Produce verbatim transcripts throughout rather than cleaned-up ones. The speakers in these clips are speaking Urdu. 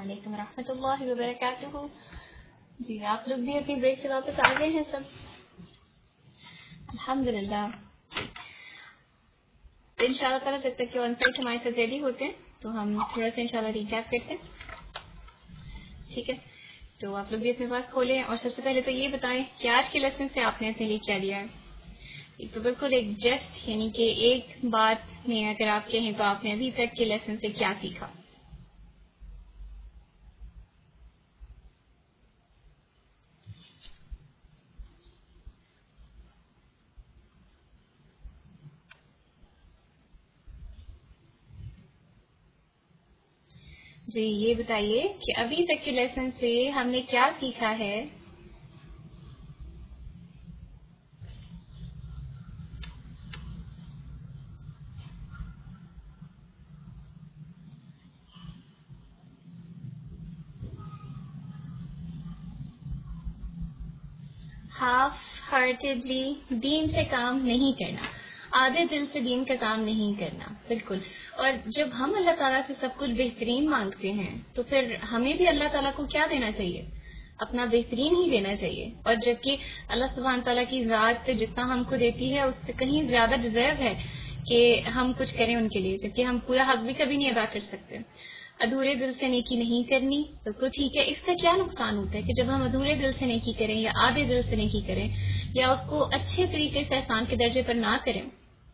علیکم ورحمۃ اللہ وبرکاتہ. جی آپ لوگ بھی اپنی بریک سے واپس آ گئے ہیں سب؟ الحمدللہ. ان شاء اللہ تعالیٰ جب تک کہ آن سائٹ ہمارے ساتھ ریڈی ہوتے ہیں تو ہم تھوڑا سا ان شاء اللہ ریکیپ کرتے ہیں. ٹھیک ہے، تو آپ لوگ بھی اپنے پاس کھولیں اور سب سے پہلے تو یہ بتائیں کہ آج کے لیسن سے آپ نے اپنے لیے کیا لیا ہے. تو بالکل ایک جسٹ یعنی کہ ایک بات میں اگر آپ کہیں تو آپ نے ابھی تک کے لیسن سے کیا سیکھا؟ جی یہ بتائیے کہ ابھی تک کے لیسن سے ہم نے کیا سیکھا ہے. ہاف ہارٹیڈلی دین سے کام نہیں کرنا، آدھے دل سے دین کا کام نہیں کرنا. بالکل. اور جب ہم اللہ تعالیٰ سے سب کچھ بہترین مانگتے ہیں تو پھر ہمیں بھی اللہ تعالیٰ کو کیا دینا چاہیے؟ اپنا بہترین ہی دینا چاہیے. اور جبکہ اللہ سبحانہ تعالیٰ کی ذات جتنا ہم کو دیتی ہے اس سے کہیں زیادہ ڈیزرو ہے کہ ہم کچھ کریں ان کے لیے، جبکہ ہم پورا حق بھی کبھی نہیں ادا کر سکتے. ادھورے دل سے نیکی نہیں کرنی، بالکل ٹھیک ہے. اس کا کیا نقصان ہوتا ہے کہ جب ہم ادھورے دل سے نیکی کریں یا آدھے دل سے نیکی کریں یا اس کو اچھے طریقے سے احسان کے درجے پر نہ کریں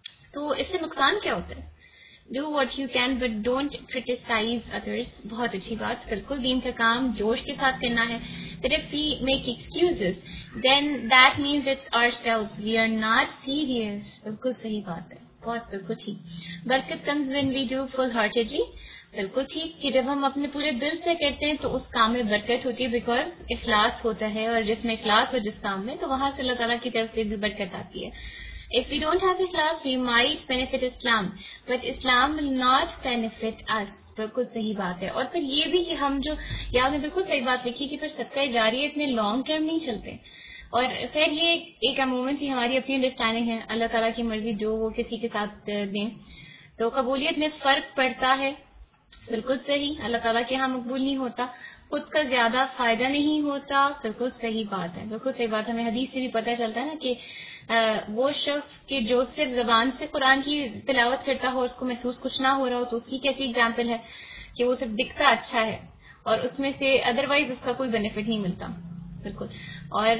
تو اس سے نقصان کیا ہوتا ہے؟ Do what you can but don't criticize others. بہت اچھی بات. بالکل دین کا کام جوش کے ساتھ کرنا ہے. But if we make excuses, then that means it's ourselves. We are not serious. بالکل صحیح بات ہے. بہت بالکل ٹھیک. برکت comes when we do full heartedly. بالکل ٹھیک کہ جب ہم اپنے پورے دل سے کرتے ہیں تو اس کام میں برکت ہوتی ہے بیکاز اخلاص ہوتا ہے، اور جس میں اخلاص ہو جس کام میں تو وہاں سے اللہ تعالیٰ کی طرف سے بھی برکت آتی ہے. If we don't have ikhlas, we might benefit Islam, but Islam will not benefit us. بالکل صحیح بات ہے. اور پھر یہ بھی کہ ہم جو یا آپ نے بالکل صحیح بات لکھی کہ پھر صدقہ جاریہ اتنے لانگ ٹرم نہیں چلتے. اور خیر یہ ایک عموماً ہی ہماری اپنی انڈرسٹینڈنگ ہے، اللہ تعالیٰ کی مرضی جو وہ کسی کے ساتھ دیں تو قبولیت میں فرق پڑتا ہے. بالکل صحیح. اللہ تعالیٰ کے ہاں مقبول نہیں ہوتا، خود کا زیادہ فائدہ نہیں ہوتا. بالکل صحیح بات ہے. بالکل صحیح بات ہے. ہمیں حدیث سے بھی پتہ چلتا ہے نا کہ وہ شخص کہ جو صرف زبان سے قرآن کی تلاوت کرتا ہو، اس کو محسوس کچھ نہ ہو رہا ہو، تو اس کی کیسی اگزامپل ہے کہ وہ صرف دکھتا اچھا ہے اور اس میں سے ادروائز اس کا کوئی بینیفٹ نہیں ملتا. بالکل. اور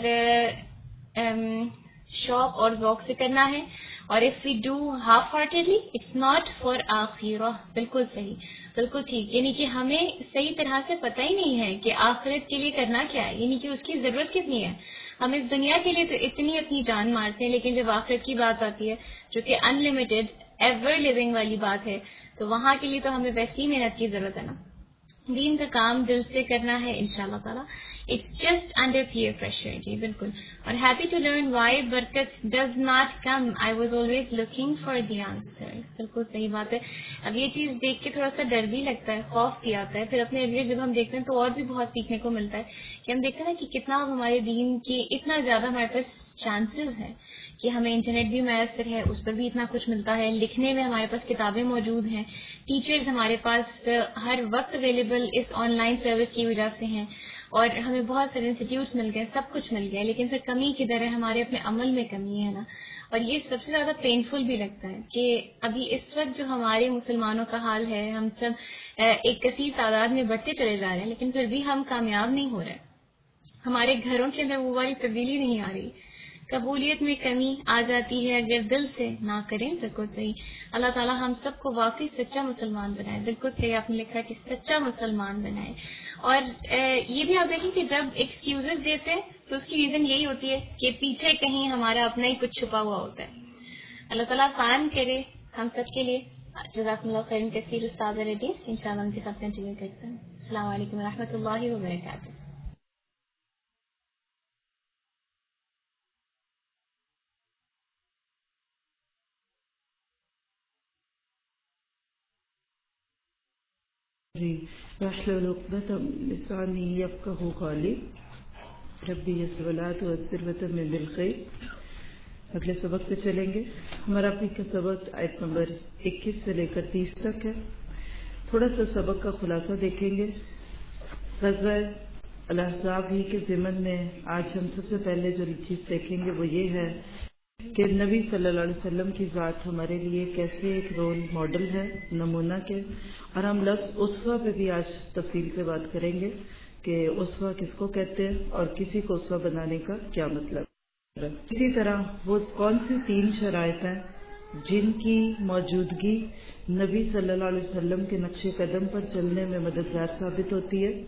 شوق اور ذوق سے کرنا ہے. اور if we do half heartedly it's not for آخرہ. بالکل صحیح. بالکل ٹھیک. یعنی کہ ہمیں صحیح طرح سے پتہ ہی نہیں ہے کہ آخرت کے لیے کرنا کیا ہے، یعنی کہ اس کی ضرورت کتنی ہے. ہم اس دنیا کے لیے تو اتنی اپنی جان مارتے ہیں، لیکن جب آخرت کی بات آتی ہے جو کہ ان لمیٹڈ ایور لیونگ والی بات ہے تو وہاں کے لیے تو ہمیں ویسی محنت کی ضرورت ہے نا. دین کا کام دل سے کرنا ہے انشاءاللہ تعالیٰ. It's just under peer pressure. جی بالکل. اور ہیپی ٹو لرن وائی برکت does not come. I was always looking for the answer. بالکل صحیح بات ہے. اب یہ چیز دیکھ کے تھوڑا سا ڈر بھی لگتا ہے، خوف بھی آتا ہے. پھر اپنے ارد جب ہم دیکھتے ہیں تو اور بھی بہت سیکھنے کو ملتا ہے کہ ہم دیکھتے ہیں نا کہ کتنا ہمارے دین کی اتنا زیادہ ہمارے پاس چانسز ہیں کہ ہمیں انٹرنیٹ بھی میسر ہے، اس پر بھی اتنا کچھ ملتا ہے. لکھنے میں ہمارے پاس کتابیں موجود ہیں، ٹیچرز ہمارے پاس ہر وقت اویلیبل اس آن لائن سروس کی وجہ سے ہیں، اور ہمیں بہت سارے انسٹیٹیوٹس مل گئے، سب کچھ مل گیا. لیکن پھر کمی کدھر ہے؟ ہمارے اپنے عمل میں کمی ہے نا. اور یہ سب سے زیادہ پینفل بھی لگتا ہے کہ ابھی اس وقت جو ہمارے مسلمانوں کا حال ہے، ہم سب ایک کثیر تعداد میں بڑھتے چلے جا رہے ہیں لیکن پھر بھی ہم کامیاب نہیں ہو رہے. ہمارے گھروں کے اندر وہ والی تبدیلی نہیں آ رہی. قبولیت میں کمی آ جاتی ہے اگر دل سے نہ کریں. بالکل صحیح. اللہ تعالیٰ ہم سب کو واقعی سچا مسلمان بنائے. بالکل صحیح آپ نے لکھا کہ سچا مسلمان بنائے. اور یہ بھی آپ دیکھیں کہ جب ایکسکیوزز دیتے ہیں تو اس کی ریزن یہی ہوتی ہے کہ پیچھے کہیں ہمارا اپنا ہی کچھ چھپا ہوا ہوتا ہے. اللہ تعالیٰ آسان کرے ہم سب کے لیے. جزاکم اللہ خیر کثیر. استاد ریڈی ان شاء اللہ ان کے ساتھ کنٹینیو کرتے ہیں. السلام علیکم و رحمۃ اللہ وبرکاتہ. واحلل عقدۃ من لسانی یفقہوا قولی ربی یسر ولا تعسر وتمم بالخیر. اگلے سبق پہ چلیں گے. ہمارا ابھی کا سبق آیت نمبر اکیس سے لے کر تیس تک ہے. تھوڑا سا سبق کا خلاصہ دیکھیں گے. غزوہ الاحزاب ہی کے ضمن میں آج ہم سب سے پہلے جو چیز دیکھیں گے وہ یہ ہے کہ نبی صلی اللہ علیہ وسلم کی ذات ہمارے لیے کیسے ایک رول ماڈل ہے، نمونہ کے، اور ہم لفظ اسوہ پہ بھی آج تفصیل سے بات کریں گے کہ اسوہ کس کو کہتے ہیں اور کسی کو اسوہ بنانے کا کیا مطلب ہے۔ اسی طرح وہ کون سی تین شرائط ہیں جن کی موجودگی نبی صلی اللہ علیہ وسلم کے نقش قدم پر چلنے میں مددگار ثابت ہوتی ہے۔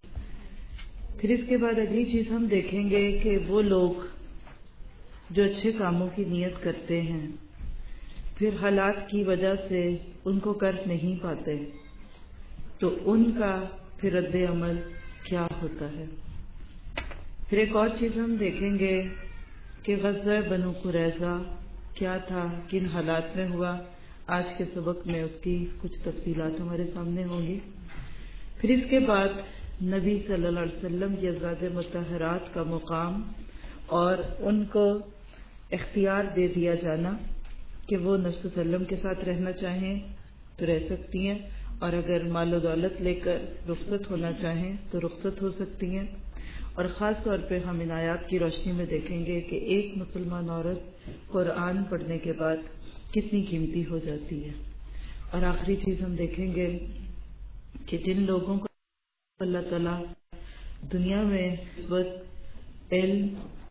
پھر اس کے بعد اگلی چیز ہم دیکھیں گے کہ وہ لوگ جو اچھے کاموں کی نیت کرتے ہیں پھر حالات کی وجہ سے ان کو کر نہیں پاتے تو ان کا پھر رد عمل کیا ہوتا ہے۔ پھر ایک اور چیز ہم دیکھیں گے کہ غزوہ بنو قریظہ کیا تھا، کن حالات میں ہوا۔ آج کے سبق میں اس کی کچھ تفصیلات ہمارے سامنے ہوں گی۔ پھر اس کے بعد نبی صلی اللہ علیہ وسلم کی ازواج مطہرات کا مقام اور ان کو اختیار دے دیا جانا کہ وہ نبی صلی اللہ علیہ وسلم کے ساتھ رہنا چاہیں تو رہ سکتی ہیں، اور اگر مال و دولت لے کر رخصت ہونا چاہیں تو رخصت ہو سکتی ہیں۔ اور خاص طور پہ ہم ان آیات کی روشنی میں دیکھیں گے کہ ایک مسلمان عورت قرآن پڑھنے کے بعد کتنی قیمتی ہو جاتی ہے۔ اور آخری چیز ہم دیکھیں گے کہ جن لوگوں کو اللہ تعالیٰ دنیا میں نسبت علم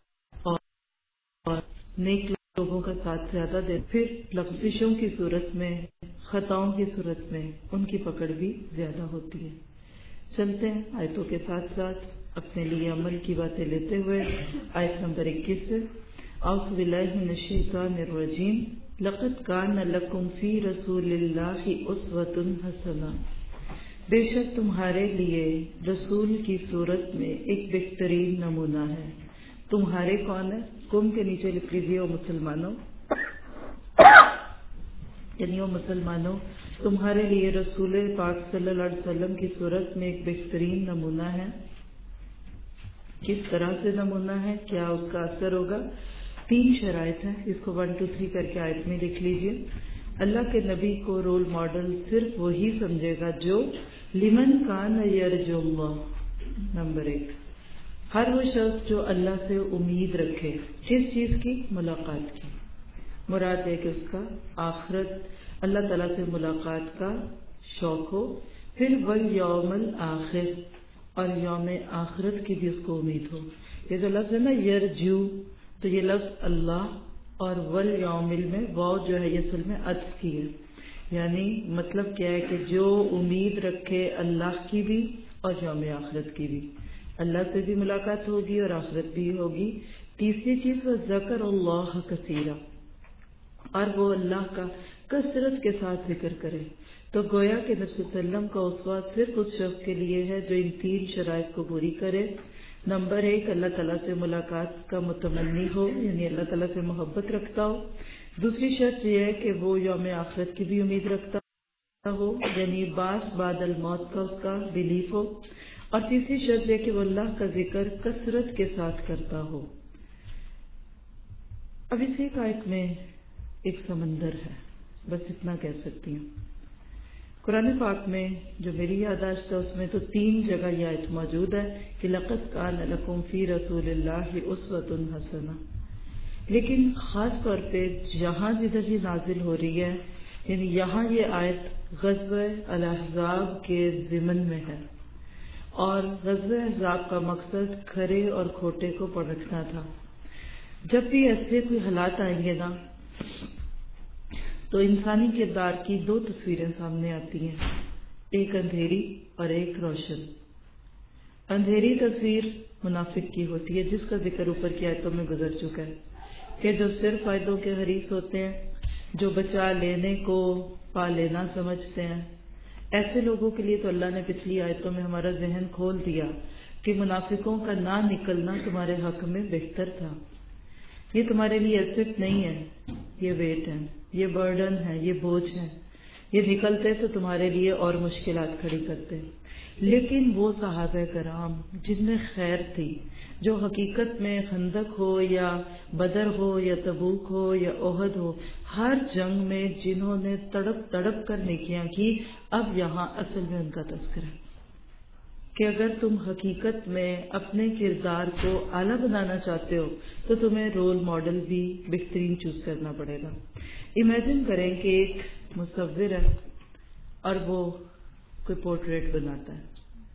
اور نیک لوگوں کا ساتھ زیادہ دے، پھر لفظشوں کی صورت میں، خطاؤں کی صورت میں ان کی پکڑ بھی زیادہ ہوتی ہے۔ چلتے ہیں آیتوں کے ساتھ ساتھ اپنے لیے عمل کی باتیں لیتے ہوئے آیت نمبر اکیس سے۔ اعوذ باللہ من الشیطان الرجیم، لقد کان لکم فی رسول اللہ اسوۃ حسنہ، بے شک تمہارے لیے رسول کی صورت میں ایک بہترین نمونہ ہے۔ تمہارے کون ہے؟ کم کے نیچے لکھ لیجیے وہ مسلمانوں، یعنی وہ مسلمانوں تمہارے لیے رسول پاک صلی اللہ علیہ وسلم کی صورت میں ایک بہترین نمونہ ہے۔ کس طرح سے نمونہ ہے، کیا اس کا اثر ہوگا؟ تین شرائط ہیں، اس کو ون ٹو تھری کر کے آیت میں لکھ لیجیے۔ اللہ کے نبی کو رول ماڈل صرف وہی سمجھے گا جو لمن کان یرجو اللہ، نمبر ایک، ہر وہ شخص جو اللہ سے امید رکھے، کس چیز کی؟ ملاقات کی۔ مراد ہے کہ اس کا آخرت، اللہ تعالیٰ سے ملاقات کا شوق ہو۔ پھر والیوم الآخر، اور یوم آخرت کی بھی اس کو امید ہو۔ یہ جو لفظ ہے نا یرجو، تو یہ لفظ اللہ اور والیوم میں واو جو ہے یہ اصل میں عطف کی ہے، یعنی مطلب کیا ہے کہ جو امید رکھے اللہ کی بھی اور یوم آخرت کی بھی، اللہ سے بھی ملاقات ہوگی اور آخرت بھی ہوگی۔ تیسری چیز وہ ذکر اللہ کثیرا، اور وہ اللہ کا کثرت کے ساتھ ذکر کرے۔ تو گویا کہ نبی صلی اللہ علیہ وسلم کا اسوہ صرف اس شخص کے لیے ہے جو ان تین شرائط کو پوری کرے۔ نمبر ایک، اللہ تعالیٰ سے ملاقات کا متمنی ہو، یعنی اللہ تعالیٰ سے محبت رکھتا ہو۔ دوسری شرط یہ ہے کہ وہ یوم آخرت کی بھی امید رکھتا ہو، یعنی بعث بعد الموت کا اس کا بلیف ہو۔ اور تیسری شرط یہ کہ وہ اللہ کا ذکر کثرت کے ساتھ کرتا ہو۔ اب اس ایک آیت میں ایک سمندر ہے، بس اتنا کہہ سکتی ہوں۔ قرآن پاک میں جو میری یادداشت ہے اس میں تو تین جگہ یہ آیت موجود ہے کہ لقد کان لکم فی رسول اللہ اسوۃ حسنہ، لیکن خاص طور پہ جہاں جدھر یہ نازل ہو رہی ہے، یعنی یہاں یہ آیت غزوہ الاحزاب کے ضمن میں ہے، اور غزوہ احزاب کا مقصد کھرے اور کھوٹے کو پرکھنا تھا۔ جب بھی ایسے کوئی حالات آئیں گے نا تو انسانی کردار کی دو تصویریں سامنے آتی ہیں، ایک اندھیری اور ایک روشن۔ اندھیری تصویر منافق کی ہوتی ہے، جس کا ذکر اوپر کی آیتوں میں گزر چکا ہے کہ جو صرف فائدوں کے حریص ہوتے ہیں، جو بچا لینے کو پا لینا سمجھتے ہیں، ایسے لوگوں کے لیے تو اللہ نے پچھلی آیتوں میں ہمارا ذہن کھول دیا کہ منافقوں کا نہ نکلنا تمہارے حق میں بہتر تھا۔ یہ تمہارے لیے ایسٹ نہیں ہے، یہ ویٹ ہے، یہ برڈن ہے، یہ بوجھ ہے۔ یہ نکلتے تو تمہارے لیے اور مشکلات کھڑی کرتے۔ لیکن وہ صحابہ کرام جن میں خیر تھی، جو حقیقت میں خندق ہو یا بدر ہو یا تبوک ہو یا احد ہو، ہر جنگ میں جنہوں نے تڑپ تڑپ کر نیکیاں کی، اب یہاں اصل میں ان کا تذکرہ ہے۔ کہ اگر تم حقیقت میں اپنے کردار کو اعلیٰ بنانا چاہتے ہو تو تمہیں رول ماڈل بھی بہترین چوز کرنا پڑے گا. امیجن کریں کہ ایک مصور ہے اور وہ کوئی پورٹریٹ بناتا ہے.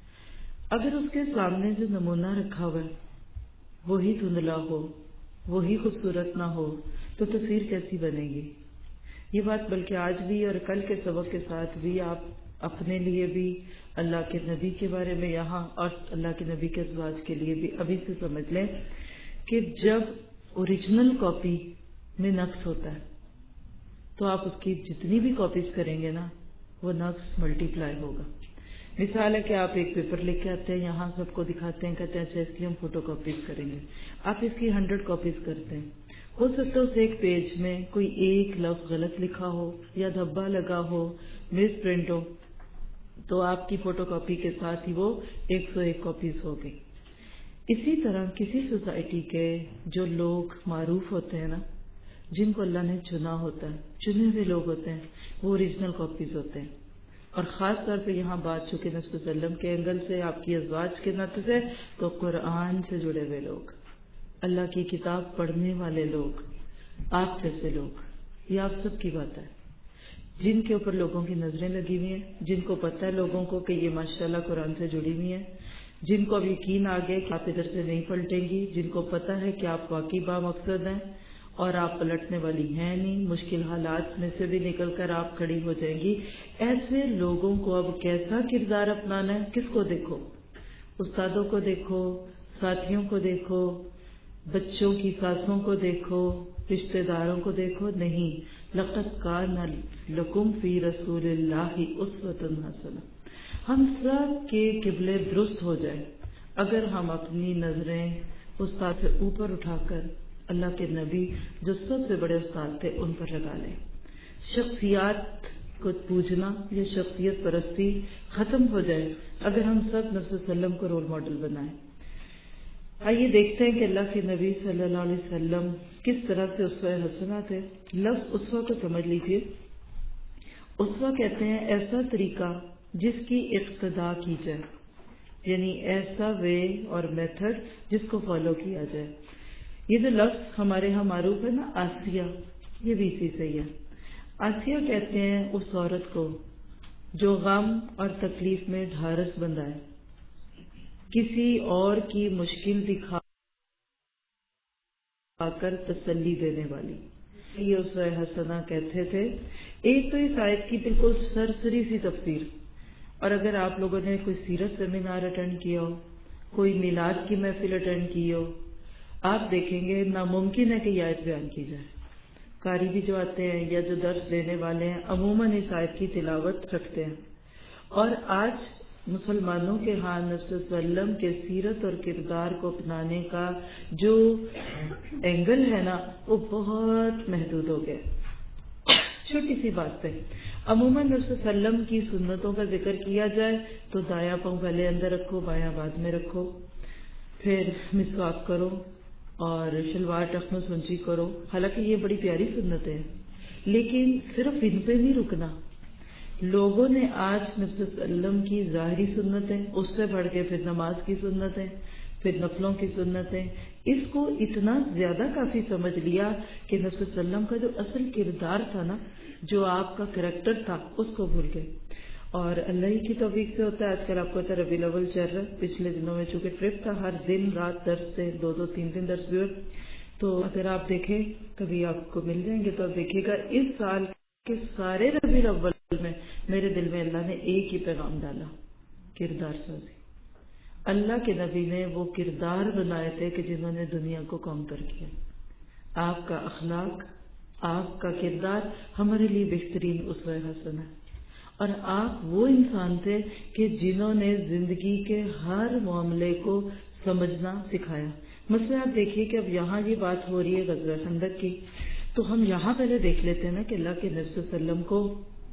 اگر اس کے سامنے جو نمونہ رکھا ہوا ہے وہی دھندلا ہو، وہی خوبصورت نہ ہو تو تصویر کیسی بنے گی؟ یہ بات بلکہ آج بھی اور کل کے سبق کے ساتھ بھی آپ اپنے لیے بھی، اللہ کے نبی کے بارے میں یہاں اور اللہ کے نبی کے ازواج کے لیے بھی ابھی سے سمجھ لیں کہ جب اوریجنل کاپی میں نقص ہوتا ہے تو آپ اس کی جتنی بھی کاپیز کریں گے نا وہ نقص ملٹی پلائی ہوگا. مثال ہے کہ آپ ایک پیپر لکھ کے آتے ہیں، یہاں سب کو دکھاتے ہیں، کہتے ہیں اچھا اس کی ہم فوٹو کاپیز کریں گے. آپ اس کی ہنڈریڈ کاپیز کرتے ہیں، ہو سکتا ہے اس ایک پیج میں کوئی ایک لفظ غلط لکھا ہو یا دھبا لگا ہو، مس پرنٹ ہو، تو آپ کی فوٹو کاپی کے ساتھ ہی وہ ایک سو ایک کاپیز ہو گئی. اسی طرح کسی سوسائٹی کے جو لوگ معروف ہوتے ہیں نا، جن کو اللہ نے چنا ہوتا ہے، چنے ہوئے لوگ ہوتے ہیں، وہ اوریجنل کاپیز ہوتے ہیں. اور خاص طور پہ یہاں بات چونکہ نبی صلی اللہ علیہ وسلم کے اینگل سے، آپ کی ازواج کے ناطے سے، تو قرآن سے جڑے ہوئے لوگ، اللہ کی کتاب پڑھنے والے لوگ، آپ جیسے لوگ، یہ آپ سب کی بات ہے، جن کے اوپر لوگوں کی نظریں لگی ہوئی ہیں، جن کو پتہ ہے لوگوں کو کہ یہ ماشاءاللہ قرآن سے جڑی ہوئی ہیں، جن کو اب یقین آ گیا کہ آپ ادھر سے نہیں پلٹیں گی، جن کو پتہ ہے کہ آپ واقعی با مقصد ہیں اور آپ پلٹنے والی ہیں نہیں، مشکل حالات میں سے بھی نکل کر آپ کھڑی ہو جائیں گی. ایسے لوگوں کو اب کیسا کردار اپنانا ہے؟ کس کو دیکھو؟ استادوں کو دیکھو، ساتھیوں کو دیکھو، بچوں کی ساسوں کو دیکھو، رشتہ داروں کو دیکھو؟ نہیں. لقد کان لکم فی رسول اللہ اسوۃ حسنہ. ہم سب کے قبلے درست ہو جائیں اگر ہم اپنی نظریں استاد سے اوپر اٹھا کر اللہ کے نبی جو سب سے بڑے استاد تھے ان پر لگا لیں. شخصیات کو پوجنا یا شخصیت پرستی ختم ہو جائے اگر ہم سب نبی صلی اللہ علیہ وسلم کو رول ماڈل بنائیں. آئیے دیکھتے ہیں کہ اللہ کے نبی صلی اللہ علیہ وسلم کس طرح سے اسوہ حسنہ تھے. لفظ اسوہ کو سمجھ لیجئے. اسوہ کہتے ہیں ایسا طریقہ جس کی اقتداء کی جائے، یعنی ایسا وے اور میتھڈ جس کو فالو کیا جائے. یہ جو لفظ ہمارے ہاں معروف ہے نا آسیہ، یہ بھی اسی سے ہی ہے. آسیہ کہتے ہیں اس عورت کو جو غم اور تکلیف میں ڈھارس بندھائے، کسی اور کی مشکل دکھا کر تسلی دینے والی. یہ اسوہ حسنہ کہتے تھے. ایک تو اس آیت کی بالکل سرسری سی تفسیر، اور اگر آپ لوگوں نے کوئی سیرت سیمینار اٹینڈ کیا ہو، کوئی میلاد کی محفل اٹینڈ کی ہو، آپ دیکھیں گے ناممکن ہے کہ یہ آیت بیان کی جائے. قاری بھی جو آتے ہیں یا جو درس دینے والے ہیں عموماً اس آیت کی تلاوت رکھتے ہیں. اور آج مسلمانوں کے ہاں نبی صلی اللہ علیہ وسلم کے سیرت اور کردار کو اپنانے کا جو اینگل ہے نا وہ بہت محدود ہو گیا. چھوٹی سی بات پہ عموماً نبی صلی اللہ علیہ وسلم کی سنتوں کا ذکر کیا جائے تو دایاں پاؤں پہلے اندر رکھو، بایاں بعد میں رکھو، پھر مسواک کرو اور شلوار ٹخنو سنچی کرو. حالانکہ یہ بڑی پیاری سنتیں ہیں لیکن صرف ان پہ نہیں رکنا. لوگوں نے آج نبی صلی اللہ علیہ وسلم کی ظاہری سنتیں، اس سے بڑھ کے پھر نماز کی سنتیں، پھر نفلوں کی سنتیں، اس کو اتنا زیادہ کافی سمجھ لیا کہ نبی صلی اللہ علیہ وسلم کا جو اصل کردار تھا نا، جو آپ کا کریکٹر تھا، اس کو بھول گئے. اور اللہ ہی کی توفیق سے ہوتا ہے. آج کل آپ کو ربیع الاول چل رہا ہے، پچھلے دنوں میں چونکہ ٹرپ تھا، ہر دن رات درس تھے، دو دو تین تین درس بھی ہوئے. تو اگر آپ دیکھیں کبھی آپ کو مل جائیں گے تو آپ دیکھیے گا اس سال کے سارے ربیع الاول میں میرے دل میں اللہ نے ایک ہی پیغام ڈالا، کردار سازی. اللہ کے نبی نے وہ کردار بنائے تھے کہ جنہوں نے دنیا کو کانکر کیا. آپ کا اخلاق، آپ کا کردار ہمارے لیے بہترین اسوہ حسنہ ہے. اور آپ وہ انسان تھے کہ جنہوں نے زندگی کے ہر معاملے کو سمجھنا سکھایا. مثلا آپ دیکھیے کہ اب یہاں یہ بات ہو رہی ہے غزوہ خندق کی، تو ہم یہاں پہلے دیکھ لیتے ہیں نا کہ اللہ کے نبی صلی اللہ علیہ وسلم کو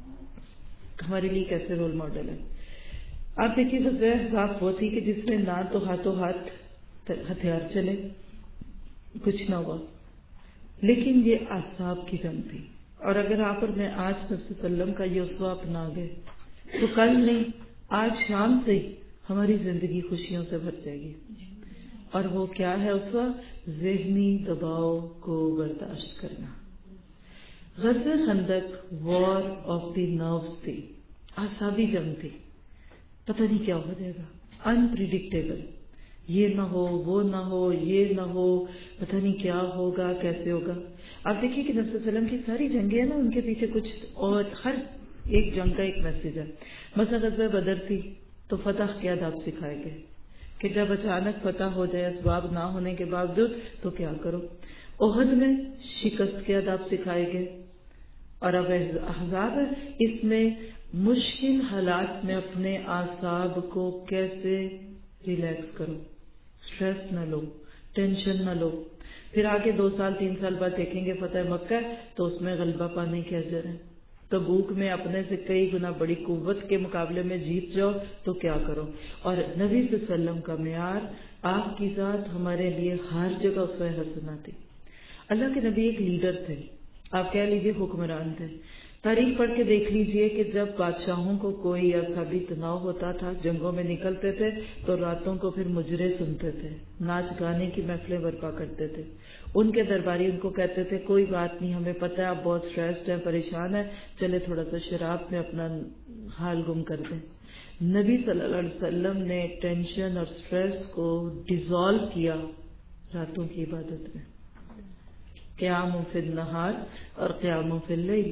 ہمارے لیے کیسے رول ماڈل ہے. آپ دیکھیے غزوہ احزاب وہ تھی کہ جس میں نہ تو ہاتھوں ہاتھ ہتھیار چلے، کچھ نہ ہوا، لیکن یہ احزاب کی جنگ تھی. اور اگر آپ اور میں آج نبی صلی اللہ علیہ وسلم کا یہ اسوہ اپنا گئے تو کل نہیں، آج شام سے ہی ہماری زندگی خوشیوں سے بھر جائے گی. اور وہ کیا ہے اس وقت؟ ذہنی دباؤ کو برداشت کرنا. غزوہ خندق وار آف دی نروز تھی، اعصابی جنگ تھی. پتہ نہیں کیا ہو جائے گا، انپریڈکٹیبل. یہ نہ ہو، وہ نہ ہو، یہ نہ ہو، پتہ نہیں کیا ہوگا، کیسے ہوگا. آپ دیکھیے کہ نبی صلی اللہ علیہ وسلم کی ساری جنگیں ہیں نا، ان کے پیچھے کچھ اور ہر ایک جنگ کا ایک میسج ہے. مثلا غزوہ بدر تھی تو فتح کے آداب سکھائے گئے کہ جب اچانک فتح ہو جائے اسباب نہ ہونے کے باوجود تو کیا کرو. احد میں شکست کے آداب سکھائے گئے. اور اب احزاب ہے، اس میں مشکل حالات میں اپنے اعصاب کو کیسے ریلیکس کرو، سٹریس نہ لو، ٹینشن نہ لو. پھر آگے دو سال تین سال بعد دیکھیں گے فتح مکہ تو اس میں غلبہ پانے کے اجر ہے. تبوک میں اپنے سے کئی گنا بڑی قوت کے مقابلے میں جیت جاؤ تو کیا کرو. اور نبی صلی اللہ علیہ وسلم کا معیار، آپ کی ذات ہمارے لیے ہر جگہ اسوہ حسنہ تھی. اللہ کے نبی ایک لیڈر تھے، آپ کہہ لیجیے حکمران تھے. تاریخ پڑھ کے دیکھ لیجئے کہ جب بادشاہوں کو کوئی اعصابی تناؤ ہوتا تھا، جنگوں میں نکلتے تھے تو راتوں کو پھر مجرے سنتے تھے، ناچ گانے کی محفلیں برپا کرتے تھے. ان کے درباری ان کو کہتے تھے کوئی بات نہیں، ہمیں پتہ ہے آپ بہت سٹریسڈ ہیں، پریشان ہیں، چلے تھوڑا سا شراب میں اپنا حال گم کر دیں. نبی صلی اللہ علیہ وسلم نے ٹینشن اور سٹریس کو ڈیزالو کیا راتوں کی عبادت میں، قیام فی النہار اور قیام فی اللیل.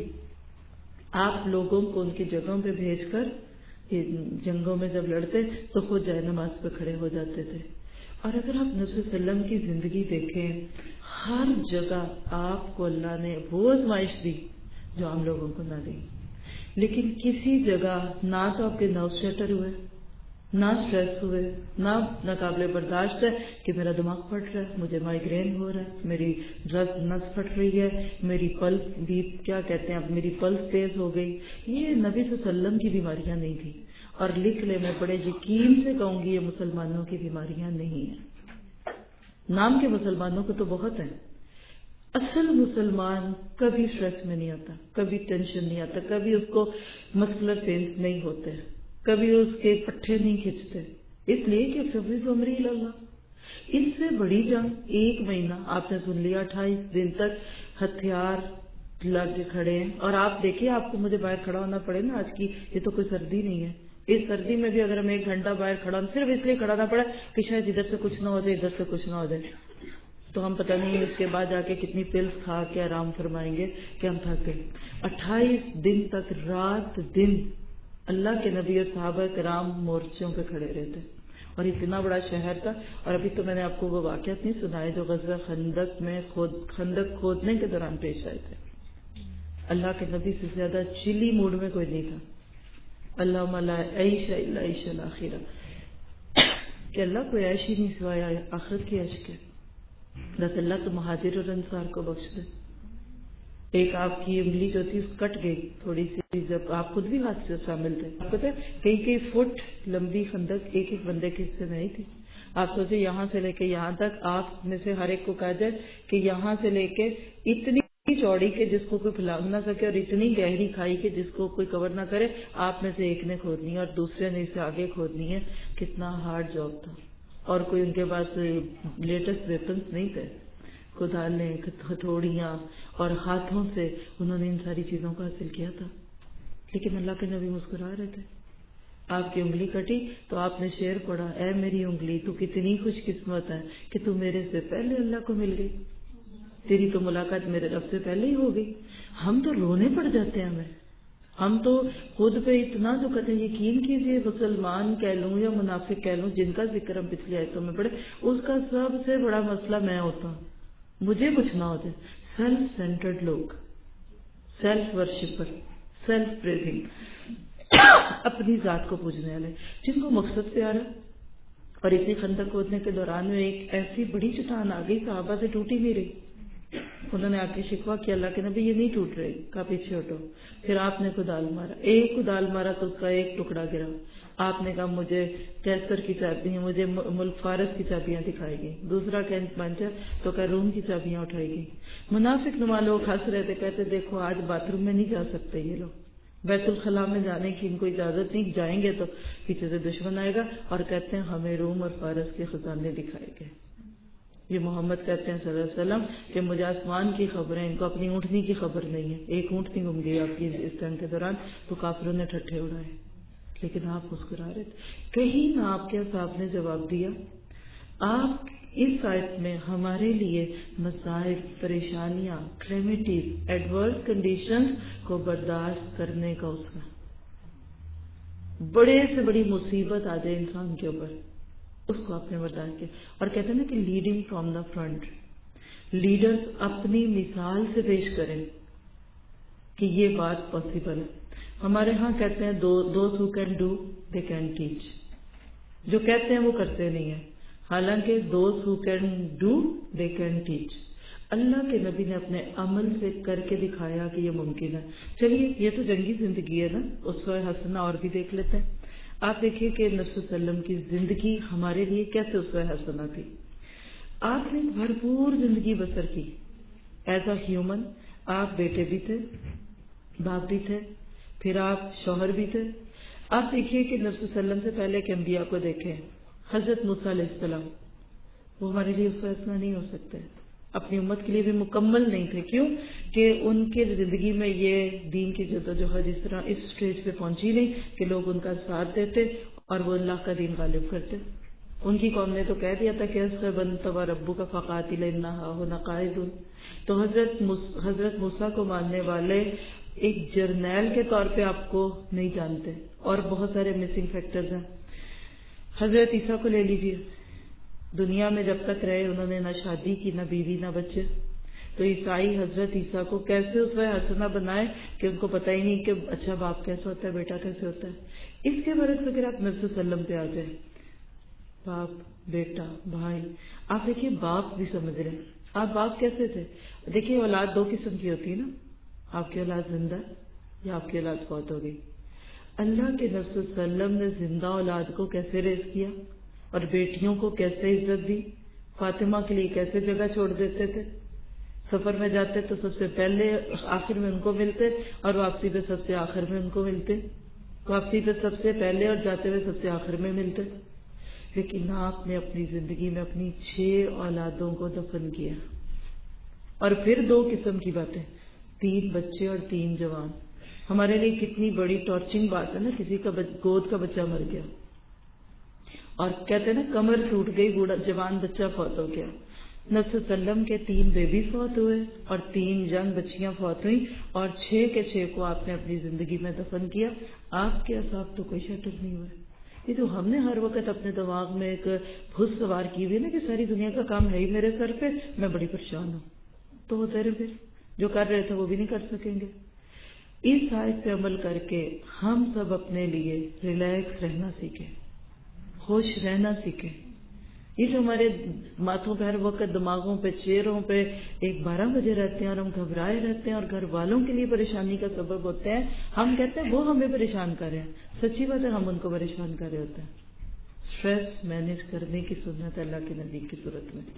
آپ لوگوں کو ان کی جگہوں پہ بھیج کر جنگوں میں جب لڑتے تو خود جائے نماز پہ کھڑے ہو جاتے تھے. اور اگر آپ نبی صلی اللہ علیہ وسلم کی زندگی دیکھیں، ہر جگہ آپ کو اللہ نے وہ آزمائش دی جو عام لوگوں کو نہ دی. لیکن کسی جگہ نہ تو آپ کے نرو شٹر ہوئے، نہ سٹریس ہوئے، نہ ناقابل برداشت ہے کہ میرا دماغ پھٹ رہا ہے، مجھے مائیگرین ہو رہا ہے، میری رگ نس پھٹ رہی ہے، میری پل بھی کیا کہتے ہیں اب میری پلس تیز ہو گئی. یہ نبی صلی اللہ علیہ وسلم کی بیماریاں نہیں تھی. اور لکھ لے، میں بڑے یقین سے کہوں گی یہ مسلمانوں کی بیماریاں نہیں ہیں. نام کے مسلمانوں کو تو بہت ہیں. اصل مسلمان کبھی سٹریس میں نہیں آتا، کبھی ٹینشن نہیں آتا، کبھی اس کو مسکولر پینس نہیں ہوتے، کبھی اس کے پٹھے نہیں کھنچتے، اس لیے کہ فوض عمری اللہ. اس سے بڑی جنگ ایک مہینہ آپ نے سن لیا، اٹھائیس دن تک ہتھیار لگ کے کھڑے ہیں. اور آپ دیکھیے آپ کو مجھے باہر کھڑا ہونا پڑے نا، آج کی یہ تو کوئی سردی نہیں ہے، اس سردی میں بھی اگر ہم ایک گھنٹہ باہر کھڑا ہوں صرف اس لیے کھڑا نہ پڑا کہ شاید ادھر سے کچھ نہ ہو جائے، ادھر سے کچھ نہ ہو جائے، تو ہم پتہ نہیں اس کے بعد جا کے کتنی پلس کھا کے آرام فرمائیں گے کہ ہم تھک گئے. اٹھائیس دن تک رات دن اللہ کے نبی اور صحابہ کرام مورچوں پہ کھڑے رہتے، اور اتنا بڑا شہر تھا. اور ابھی تو میں نے آپ کو وہ واقعات نہیں سنائے جو غزوہ خندق میں خود خندق کھودنے کے دوران پیش آئے تھے. اللہ کے نبی سے زیادہ چلی موڈ میں کوئی نہیں تھا. اللہم لا عیش الا عیش الاخرہ، کہ اللہ کوئی عیش ہی نہیں سوائے آخرت کی عیش کے. بس اللہ تو مہاجر اور انصار کو بخش دے. ایک آپ کی انگلی جو تھی کٹ گئی تھوڑی سی، جب آپ خود بھی ہاتھ سے شامل تھے. آپ پتہ ہے کئی کئی فٹ لمبی خندق ایک ایک بندے کے حصے میں ہی تھی. آپ سوچے یہاں سے لے کے یہاں تک آپ میں سے ہر ایک کو کہا جائے کہ یہاں سے لے کے اتنی چوڑی کے جس کو کوئی پھلانگ نہ سکے اور اتنی گہری کھائی کے جس کو کوئی کور نہ کرے، آپ میں سے ایک نے کھودنی ہے اور دوسرے نے اسے آگے کھودنی ہے. کتنا ہارڈ جاب تھا. اور کوئی ان کے پاس لیٹسٹ ویپنس نہیں تھے، کدالیں، ہتھوڑیاں، اور ہاتھوں سے انہوں نے ان ساری چیزوں کو حاصل کیا تھا. لیکن اللہ کے نبی مسکرا رہے تھے. آپ کی انگلی کٹی تو آپ نے شعر پڑھا، اے میری انگلی تو کتنی خوش قسمت ہے کہ تو میرے سے پہلے اللہ کو مل گئی، تیری تو ملاقات میرے رب سے پہلے ہی ہو گئی. ہم تو رونے پڑ جاتے ہیں. ہمیں ہم تو خود پہ اتنا جو کہتے ہیں، یقین کیجئے مسلمان کہہ لوں یا منافق کہہ لوں جن کا ذکر ہم پچھلی آیتوں میں پڑھے، اس کا سب سے بڑا مسئلہ میں ہوتا ہوں، مجھے کچھ نہ ہو جائے. سیلف سینٹرڈ لوگ، سیلف ورشپر، سیلف پریزنگ، اپنی ذات کو پوجنے والے، جن کو مقصد پیارا. اور اسی خندق کھودنے کے دوران میں ایک ایسی بڑی چٹان آ گئی، صحابہ سے ٹوٹی نہیں رہی. انہوں نے آ کے شکوہ کیا، اللہ کے نبی یہ نہیں ٹوٹ رہی، کہا پیچھے ہٹو. پھر آپ نے کدال مارا، ایک کدال مارا تو اس کا ایک ٹکڑا گرا. آپ نے کہا مجھے کیسر کی چابیاں، مجھے ملک فارس کی چابیاں دکھائی گئی. دوسرا کینٹ پنچر تو کہ روم کی چابیاں اٹھائی گئی. منافق نما لوگ ہنس رہے تھے، کہتے دیکھو آج باتھ روم میں نہیں جا سکتے یہ لوگ، بیت الخلاء میں جانے کی ان کو اجازت نہیں، جائیں گے تو پیچھے سے دشمن آئے گا، اور کہتے ہیں ہمیں روم اور فارس کے خزانے دکھائے گئے. یہ محمد کہتے ہیں صلی اللہ علیہ وسلم کہ مجھے آسمان کی خبر ہے، ان کو اپنی اونٹنی کی خبر نہیں ہے. ایک اونٹنی گم گئی آپ کی اس جنگ کے دوران تو کافروں نے ٹھٹھے اڑائے، لیکن آپ مسکرا رہے تھے. کہیں نہ آپ کے صاحب نے جواب دیا. آپ اس آیت میں ہمارے لیے مصائب، پریشانیاں، کلیمٹیز، ایڈورس کنڈیشنز کو برداشت کرنے کا اس میں بڑے سے بڑی مصیبت آ جائے انسان کے اوپر، اس کو آپ نے برداشت کیا. اور کہتے ہیں نا کہ leading from the front, leaders اپنی مثال سے پیش کریں کہ یہ بات پاسبل ہے. ہمارے ہاں کہتے ہیں those who can do they can teach. جو کہتے ہیں وہ کرتے نہیں ہیں، حالانکہ those who can do they can teach. اللہ کے نبی نے اپنے عمل سے کر کے دکھایا کہ یہ ممکن ہے. چلیے یہ تو جنگی زندگی ہے نا، اسوہ حسنہ اور بھی دیکھ لیتے ہیں. آپ دیکھیے کہ نبی صلی اللہ علیہ وسلم کی زندگی ہمارے لیے کیسے اسوہ حسنہ تھی. آپ نے بھرپور زندگی بسر کی ایز اے ہیومن. آپ بیٹے بھی تھے، باپ بھی تھے، پھر آپ شوہر بھی تھے. آپ دیکھیے کہ نبی صلی اللہ علیہ وسلم سے پہلے کے انبیاء کو دیکھیں. حضرت موسیٰ علیہ السلام وہ ہمارے لیے اسوہ حسنہ نہیں ہو سکتے، اپنی امت کے لیے بھی مکمل نہیں تھے. کیوں کہ ان کے زندگی میں یہ دین کی جدوجہد اس طرح اس سٹیج پہ پہنچی نہیں کہ لوگ ان کا ساتھ دیتے اور وہ اللہ کا دین غالب کرتے. ان کی قوم نے تو کہہ دیا تھا کہ بن تبا ربو کا فقاتل انہا ہونا قائد. تو حضرت حضرت موسیٰ کو ماننے والے ایک جرنیل کے طور پہ آپ کو نہیں جانتے، اور بہت سارے مسنگ فیکٹرز ہیں. حضرت عیسیٰ کو لے لیجیے، دنیا میں جب تک رہے انہوں نے نہ شادی کی، نہ بیوی، نہ بچے. تو عیسائی حضرت عیسیٰ کو کیسے اسوہ حسنہ بنائے کہ ان کو پتہ ہی نہیں کہ اچھا باپ کیسے ہوتا ہے، بیٹا کیسے ہوتا ہے. اس کے برعکس اگر آپ نبی صلی اللہ علیہ وسلم پہ آ جائیں، باپ، بیٹا، بھائی. آپ دیکھیے باپ بھی سمجھ رہے ہیں. آپ باپ کیسے تھے؟ دیکھیے اولاد دو قسم کی ہوتی ہے نا، آپ کی اولاد زندہ یا آپ کی اولاد فوت ہو گئی. اللہ کے نبی صلی اللہ علیہ وسلم نے زندہ اولاد کو کیسے ریز کیا اور بیٹیوں کو کیسے عزت دی. فاطمہ کے لیے کیسے جگہ چھوڑ دیتے تھے. سفر میں جاتے تو سب سے پہلے آخر میں ان کو ملتے، اور واپسی پہ سب سے آخر میں ان کو ملتے. واپسی پہ سب سے پہلے اور جاتے ہوئے سب سے آخر میں ملتے. لیکن آپ نے اپنی زندگی میں اپنی چھ اولادوں کو دفن کیا. اور پھر دو قسم کی باتیں، تین بچے اور تین جوان. ہمارے لیے کتنی بڑی ٹارچنگ بات ہے نا، کسی کا گود کا بچہ مر گیا اور کہتے ہیں نا کمر ٹوٹ گئی، بوڑھا جوان بچہ فوت ہو گیا. نبی صلی اللہ علیہ وسلم کے تین بیبی فوت ہوئے اور تین ینگ بچیاں فوت ہوئیں، اور چھ کے چھ کو آپ نے اپنی زندگی میں دفن کیا. آپ کے اصحاب تو کوئی شٹر نہیں ہوئے. یہ جو ہم نے ہر وقت اپنے دماغ میں ایک بھس سوار کی ہوئی نا کہ ساری دنیا کا کام ہے ہی میرے سر پہ، میں بڑی پریشان ہوں، تو وہ تیرے پھر جو کر رہے تھے وہ بھی نہیں کر سکیں گے. اس آیت پہ عمل کر کے ہم سب اپنے لیے ریلیکس رہنا سیکھیں، خوش رہنا سیکھیں. یہ جو ہمارے ماتھوں پہ ہر وقت دماغوں پہ چہروں پہ ایک بارہ بجے رہتے ہیں اور ہم گھبرائے رہتے ہیں اور گھر والوں کے لیے پریشانی کا سبب ہوتے ہیں، ہم کہتے ہیں وہ ہمیں پریشان کر رہے ہیں. سچی بات ہے ہم ان کو پریشان کر رہے ہوتے ہیں. اسٹریس مینیج کرنے کی سنت اللہ کے نبی کی صورت میں.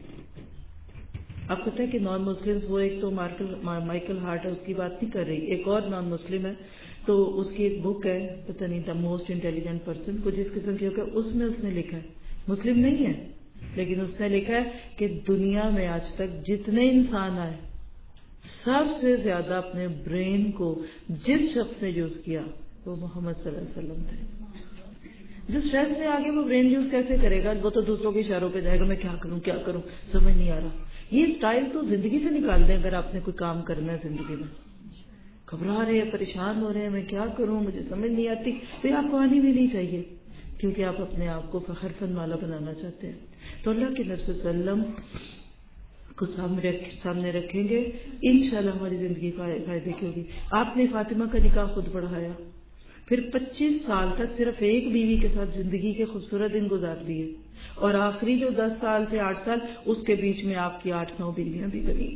آپ کو پتا ہے کہ نان مسلمز، وہ ایک تو مائیکل ہارٹ ہے، اس کی بات نہیں کر رہی، ایک اور نان مسلم ہے، تو اس کی ایک بک ہے پتہ نہیں دا موسٹ انٹیلیجنٹ پرسن کچھ اس قسم کی ہو، اس میں اس نے لکھا ہے، مسلم نہیں ہے لیکن اس نے لکھا ہے کہ دنیا میں آج تک جتنے انسان آئے سب سے زیادہ اپنے برین کو جس شخص نے یوز کیا وہ محمد صلی اللہ علیہ وسلم تھے. جس اسٹریس میں آگے وہ برین یوز کیسے کرے گا؟ وہ تو دوسروں کے اشاروں پہ جائے گا، میں کیا کروں کیا کروں سمجھ نہیں آ رہا. یہ اسٹائل تو زندگی سے نکال دیں. اگر آپ نے کوئی کام کرنا ہے زندگی میں، گھبرا رہے ہیں، پریشان ہو رہے ہیں، میں کیا کروں، مجھے سمجھ نہیں آتی، پھر آپ کو آنی بھی نہیں چاہیے، کیونکہ آپ اپنے آپ کو فخر فن والا بنانا چاہتے ہیں. تو اللہ کے نبی صلی اللہ علیہ وسلم کو سامنے رکھیں گے، انشاءاللہ ہماری زندگی فائدے کی ہوگی. آپ نے فاطمہ کا نکاح خود پڑھایا، پھر پچیس سال تک صرف ایک بیوی کے ساتھ زندگی کے خوبصورت دن گزار دیے، اور آخری جو دس سال تھے، آٹھ سال، اس کے بیچ میں آپ کی آٹھ نو بیویاں بھی بنی.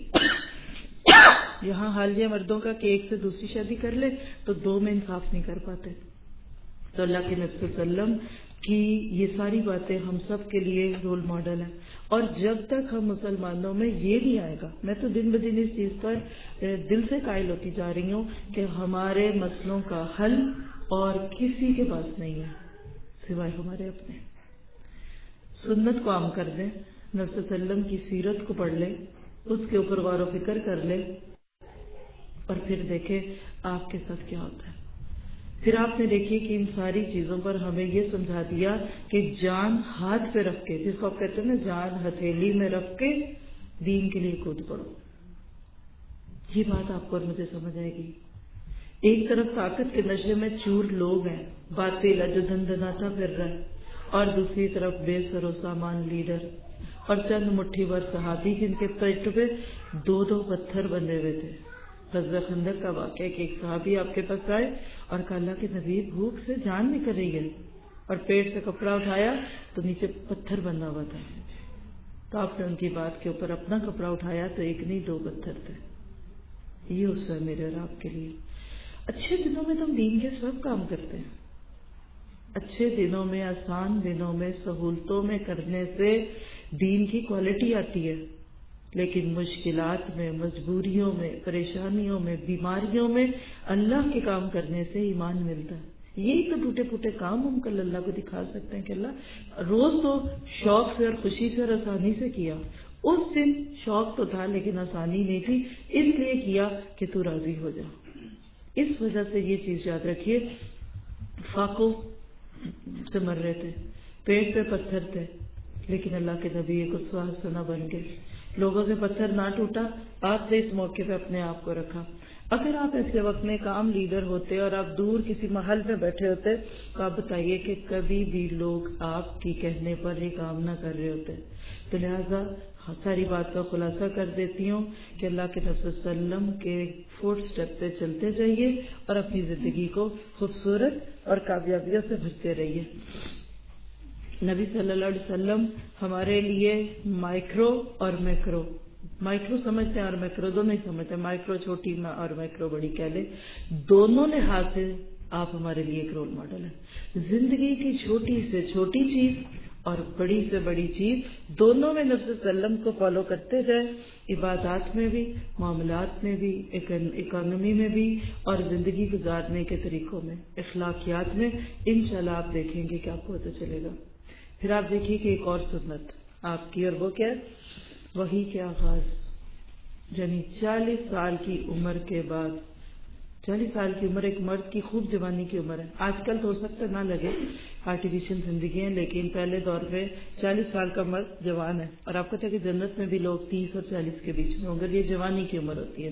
یہاں حال یہ مردوں کا کہ ایک سے دوسری شادی کر لے تو دو میں انصاف نہیں کر پاتے. تو اللہ کے نبی صلی اللہ علیہ وسلم کہ یہ ساری باتیں ہم سب کے لیے رول ماڈل ہیں. اور جب تک ہم مسلمانوں میں یہ نہیں آئے گا، میں تو دن بدن اس چیز پر دل سے قائل ہوتی جا رہی ہوں کہ ہمارے مسئلوں کا حل اور کسی کے پاس نہیں ہے سوائے ہمارے اپنے. سنت کو عام کر دیں، نبی صلی اللہ علیہ وسلم کی سیرت کو پڑھ لیں، اس کے اوپر غور و فکر کر لیں، اور پھر دیکھیں آپ کے ساتھ کیا ہوتا ہے. پھر آپ نے دیکھی کہ ان ساری چیزوں پر ہمیں یہ سمجھا دیا کہ جان ہاتھ پہ رکھ کے، جس کو آپ کہتے ہیں نا جان ہتھیلی میں رکھ کے دین کے لیے کود پڑو. یہ بات آپ کو اور مجھے سمجھ آئے گی. ایک طرف طاقت کے نشے میں چور لوگ ہیں، باطل ہے جو دھن دھناتا پھر رہا ہے، اور دوسری طرف بے سر و سامان لیڈر اور چند مٹھی بھر صحابی جن کے پیٹ پہ دو دو پتھر بندھے ہوئے تھے. غزوہ خندق کا واقعہ کہ ایک صحابی آپ کے پاس آئے اور کہا اللہ کے نبی بھوک سے جان نکل رہی ہے، اور پیٹ سے کپڑا اٹھایا تو نیچے پتھر بندھا ہوا تھا. تو آپ نے ان کی بات کے اوپر اپنا کپڑا اٹھایا تو ایک نہیں دو پتھر تھے. یہ اس ہے میرے اور آپ کے لیے. اچھے دنوں میں تو ہم دین کے سب کام کرتے ہیں. اچھے دنوں میں، آسان دنوں میں، سہولتوں میں کرنے سے دین کی کوالٹی آتی ہے. لیکن مشکلات میں، مجبوریوں میں، پریشانیوں میں، بیماریوں میں اللہ کے کام کرنے سے ایمان ملتا ہے. یہی تو ٹوٹے پھوٹے کام ہم کل اللہ کو دکھا سکتے ہیں کہ اللہ روز تو شوق سے اور خوشی سے اور آسانی سے کیا. اس دن شوق تو تھا لیکن آسانی نہیں تھی، اس لیے کیا کہ تو راضی ہو جا. اس وجہ سے یہ چیز یاد رکھیے، فاقوں سے مر رہے تھے، پیٹ پہ پتھر تھے، لیکن اللہ کے نبی ایک اسوہ حسنہ بن گئے. لوگوں سے پتھر نہ ٹوٹا، آپ نے اس موقع پہ اپنے آپ کو رکھا. اگر آپ ایسے وقت میں کام لیڈر ہوتے اور آپ دور کسی محل میں بیٹھے ہوتے تو آپ بتائیے کہ کبھی بھی لوگ آپ کی کہنے پر یہ کام نہ کر رہے ہوتے. تو لہٰذا ساری بات کا خلاصہ کر دیتی ہوں کہ اللہ کے نبی صلی اللہ علیہ وسلم کے فوٹ سٹیپ پہ چلتے جائیے اور اپنی زندگی کو خوبصورت اور کامیابیوں سے بھرتے رہیے. نبی صلی اللہ علیہ وسلم ہمارے لیے مائکرو اور میکرو، مائکرو سمجھتے ہیں اور میکرو دونوں ہی سمجھتے ہیں، مائکرو چھوٹی اور میکرو بڑی کہہ لیں، دونوں لحاظ سے آپ ہمارے لیے ایک رول ماڈل ہیں. زندگی کی چھوٹی سے چھوٹی چیز اور بڑی سے بڑی چیز دونوں میں نبی صلی اللہ علیہ وسلم کو فالو کرتے جائیں، عبادات میں بھی، معاملات میں بھی، اکانومی میں بھی، اور زندگی گزارنے کے طریقوں میں، اخلاقیات میں. انشاءاللہ آپ دیکھیں گے کہ آپ کو پتہ چلے گا. پھر آپ دیکھیے کہ ایک اور سنت آپ کی، اور وہ کیا ہے؟ وحی کے آغاز، یعنی چالیس سال کی عمر کے بعد. چالیس سال کی عمر ایک مرد کی خوب جوانی کی عمر ہے. آج کل تو ہو سکتا نہ لگے، آرٹیفیشل زندگی ہے، لیکن پہلے دور پہ چالیس سال کا مرد جوان ہے. اور آپ کو پتہ ہے کہ جنت میں بھی لوگ تیس اور چالیس کے بیچ میں ہوں گے، یہ جوانی کی عمر ہوتی ہے.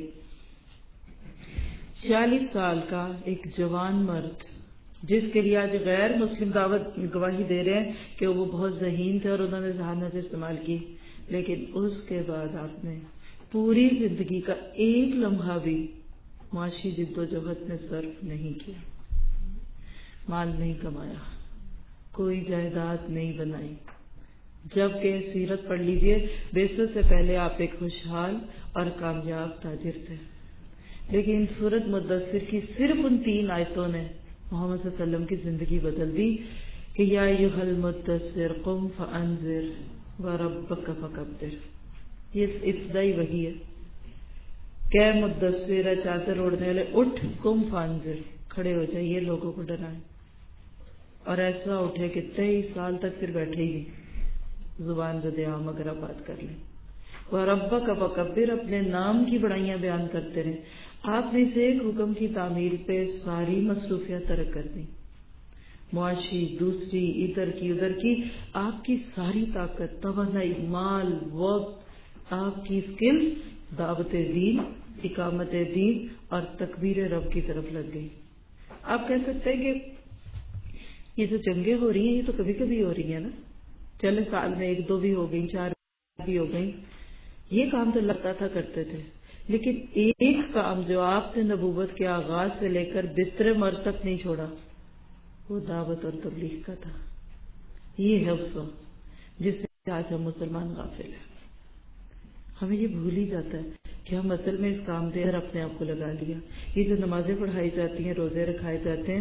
چالیس سال کا ایک جوان مرد جس کے لیے آج غیر مسلم دعوت گواہی دے رہے ہیں کہ وہ بہت ذہین تھے اور انہوں نے ذہانت استعمال کی، لیکن اس کے بعد آپ نے پوری زندگی کا ایک لمحہ بھی معاشی جد و جہد میں صرف نہیں کیا، مال نہیں کمایا، کوئی جائیداد نہیں بنائی. جبکہ سیرت پڑھ لیجئے، بیسٹ سے پہلے آپ ایک خوشحال اور کامیاب تاجر تھے. لیکن سورۃ مدثر کی صرف ان تین آیتوں نے محمد صلی اللہ علیہ وسلم کی زندگی بدل دی کہ یا ایھا المدثر قم فانذر وربک فکبر. یہ ابتدائی وحی ہے کہ مدثر چادر اوڑھنے والے، اٹھ، قم فانذر، کھڑے ہو جائیے، لوگوں کو ڈرائیں. اور ایسا اٹھے کہ تیئیس سال تک پھر بیٹھے ہی نہیں، زبان بدے عام اگر آپ بات کر لیں. وَرَبَّكَ فَكَبِّرْ، اپنے نام کی بڑائیاں بیان کرتے رہے. آپ نے اسے ایک حکم کی تعمیل پہ ساری مصروفیات ترک کر دی، معاشی، دوسری، ادھر کی ادھر کی. آپ کی ساری طاقت، توانائی، مال، وقت، آپ کی اسکل دعوت دین، اقامت دین اور تکبیر رب کی طرف لگ گئی. آپ کہہ سکتے ہیں کہ یہ جو جنگیں ہو رہی ہیں یہ تو کبھی کبھی ہو رہی ہیں نا، چلے سال میں ایک دو بھی ہو گئی، چار بھی ہو گئی. یہ کام تو لگتا تھا کرتے تھے، لیکن ایک کام جو آپ نے نبوت کے آغاز سے لے کر بستر مرد تک نہیں چھوڑا، وہ دعوت اور تبلیغ کا تھا. یہ ہے اس وقت جس سے آج ہم مسلمان غافل ہیں. ہمیں یہ بھول ہی جاتا ہے کہ ہم اصل میں اس کام دے کر اپنے آپ کو لگا لیا. یہ جو نمازیں پڑھائی جاتی ہیں، روزے رکھائے جاتے ہیں،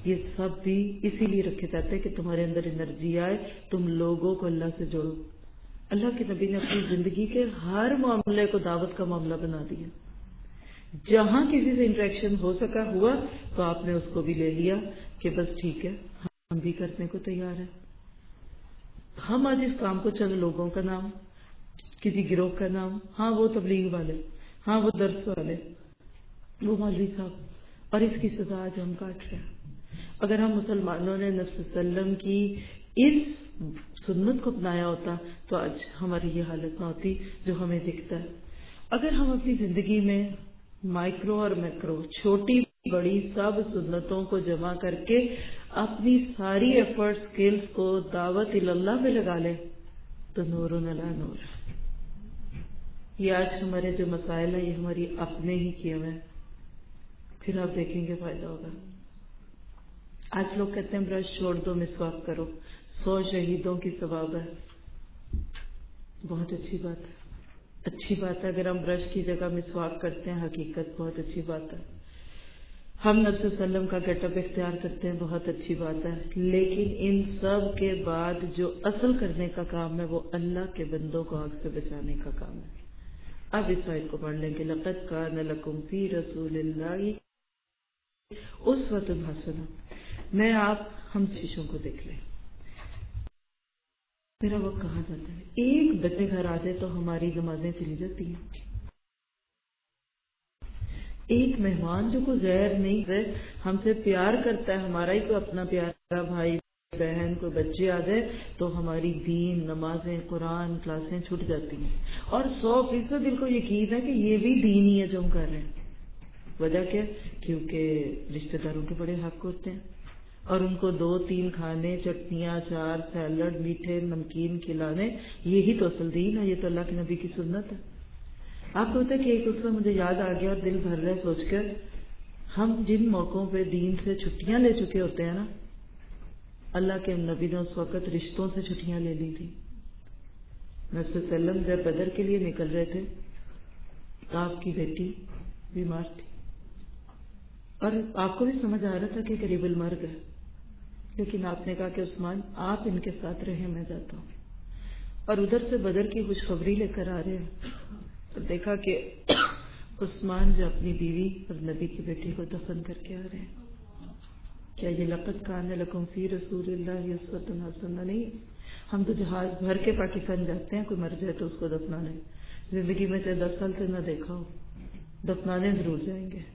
یہ سب بھی اسی لیے رکھے جاتے ہیں کہ تمہارے اندر انرجی آئے، تم لوگوں کو اللہ سے جوڑو. اللہ کے نبی نے اپنی زندگی کے ہر معاملے کو دعوت کا معاملہ بنا دیا. جہاں کسی سے انٹریکشن ہو سکا ہوا تو آپ نے اس کو بھی لے لیا کہ بس ٹھیک ہے ہم بھی کرنے کو تیار ہیں. ہم آج اس کام کو چند لوگوں کا نام، کسی گروہ کا نام، ہاں وہ تبلیغ والے، ہاں وہ درس والے، وہ مولوی صاحب، اور اس کی سزا آج ہم کاٹ رہے ہیں. اگر ہم مسلمانوں نے نبی صلی اللہ علیہ وسلم کی اس سنت کو اپنایا ہوتا تو آج ہماری یہ حالت نہ ہوتی جو ہمیں دکھتا ہے. اگر ہم اپنی زندگی میں مائکرو اور میکرو، چھوٹی بڑی سب سنتوں کو جمع کر کے اپنی ساری ایفرٹ سکلز کو دعوت اللہ میں لگا لیں تو نور علی نور. یہ آج ہمارے جو مسائل ہیں یہ ہماری اپنے ہی کیے ہوئے ہیں، پھر آپ دیکھیں گے فائدہ ہوگا. آج لوگ کہتے ہیں برش چھوڑ دو مسواک کرو، سو شہیدوں کی ثواب ہے. بہت اچھی بات ہے، اچھی بات ہے. اگر ہم برش کی جگہ مسواک کرتے ہیں حقیقت بہت اچھی بات ہے. ہم نبی صلی اللہ علیہ وسلم کا گیٹ اپ اختیار کرتے ہیں بہت اچھی بات ہے. لیکن ان سب کے بعد جو اصل کرنے کا کام ہے وہ اللہ کے بندوں کو آگ سے بچانے کا کام ہے. اب اس آیت کو پڑھ لیں کہ لقد کان لکم فی رسول اللہ اسوۃ حسنہ. میں آپ ہم شیشوں کو دیکھ لیں. میرا وقت کہاں جاتا ہے؟ ایک بچے گھر آ جائے تو ہماری نمازیں چلی جاتی ہیں. ایک مہمان جو کوئی غیر نہیں ہے ہم سے پیار کرتا ہے، ہمارا ہی کوئی اپنا پیارا بھائی بہن کوئی بچے آ جائے تو ہماری دین، نمازیں، قرآن کلاسیں چھوٹ جاتی ہیں. اور سو فیصد دل کو یقین ہے کہ یہ بھی دین ہی ہے جو ہم کر رہے ہیں. وجہ کیا؟ کیونکہ رشتہ داروں کے بڑے حق ہوتے ہیں اور ان کو دو تین کھانے، چٹنیاں، اچار، سیلڈ، میٹھے نمکین کھلانے، یہی تو اصل دین ہے. یہ تو اللہ کے نبی کی سنت ہے. آپ کو پتا ہے کہ ایک اس سے مجھے یاد آ گیا اور دل بھر رہا ہے سوچ کر، ہم جن موقعوں پہ دین سے چھٹیاں لے چکے ہوتے ہیں نا، اللہ کے نبی نے اس وقت رشتوں سے چھٹیاں لے لی تھی. نبی صلی اللہ علیہ وسلم جب بدر کے لیے نکل رہے تھے تو آپ کی بیٹی بیمار تھی اور آپ کو بھی سمجھ آ رہا تھا کہ قریب المرگ ہے، لیکن آپ نے کہا کہ عثمان آپ ان کے ساتھ رہیں، میں جاتا ہوں. اور ادھر سے بدر کی خوشخبری لے کر آ رہے ہیں تو دیکھا کہ عثمان جو اپنی بیوی اور نبی کی بیٹی کو دفن کر کے آ رہے ہیں. کیا یہ لقد کان لکم فی رسول اللہ اسوۃ حسنہ نہیں؟ ہم تو جہاز بھر کے پاکستان جاتے ہیں، کوئی مر جائے تو اس کو دفنانے، زندگی میں چاہے دس سال سے نہ دیکھا ہو، دفنانے ضرور جائیں گے.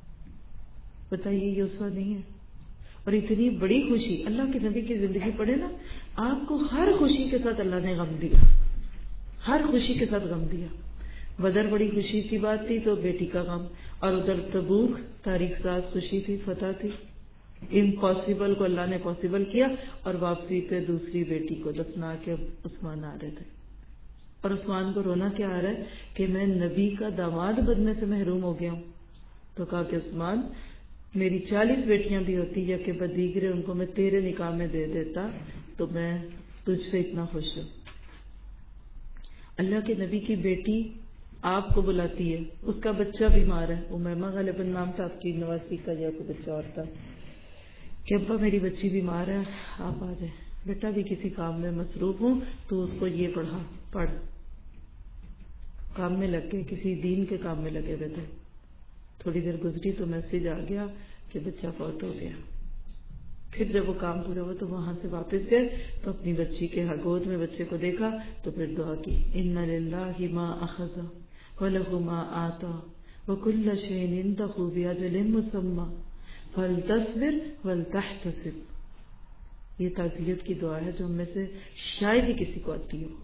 بتائیے یہ اسوہ نہیں ہے؟ اور اتنی بڑی خوشی اللہ کے نبی کی زندگی پڑھے نا، آپ کو ہر خوشی کے ساتھ اللہ نے غم دیا، ہر خوشی کے ساتھ غم دیا. بدر بڑی خوشی کی بات تھی تو بیٹی کا غم، اور ادھر تبوک تاریخ ساز خوشی تھی، فتح تھی. امپاسبل کو اللہ نے پاسبل کیا اور واپسی پہ دوسری بیٹی کو دفنا کے عثمان آ رہے تھے. اور عثمان کو رونا کیا آ رہا ہے کہ میں نبی کا داماد بننے سے محروم ہو گیا ہوں. تو کہا کہ عثمان میری چالیس بیٹیاں بھی ہوتی یا کہ بدیگرے ان کو میں تیرے نکاح میں دے دیتا تو میں تجھ سے اتنا خوش ہوں. اللہ کے نبی کی بیٹی آپ کو بلاتی ہے، اس کا بچہ بیمار ہے، امیمہ غالباً نام تھا آپ کی نواسی کا یا کوئی بچہ اور تھا، کہ ابا میری بچی بیمار ہے آپ آ جائیں. بیٹا بھی کسی کام میں مصروف ہوں تو اس کو یہ پڑھا پڑھ کام میں لگ گئے، کسی دین کے کام میں لگے ہوئے تھے. تھوڑی دیر گزری تو میسج آ گیا کہ بچہ فوت ہو گیا. پھر جب وہ کام پورا ہوا تو وہاں سے واپس گئے تو اپنی بچی کے گود میں بچے کو دیکھا تو پھر دعا کی، ان للہ ما اخذ وله ما آتا وكل شيء عنده بأجل مسمى فلتصبر ولتحتسب. یہ تعزیت کی دعا ہے جو ہم میں سے شاید ہی کسی کو آتی ہو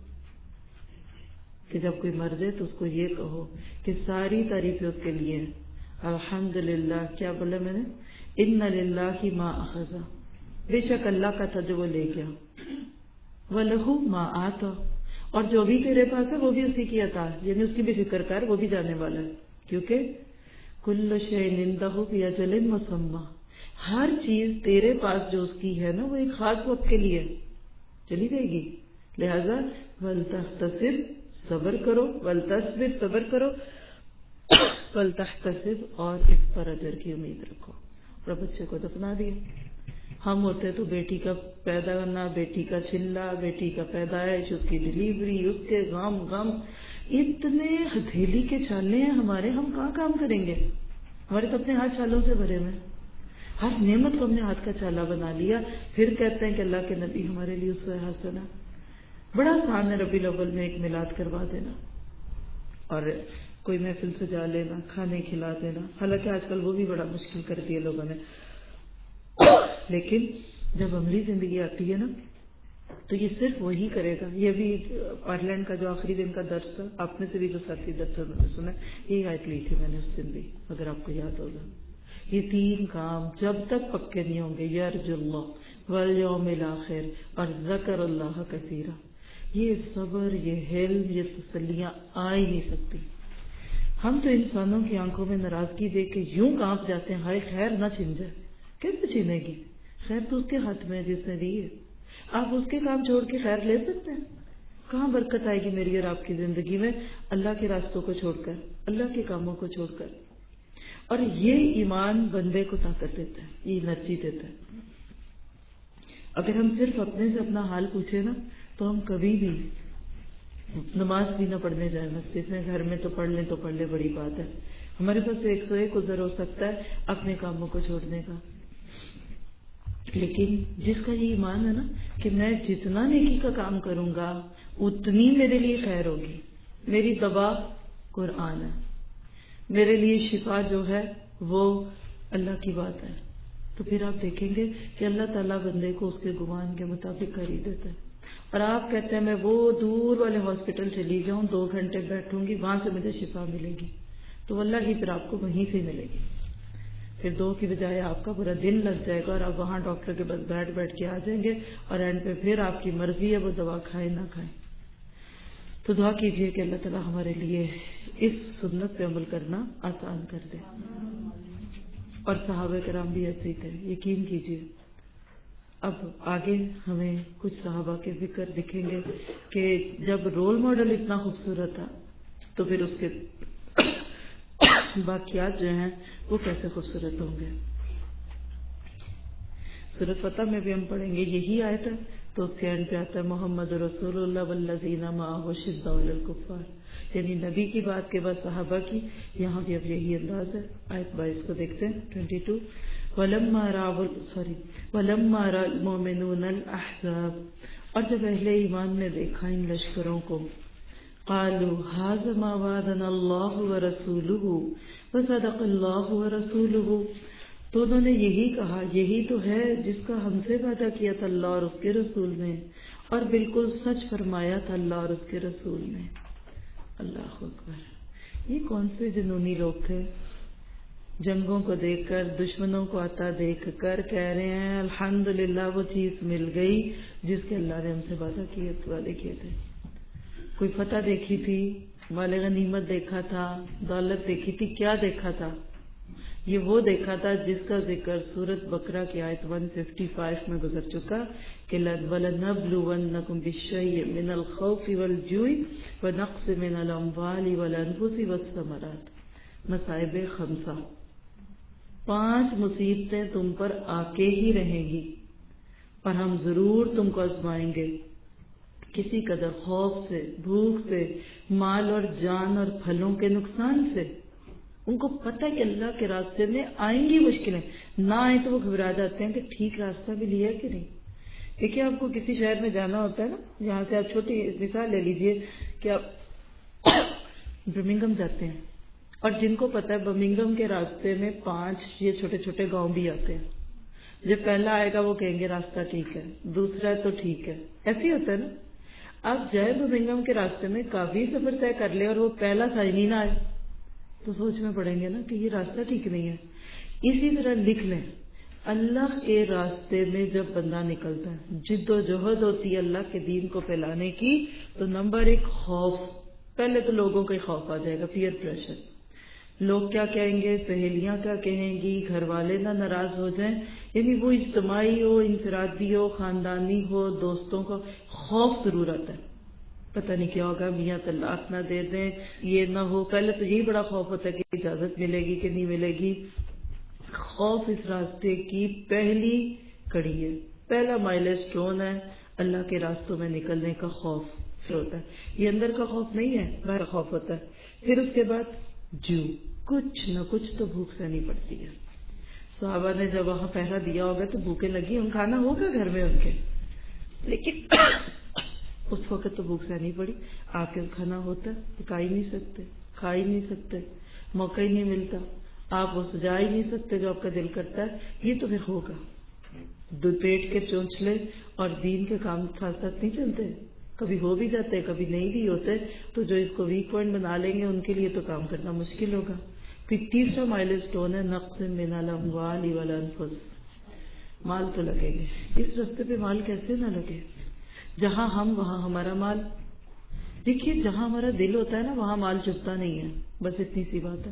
کہ جب کوئی مر جائے تو اس کو یہ کہو کہ ساری تعریفیں اس کے لیے ہیں. الحمدللہ کیا بولا میں نے؟ ان للہ ما اخذ، بے شک اللہ کا تھا جو وہ لے گیا، وَلَهُ مَا آتَا، اور جو بھی تیرے پاس ہے وہ بھی اسی کی عطا ہے، یعنی اس کی بھی فکر کر، وہ بھی جانے والا ہے. کیونکہ کل شیء عندہ بأجل مسمى، ہر چیز تیرے پاس جو اس کی ہے نا وہ ایک خاص وقت کے لیے چلی جائے گی. لہذا وَلْتَحْتَسِبْ، صبر کرو، وَلْتَصْبِرْ، صبر کرو، وَلْتَحْتَسِبْ، اور اس پر اجر کی امید رکھو. اور بچے کو دفنا دیا. ہم ہوتے تو بیٹی کا پیدا کرنا، بیٹی کا چلا، بیٹی کا پیدائش، اس کی ڈلیوری، اس کے غم غم اتنے ہتھیلی کے چھالے ہیں ہمارے، ہم کہاں کام کریں گے؟ ہمارے تو اپنے ہاتھ چھالوں سے بھرے ہوئے، ہر نعمت کو ہم نے ہاتھ کا چھالا بنا لیا، پھر کہتے ہیں کہ اللہ کے نبی ہمارے لیے اسوہ حسنہ۔ بڑا آسان ہے ربیع الاول میں ایک میلاد کروا دینا اور کوئی محفل سجا لینا، کھانے کھلا دینا، حالانکہ آج کل وہ بھی بڑا مشکل کر دیا لوگوں نے، لیکن جب عملی زندگی آتی ہے نا تو یہ صرف وہی کرے گا۔ یہ بھی آئرلینڈ کا جو آخری دن کا درس تھا، آپ میں سے بھی جو ساتھی درس انہوں نے سنا، یہی آیت لی تھی میں نے اس دن بھی، اگر آپ کو یاد ہوگا۔ یہ تین کام جب تک پکے نہیں ہوں گے، یرجو اللہ والیوم الآخر اور ذکر اللہ کثیرا، یہ صبر، یہ حلم، یہ تسلیاں آ ہی نہیں سکتی۔ ہم تو انسانوں کی آنکھوں میں ناراضگی دیکھ کے یوں کانپ جاتے ہیں، ہائے خیر نہ چھن جائے۔ کیسے چھینے گی؟ خیر تو اس کے ہاتھ میں ہے جس نے دی ہے۔ آپ اس کے کام چھوڑ کے خیر لے سکتے ہیں؟ کہاں برکت آئے گی میری اور آپ کی زندگی میں اللہ کے راستوں کو چھوڑ کر، اللہ کے کاموں کو چھوڑ کر؟ اور یہ ایمان بندے کو طاقت دیتا ہے، یہ انرجی دیتا ہے۔ اگر ہم صرف اپنے سے اپنا حال پوچھیں نا تو ہم کبھی بھی نماز بھی نہ پڑھنے جائیں مسجد میں، گھر میں تو پڑھ لیں تو پڑھ لیں، بڑی بات ہے۔ ہمارے پاس ایک سو ایک عذر ہو سکتا ہے اپنے کاموں کو چھوڑنے کا، لیکن جس کا یہ ایمان ہے نا کہ میں جتنا نیکی کا کام کروں گا اتنی میرے لیے خیر ہوگی، میری دوا قرآن ہے، میرے لیے شفا جو ہے وہ اللہ کی بات ہے، تو پھر آپ دیکھیں گے کہ اللہ تعالیٰ بندے کو اس کے گمان کے مطابق کر ہی دیتا ہے۔ اور آپ کہتے ہیں میں وہ دور والے ہاسپٹل چلی جاؤں، دو گھنٹے بیٹھوں گی، وہاں سے مجھے شفا ملے گی، تو واللہ ہی پھر آپ کو وہیں سے ملے گی۔ پھر دو کی بجائے آپ کا پورا دن لگ جائے گا اور آپ وہاں ڈاکٹر کے پاس بیٹھ بیٹھ کے آ جائیں گے، اور اینڈ پہ پھر آپ کی مرضی ہے وہ دوا کھائیں نہ کھائیں۔ تو دعا کیجئے کہ اللہ تعالیٰ ہمارے لیے اس سنت پہ عمل کرنا آسان کر دے۔ اور صحابہ کرام بھی ایسے ہی تھے، یقین کیجئے۔ اب آگے ہمیں کچھ صحابہ کے ذکر دکھیں گے کہ جب رول ماڈل اتنا خوبصورت تھا تو پھر اس کے باقیات جو ہیں وہ کیسے خوبصورت ہوں گے۔ سورۃ فتح میں بھی ہم پڑھیں گے یہی آیت ہے، تو اس کے اینڈ پہ آتا ہے محمد رسول اللہ والذین معہ شدۃ علی الکفار، یعنی نبی کی بات کے بعد صحابہ کی، یہاں بھی اب یہی انداز ہے۔ آیت بائیس کو دیکھتے ہیں، ٹوینٹی ٹو وَلَمَّا رَأَوْا سوری وَلَمَّا رَأَى الْمُؤْمِنُونَ الْأَحْزَابَ، اور جب اہل ایمان نے دیکھا ان لشکروں کو، قالوا هذا ما وعدنا اللہ ورسولہ وصدق اللہ ورسولہ، تو انہوں نے یہی کہا یہی تو ہے جس کا ہم سے وعدہ کیا تھا اللہ اور اس کے رسول نے، اور بالکل سچ فرمایا تھا اللہ اور اس کے رسول نے۔ اللہ اکبر! یہ کون سے جنونی لوگ تھے؟ جنگوں کو دیکھ کر، دشمنوں کو آتا دیکھ کر کہہ رہے ہیں الحمدللہ وہ چیز مل گئی جس کے اللہ نے ہم سے وعدہ کیے وعدے کیے تھے۔ کوئی فتح دیکھی تھی، مال غنیمت دیکھا تھا، دولت دیکھی تھی، کیا دیکھا تھا؟ یہ وہ دیکھا تھا جس کا ذکر سورۃ بقرہ کی آیت ایک سو پچپن میں گزر چکا کہ وَلَنَبْلُوَنَّكُمْ بِالشَّيْءِ مِنَ الْخَوْفِ وَالْجُوعِ وَنَقْصٍ مِنَ الْأَمْوَالِ وَالْأَنفُسِ وَالثَّمَرَاتِ، مصائب خمسہ، پانچ مصیبتیں تم پر آ کے ہی رہیں گی اور ہم ضرور تم کو آزمائیں گے، کسی قدر خوف سے، بھوک سے، مال اور جان اور پھلوں کے نقصان سے۔ ان کو پتہ ہے کہ اللہ کے راستے میں آئیں گی مشکلیں، نہ آئیں تو وہ گھبرا جاتے ہیں کہ ٹھیک راستہ بھی لیا کہ نہیں۔ دیکھیے آپ کو کسی شہر میں جانا ہوتا ہے نا، یہاں سے آپ چھوٹی مثال لے لیجئے کہ آپ برمنگھم جاتے ہیں، اور جن کو پتہ ہے برمنگھم کے راستے میں پانچ یہ چھوٹے چھوٹے گاؤں بھی آتے ہیں، جب پہلا آئے گا وہ کہیں گے راستہ ٹھیک ہے، دوسرا تو ٹھیک ہے، ایسے ہی ہوتا ہے نا۔ آپ جائے برمنگھم کے راستے میں کافی سفر طے کر لے اور وہ پہلا سائن ہی نہ آئے تو سوچ میں پڑیں گے نا کہ یہ راستہ ٹھیک نہیں ہے۔ اسی طرح لکھ لیں، اللہ کے راستے میں جب بندہ نکلتا ہے، جد و جہد ہوتی ہے اللہ کے دین کو پھیلانے کی، تو نمبر ایک خوف، پہلے تو لوگوں کا ہی خوف آ جائے گا، پیئر پریشر، لوگ کیا کہیں گے، سہیلیاں کیا کہیں گی، گھر والے نہ ناراض ہو جائیں، یعنی وہ اجتماعی ہو، انفرادی ہو، خاندانی ہو، دوستوں کا خوف ضرور آتا ہے۔ پتہ نہیں کیا ہوگا، میاں طلاق نہ دے دیں، یہ نہ ہو، پہلے تو یہی بڑا خوف ہوتا ہے کہ اجازت ملے گی کہ نہیں ملے گی۔ خوف اس راستے کی پہلی کڑی ہے. پہلا مائل سٹون ہے اللہ کے راستوں میں نکلنے کا خوف ہوتا ہے. یہ اندر کا خوف نہیں ہے، باہر کا خوف ہوتا ہے. پھر اس کے بعد جو کچھ نہ کچھ تو بھوک سہنی پڑتی ہے. صحابہ نے جب وہاں پہرا دیا ہوگا تو بھوکیں لگی، ان کھانا ہوگا گھر میں ان کے، لیکن اس وقت تو بھوک سہنی پڑی. آپ کے کھانا ہوتا ہے، پکا ہی نہیں سکتے، کھا ہی نہیں سکتے، موقع ہی نہیں ملتا، آپ وہ سجا ہی نہیں سکتے جو آپ کا دل کرتا ہے. یہ تو پھر ہوگا. دو پیٹ کے چونچلے اور دین کے کام ساتھ ساتھ نہیں چلتے، کبھی ہو بھی جاتے کبھی نہیں بھی ہوتے. تو جو اس کو ویک پوائنٹ بنا لیں گے ان کے لیے تو کام کرنا مشکل ہوگا. پھر تیسرا مائل سٹون ہے نقص من الاموال والانفس. مال تو لگے گے. اس راستے پہ مال کیسے نہ لگے؟ جہاں ہم وہاں ہمارا مال. دیکھیے جہاں ہمارا دل ہوتا ہے نا وہاں مال چپتا نہیں ہے، بس اتنی سی بات ہے.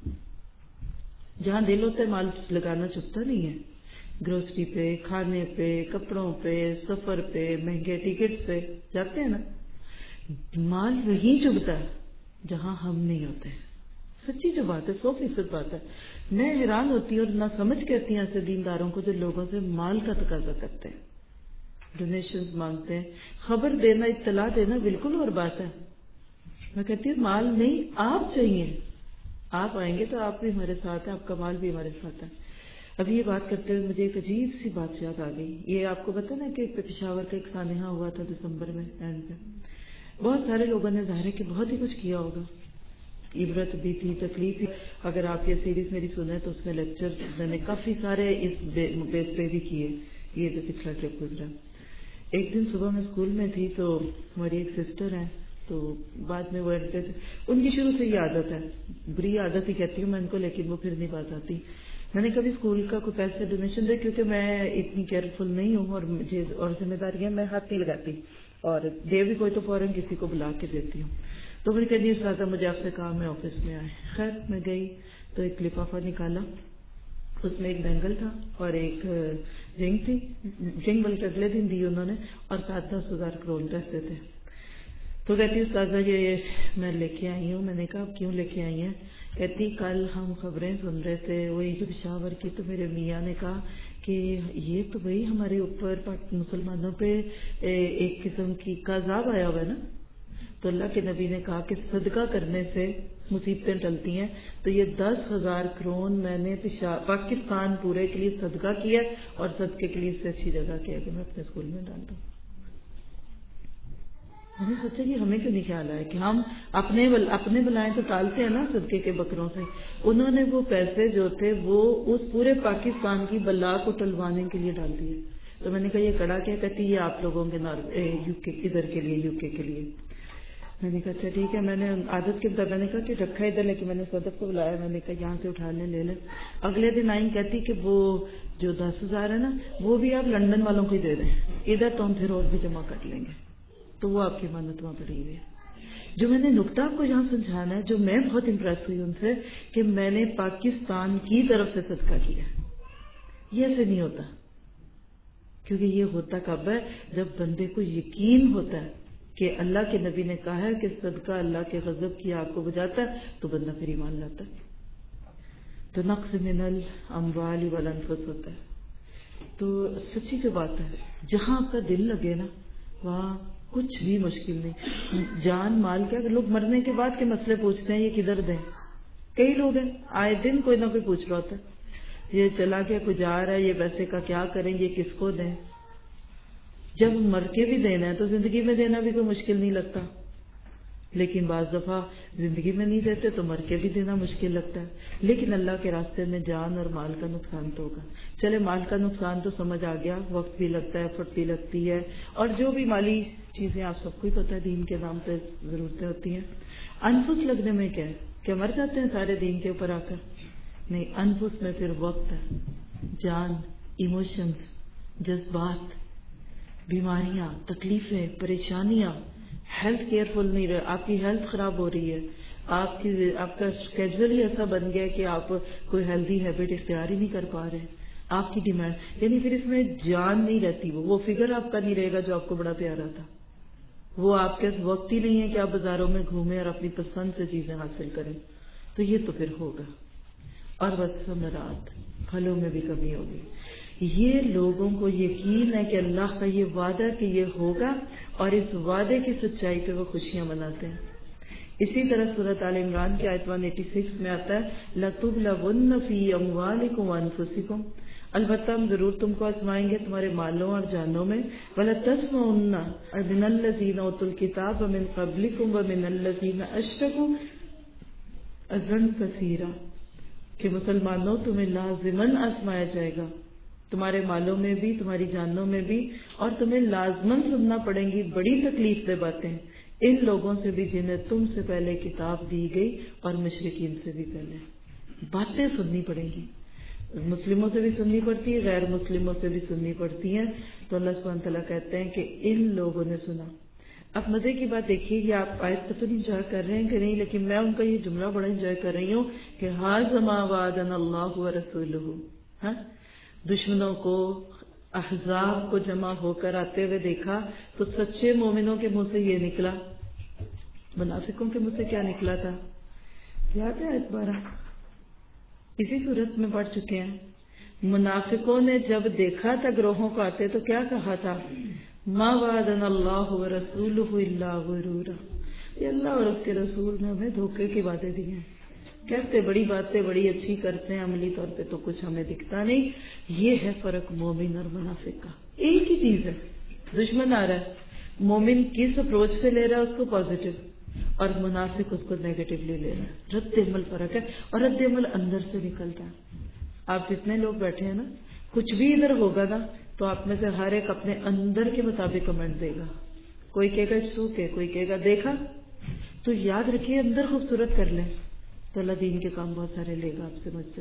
جہاں دل ہوتا ہے مال لگانا چپتا نہیں ہے. گروسری پہ، کھانے پہ، کپڑوں پہ، سفر پہ، مہنگے ٹکٹس پہ جاتے ہیں نا، مال وہیں چبھتا ہے جہاں ہم نہیں ہوتے. سچی جو بات ہے، سو فیصد بات ہے. میں حیران ہوتی ہوں اور نہ سمجھ کہتی ہیں ایسے دینداروں کو جو لوگوں سے مال کا تقاضا کرتے ہیں، ڈونیشنز مانگتے ہیں. خبر دینا، اطلاع دینا بالکل اور بات ہے. میں کہتی ہوں مال نہیں، آپ چاہیے. آپ آئیں گے تو آپ بھی ہمارے ساتھ ہیں، آپ کا مال بھی ہمارے ساتھ ہے. ابھی یہ بات کرتے ہوئے مجھے ایک عجیب سی بات یاد آ گئی. یہ آپ کو پتا نا کہ پشاور کا ایک سانحہ ہوا تھا دسمبر میں اینڈ پہ. بہت سارے لوگوں نے ظاہر ہے کہ بہت ہی کچھ کیا ہوگا، عبرت بھی تھی، تکلیف بھی. اگر آپ یہ سیریز میری سنیں تو اس میں لیکچر میں نے کافی سارے اس بیس پہ بھی کیے. یہ جو پچھلا ٹرپ گزرا، ایک دن صبح میں اسکول میں تھی تو ہماری ایک سسٹر ہے، تو بعد میں وہ ان کی شروع سے یہ عادت ہے، بری عادت ہی کہتی ہوں میں ان کو، لیکن وہ پھر نہیں بات آتی. میں نے کبھی اسکول کا کوئی پیسے ڈونیشن دے، کیونکہ میں اتنی کیئرفل نہیں ہوں اور مجھے اور ذمہ داریاں میں ہاتھ نہیں لگاتی، اور دے بھی کوئی تو فوراً کسی کو بلا کے دیتی ہوں. تو مجھے کہتی استاذہ مجھے آپ سے کام ہے آفس میں آئے. خیر میں گئی تو ایک لفافہ نکالا، اس میں ایک بینگل تھا اور ایک رنگ تھی. رنگ بلکہ اگلے دن دی انہوں نے، اور سات دس ہزار کرون پیسے تھے. تو کہتی استاذہ یہ میں لے کے آئی ہوں. میں نے کہا کیوں لے کے آئی ہیں؟ کہتی کل ہم خبریں سن رہے تھے وہی جو پشاور کی، تو میرے میاں نے کہا کہ یہ تو بھائی ہمارے اوپر مسلمانوں پہ ایک قسم کی کا عذاب آیا ہوا ہے نا. تو اللہ کے نبی نے کہا کہ صدقہ کرنے سے مصیبتیں ٹلتی ہیں. تو یہ دس ہزار کرون میں نے پاکستان پورے کے لیے صدقہ کیا، اور صدقے کے لیے اس سے اچھی جگہ کیا کہ میں اپنے اسکول میں ڈال دوں. میں نے سوچا کہ ہمیں کیوں نہیں خیال آیا کہ ہم اپنے بل اپنے بلائیں تو ٹالتے ہیں نا صدقے کے بکروں سے. انہوں نے وہ پیسے جو تھے وہ اس پورے پاکستان کی بلا کو ٹلوانے کے لیے ڈال دیے. تو میں نے کہا یہ کڑا کیا؟ کہتی یہ آپ لوگوں کے یو کے ادھر کے لیے، یو کے کے لیے. میں نے کہا اچھا ٹھیک ہے. میں نے عادت کے مطابق میں نے کہا کہ رکھا ادھر، لیکن میں نے صدف کو بلایا. میں نے کہا یہاں سے اٹھا لیں، لے لیں. اگلے دن آئی کہتی کہ وہ جو دس ہزار ہے نا وہ بھی آپ لنڈن والوں کو ہی دے دیں، ادھر تو ہم پھر اور بھی جمع کر لیں گے. تو وہ آپ کی امانت وہاں پڑی ہوئی ہے. جو میں نے نقطہ آپ کو یہاں سمجھانا ہے، جو میں بہت امپریس ہوئی ان سے، کہ میں نے پاکستان کی طرف سے صدقہ کیا. یہ ایسے نہیں ہوتا، کیونکہ یہ ہوتا کب ہے؟ جب بندے کو یقین ہوتا ہے کہ اللہ کے نبی نے کہا ہے کہ صدقہ اللہ کے غضب کی آگ کو بجھاتا ہے، تو بندہ پھر ایمان لاتا ہے. تو نقص من الاموال والانفس ہوتا ہے. تو سچی جو بات ہے، جہاں آپ کا دل لگے نا وہاں کچھ بھی مشکل نہیں. جان مال کیا، لوگ مرنے کے بعد کے مسئلے پوچھتے ہیں یہ کدھر دیں. کئی لوگ ہیں آئے دن کوئی نہ کوئی پوچھ رہا ہوتا ہے یہ چلا گیا، کوئی جا رہا ہے، یہ پیسے کا کیا کریں، یہ کس کو دیں. جب مر کے بھی دینا ہے تو زندگی میں دینا بھی کوئی مشکل نہیں لگتا، لیکن بعض دفعہ زندگی میں نہیں دیتے تو مر کے بھی دینا مشکل لگتا ہے. لیکن اللہ کے راستے میں جان اور مال کا نقصان تو ہوگا. چلے مال کا نقصان تو سمجھ آ گیا، وقت بھی لگتا ہے، ایفرٹ بھی لگتی ہے، اور جو بھی مالی چیزیں آپ سب کو ہی پتہ ہے دین کے نام پہ ضرورتیں ہوتی ہیں. انفس لگنے میں کیا ہے؟ کیا مر جاتے ہیں سارے دین کے اوپر آ کر؟ نہیں، انفس میں پھر وقت ہے، جان، ایموشنز، جذبات، بیماریاں، تکلیفیں، پریشانیاں. ہیلتھ کیئرفل نہیں رہے، آپ کی ہیلتھ خراب ہو رہی ہے، آپ کی آپ کا اسکیجول ہی ایسا بن گیا کہ آپ کوئی ہیلتھی ہیبٹ اختیار ہی نہیں کر پا رہے. آپ کی ڈیمانڈ، یعنی پھر اس میں جان نہیں رہتی. وہ وہ فگر آپ کا نہیں رہے گا جو آپ کو بڑا پیارا تھا. وہ آپ کے وقت ہی نہیں ہے کہ آپ بازاروں میں گھومیں اور اپنی پسند سے چیزیں حاصل کریں. تو یہ تو پھر ہوگا. اور بس ثمرات، پھلوں میں بھی کمی ہوگی. یہ لوگوں کو یقین ہے کہ اللہ کا یہ وعدہ کہ یہ ہوگا، اور اس وعدے کی سچائی پہ وہ خوشیاں مناتے ہیں۔ اسی طرح سورۃ آل عمران کی آیت ایک سو چھیاسی میں آتا ہے لَتُبْلَوُنَّ فِي أَمْوَالِكُمْ وَأَنفُسِكُمْ، البتہ ہم ضرور تم کو آزمائیں گے تمہارے مالوں اور جانوں میں، وَلَتَسْمَعُنَّ مِنَ الَّذِينَ أُوتُوا الْكِتَابَ مِنْ قَبْلِكُمْ وَمِنَ الَّذِينَ أَشْرَكُوا أَذًى كَثِيرًا، کہ مسلمانوں تمہیں لازماً آزمایا جائے گا، تمہارے مالوں میں بھی تمہاری جانوں میں بھی، اور تمہیں لازماً سننا پڑیں گی بڑی تکلیف دہ باتیں ان لوگوں سے بھی جنہیں تم سے پہلے کتاب دی گئی اور مشرکین سے بھی پہلے باتیں سننی پڑیں گی، مسلموں سے بھی سننی پڑتی ہے، غیر مسلموں سے بھی سننی پڑتی ہیں۔ تو اللہ سبحانہ تعالیٰ کہتے ہیں کہ ان لوگوں نے سنا۔ اب مزے کی بات دیکھیے کہ آپ آیت تو نہیں انجوائے کر رہے ہیں کہ نہیں، لیکن میں ان کا یہ جملہ بڑا انجوائے کر رہی ہوں کہ ہاذا وعدنا اللہ ورسولہ، ہاں، دشمنوں کو احزاب کو جمع ہو کر آتے ہوئے دیکھا تو سچے مومنوں کے منہ سے یہ نکلا، منافقوں کے منہ سے کیا نکلا تھا؟ یاد ہے آیت بارہ، اسی صورت میں پڑھ چکے ہیں۔ منافقوں نے جب دیکھا تھا گروہوں کو آتے تو کیا کہا تھا؟ ما وعدنا اللہ ورسولہ الا غرورا، یہ اللہ اور اس کے رسول نے ہمیں دھوکے کی باتیں دی ہیں، کہتے بڑی باتیں بڑی اچھی کرتے ہیں، عملی طور پہ تو کچھ ہمیں دکھتا نہیں۔ یہ ہے فرق مومن اور منافق کا، ایک ہی چیز ہے، دشمن آ رہا ہے، مومن کس اپروچ سے لے رہا ہے اس کو پازیٹو، اور منافق اس کو نیگیٹولی لے رہا ہے، رد عمل فرق ہے، اور رد عمل اندر سے نکلتا ہے۔ آپ جتنے لوگ بیٹھے ہیں نا، کچھ بھی ادھر ہوگا نا تو آپ میں سے ہر ایک اپنے اندر کے مطابق کمنٹ دے گا، کوئی کہے گا سو کے، کوئی کہے گا دیکھا، تو یاد رکھیے اندر خوبصورت کر لیں تو اللہ دین کے کام بہت سارے لے گا آپ سے، مجھ سے۔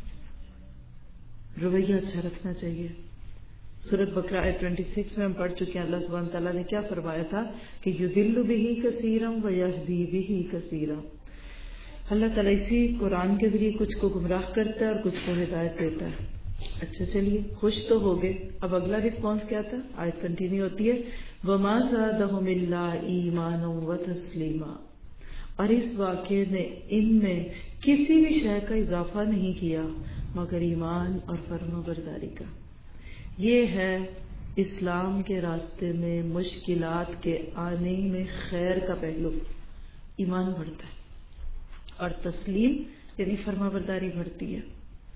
رویہ اچھا رکھنا چاہیے۔ سورۃ بقرہ آیت چھبیس میں ہم پڑھ چکے ہیں، اللہ سبحانہ تعالیٰ نے کیا فرمایا تھا کہ یضل بہ کثیرا ویہدی بہ کثیرا، اللہ تعالیٰ اسی قرآن کے ذریعے کچھ کو گمراہ کرتا ہے اور کچھ کو ہدایت دیتا ہے۔ اچھا چلیے، خوش تو ہو گئے، اب اگلا رسپانس کیا تھا؟ آیت کنٹینیو ہوتی ہے وما زادہم الا ایمانا وتسلیما، اور اس واقعے نے ان میں کسی بھی شے کا اضافہ نہیں کیا مگر ایمان اور فرما برداری کا۔ یہ ہے اسلام کے راستے میں مشکلات کے آنے میں خیر کا پہلو، ایمان بڑھتا ہے اور تسلیم یعنی فرما برداری بڑھتی ہے۔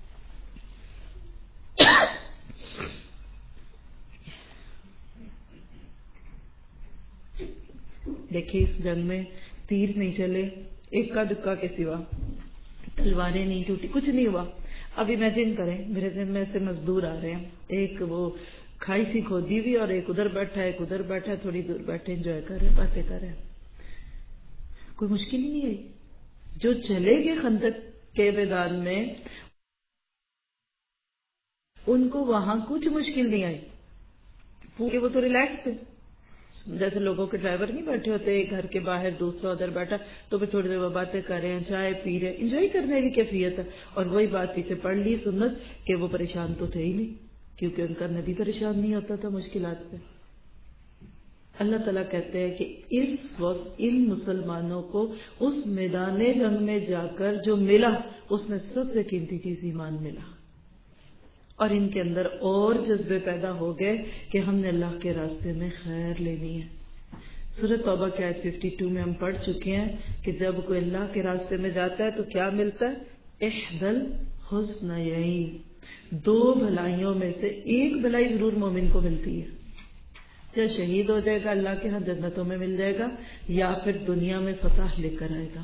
دیکھیے اس جنگ میں تیر نہیں چلے ایک دکا کے سوا، تلواریں نہیں ٹوٹی، کچھ نہیں ہوا۔ اب امیجن کریں میرے ذہن میں سے مزدور آ رہے ہیں، ایک وہ کھائی سی کھودی ہوئی اور ایک ادھر بیٹھا ہے ایک ادھر بیٹھا ہے، تھوڑی دور بیٹھے انجوائے کر رہے ہیں، باتیں کر رہے ہیں، کوئی مشکل ہی نہیں آئی۔ جو چلے گئے خندق کے میدان میں ان کو وہاں کچھ مشکل نہیں آئی، کیونکہ وہ تو ریلیکس تھے، جیسے لوگوں کے ڈرائیور نہیں بیٹھے ہوتے گھر کے باہر، دوسرا ادھر بیٹھا تو پھر تھوڑی دیر وہ باتیں کر رہے ہیں، چائے پی رہے ہیں، انجوائے کرنے کی کیفیت ہے۔ اور وہی بات پیچھے پڑھ لی سنت کہ وہ پریشان تو تھے ہی نہیں، کیونکہ ان کا نبی پریشان نہیں ہوتا تھا مشکلات پہ۔ اللہ تعالیٰ کہتے ہیں کہ اس وقت ان مسلمانوں کو اس میدان جنگ میں جا کر جو ملا اس میں سب سے قیمتی چیز ایمان ملا، اور ان کے اندر اور جذبے پیدا ہو گئے کہ ہم نے اللہ کے راستے میں خیر لینی ہے۔ سورۃ توبہ کی آیت بائیس میں ہم پڑھ چکے ہیں کہ جب کوئی اللہ کے راستے میں جاتا ہے تو کیا ملتا ہے؟ احدی الحسنیین، دو بھلائیوں میں سے ایک بھلائی ضرور مومن کو ملتی ہے، یا شہید ہو جائے گا اللہ کے ہاں جنتوں میں مل جائے گا، یا پھر دنیا میں فتح لے کر آئے گا۔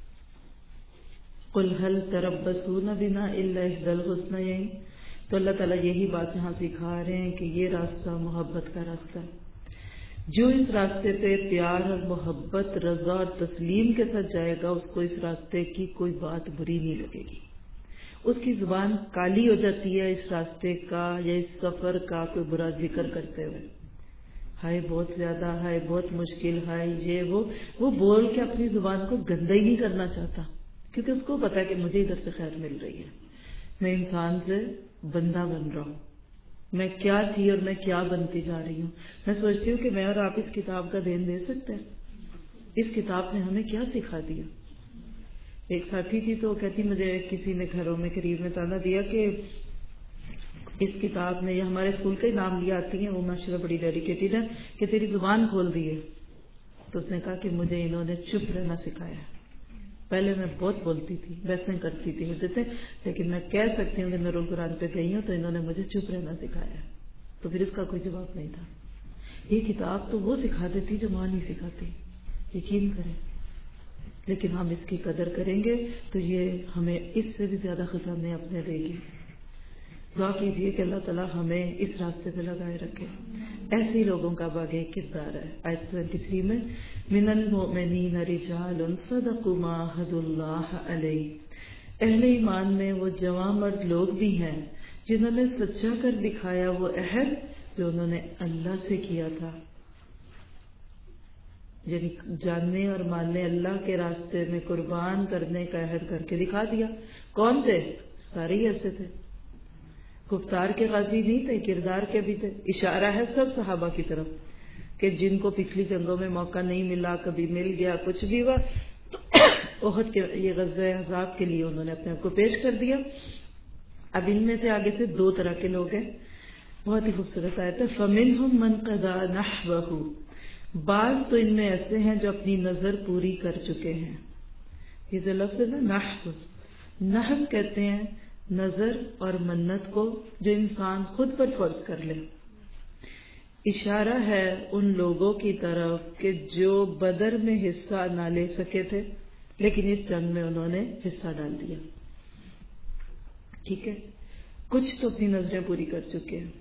قل هل تربصون بنا الا احدی الحسنیین، تو اللہ تعالیٰ یہی بات یہاں سکھا رہے ہیں کہ یہ راستہ محبت کا راستہ ہے، جو اس راستے پہ پیار اور محبت، رضا اور تسلیم کے ساتھ جائے گا اس کو اس راستے کی کوئی بات بری نہیں لگے گی، اس کی زبان کالی ہو جاتی ہے اس راستے کا یا اس سفر کا کوئی برا ذکر کرتے ہوئے، ہائے بہت زیادہ، ہائے بہت مشکل، ہائے یہ وہ وہ بول کے اپنی زبان کو گندا ہی نہیں کرنا چاہتا، کیونکہ اس کو پتا ہے کہ مجھے ادھر سے خیر مل رہی ہے، میں انسان سے بندہ بن رہا ہوں، میں کیا تھی اور میں کیا بنتی جا رہی ہوں۔ میں سوچتی ہوں کہ میں اور آپ اس کتاب کا دین دے سکتے ہیں، اس کتاب نے ہمیں کیا سکھا دیا۔ ایک ساتھی تھی تو وہ کہتی مجھے کسی نے گھروں میں قریب میں تانا دیا کہ اس کتاب میں، یہ ہمارے اسکول کا ہی نام لیا آتی ہیں، وہ ماشاء اللہ بڑی ڈیڈیکیٹڈ ہے کہ تیری زبان کھول دی ہے. تو اس نے کہا کہ مجھے انہوں نے چپ رہنا سکھایا ہے. پہلے میں بہت بولتی تھی، بحثیں کرتی تھی مجھے تھے، لیکن میں کہہ سکتی ہوں کہ میں قرآن پہ گئی ہوں تو انہوں نے مجھے چپ رہنا سکھایا ہے. تو پھر اس کا کوئی جواب نہیں تھا. یہ کتاب تو وہ سکھا دیتی جو ماں نہیں سکھاتی، یقین کریں. لیکن ہم اس کی قدر کریں گے تو یہ ہمیں اس سے بھی زیادہ خزانے اپنے دے گی. دعا کیجیے کہ اللہ تعالیٰ ہمیں اس راستے پہ لگائے رکھے. ایسے ہی لوگوں کا باغی کردار ہے. آیت تیئیس میں من المؤمنین رجال صدقوا ما عاهدوا اللہ علیہ، اہل ایمان میں وہ جوان مرد لوگ بھی ہیں جنہوں نے سچا کر دکھایا وہ عہد جو انہوں نے اللہ سے کیا تھا. یعنی جاننے اور ماننے اللہ کے راستے میں قربان کرنے کا عہد کر کے دکھا دیا. کون تھے؟ سارے ہی ایسے تھے. گفتار کے غازی نہیں تھے، کردار کے بھی تھے. اشارہ ہے سب صحابہ کی طرف کہ جن کو پچھلی جنگوں میں موقع نہیں ملا، کبھی مل گیا، کچھ بھی ہوا تو احد کے یہ غزوہ احزاب کے لیے انہوں نے اپنے آپ کو پیش کر دیا. اب ان میں سے آگے سے دو طرح کے لوگ ہیں. بہت ہی خوبصورت آیت ہے، فَمِنْهُمْ مَنْ قَضَى نَحْبَهُ، بعض تو ان میں ایسے ہیں جو اپنی نظر پوری کر چکے ہیں. یہ جو لفظ ہے نا نحب، نحب کہتے ہیں نظر اور منت کو جو انسان خود پر فرض کر لے. اشارہ ہے ان لوگوں کی طرف کہ جو بدر میں حصہ نہ لے سکے تھے لیکن اس جنگ میں انہوں نے حصہ ڈال دیا. ٹھیک ہے، کچھ تو اپنی نظریں پوری کر چکے ہیں.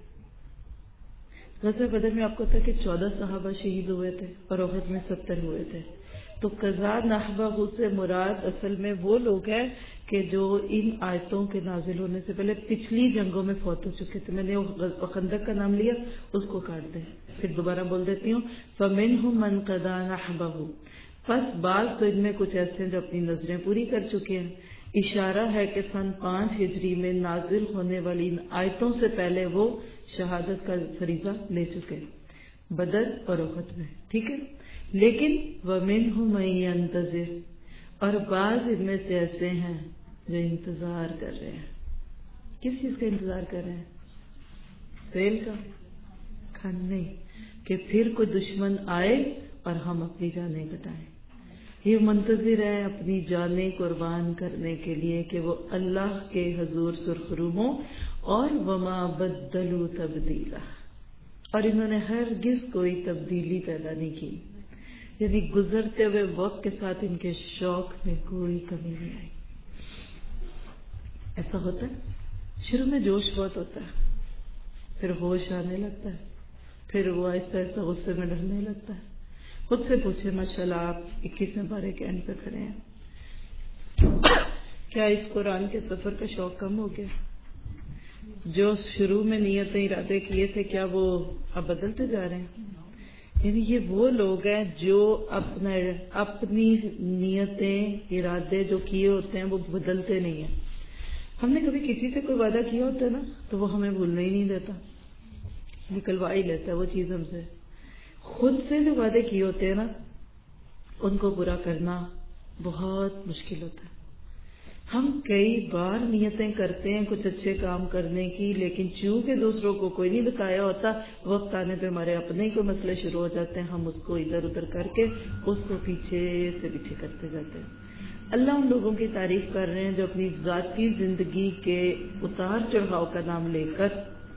غزوہ بدر میں آپ کو پتہ ہے کہ چودہ صحابہ شہید ہوئے تھے اور احد میں ستر ہوئے تھے. تو قضا نحبہ سے مراد اصل میں وہ لوگ ہیں کہ جو ان آیتوں کے نازل ہونے سے پہلے پچھلی جنگوں میں فوت ہو چکے تھے. میں نے خندق کا نام لیا، اس کو کاٹ دیں. پھر دوبارہ بول دیتی ہوں، فَمِنْهُمْ مَنْ قَضَى نَحْبَهُ، پس بعض تو ان میں کچھ ایسے ہیں جو اپنی نظریں پوری کر چکے ہیں. اشارہ ہے کہ سن پانچ ہجری میں نازل ہونے والی ان آیتوں سے پہلے وہ شہادت کا فریضہ لے چکے بدر اور احد میں. ٹھیک ہے، لیکن وَمِنْهُمْ مَن يَنْتَظِرُ، اور بعض ان میں سے ایسے ہیں جو انتظار کر رہے ہیں. کس چیز کا انتظار کر رہے ہیں؟ سیل کا، کھانے کہ پھر کوئی دشمن آئے اور ہم اپنی جانیں کٹائیں. یہ منتظر ہے اپنی جانیں قربان کرنے کے لیے کہ وہ اللہ کے حضور سرخرو ہوں. اور وما بدلوا تبدیلا، اور انہوں نے ہرگز کوئی تبدیلی پیدا نہیں کی. یعنی گزرتے ہوئے وقت کے ساتھ ان کے شوق میں کوئی کمی نہیں آئی. ایسا ہوتا ہے شروع میں جوش بہت ہوتا ہے، پھر ہوش آنے لگتا ہے، پھر وہ آہستہ آہستہ غصے میں ڈرنے لگتا ہے. خود سے پوچھیں ماشاءاللہ آپ اکیسویں پارے کے اینڈ پہ کھڑے ہیں، کیا اس قرآن کے سفر کا شوق کم ہو گیا؟ جو شروع میں نیتیں ارادے کیے تھے کیا وہ اب بدلتے جا رہے ہیں؟ یعنی یہ وہ لوگ ہیں جو اپنا اپنی نیتیں ارادے جو کیے ہوتے ہیں وہ بدلتے نہیں ہیں. ہم نے کبھی کسی سے کوئی وعدہ کیا ہوتا ہے نا تو وہ ہمیں بھولنا ہی نہیں دیتا، نکلوا ہی لیتا ہے وہ چیز ہم سے. خود سے جو وعدے کیے ہوتے ہیں نا ان کو پورا کرنا بہت مشکل ہوتا ہے. ہم کئی بار نیتیں کرتے ہیں کچھ اچھے کام کرنے کی، لیکن چونکہ دوسروں کو کوئی نہیں بتایا ہوتا، وقت آنے پہ ہمارے اپنے ہی کوئی مسئلے شروع ہو جاتے ہیں، ہم اس کو ادھر ادھر کر کے اس کو پیچھے سے پیچھے کرتے جاتے ہیں. اللہ ان لوگوں کی تعریف کر رہے ہیں جو اپنی ذاتی زندگی کے اتار چڑھاؤ کا نام لے کر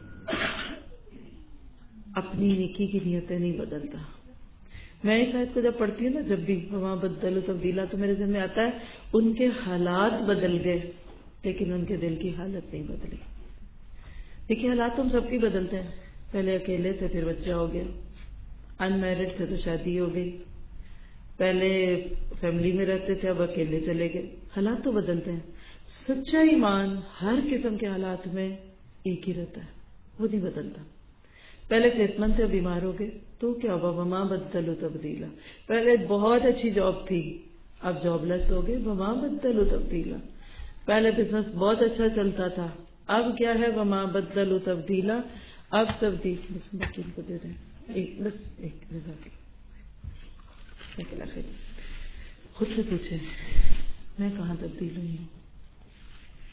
اپنی نیکی کی نیتیں نہیں بدلتا. میں اس آیت کو جب پڑھتی ہوں نا جب بھی وہاں بدل و تبدیلا تو میرے ذہن میں آتا ہے ان کے حالات بدل گئے لیکن ان کے دل کی حالت نہیں بدلی. دیکھیے حالات ہم سب کی بدلتے ہیں. پہلے اکیلے تھے پھر بچہ ہو گیا، ان میرڈ تھے تو شادی ہو گئی، پہلے فیملی میں رہتے تھے اب اکیلے چلے گئے. حالات تو بدلتے ہیں. سچا ایمان ہر قسم کے حالات میں ایک ہی رہتا ہے، وہ نہیں بدلتا. پہلے صحت مند تھے بیمار ہو گئے تو کیا ہوا؟ وما بدلوا تبدیلا. پہلے بہت اچھی جاب تھی اب جاب لیس ہو گئے، وما بدلوا تبدیلا. پہلے بزنس بہت اچھا چلتا تھا اب کیا ہے؟ وما بدلوا تبدیلا. اب تبدیل بس بچوں کو دے دیں ایک بس ایک جزاک اللہ. خود سے پوچھیں میں کہاں تبدیل ہوئی ہوں؟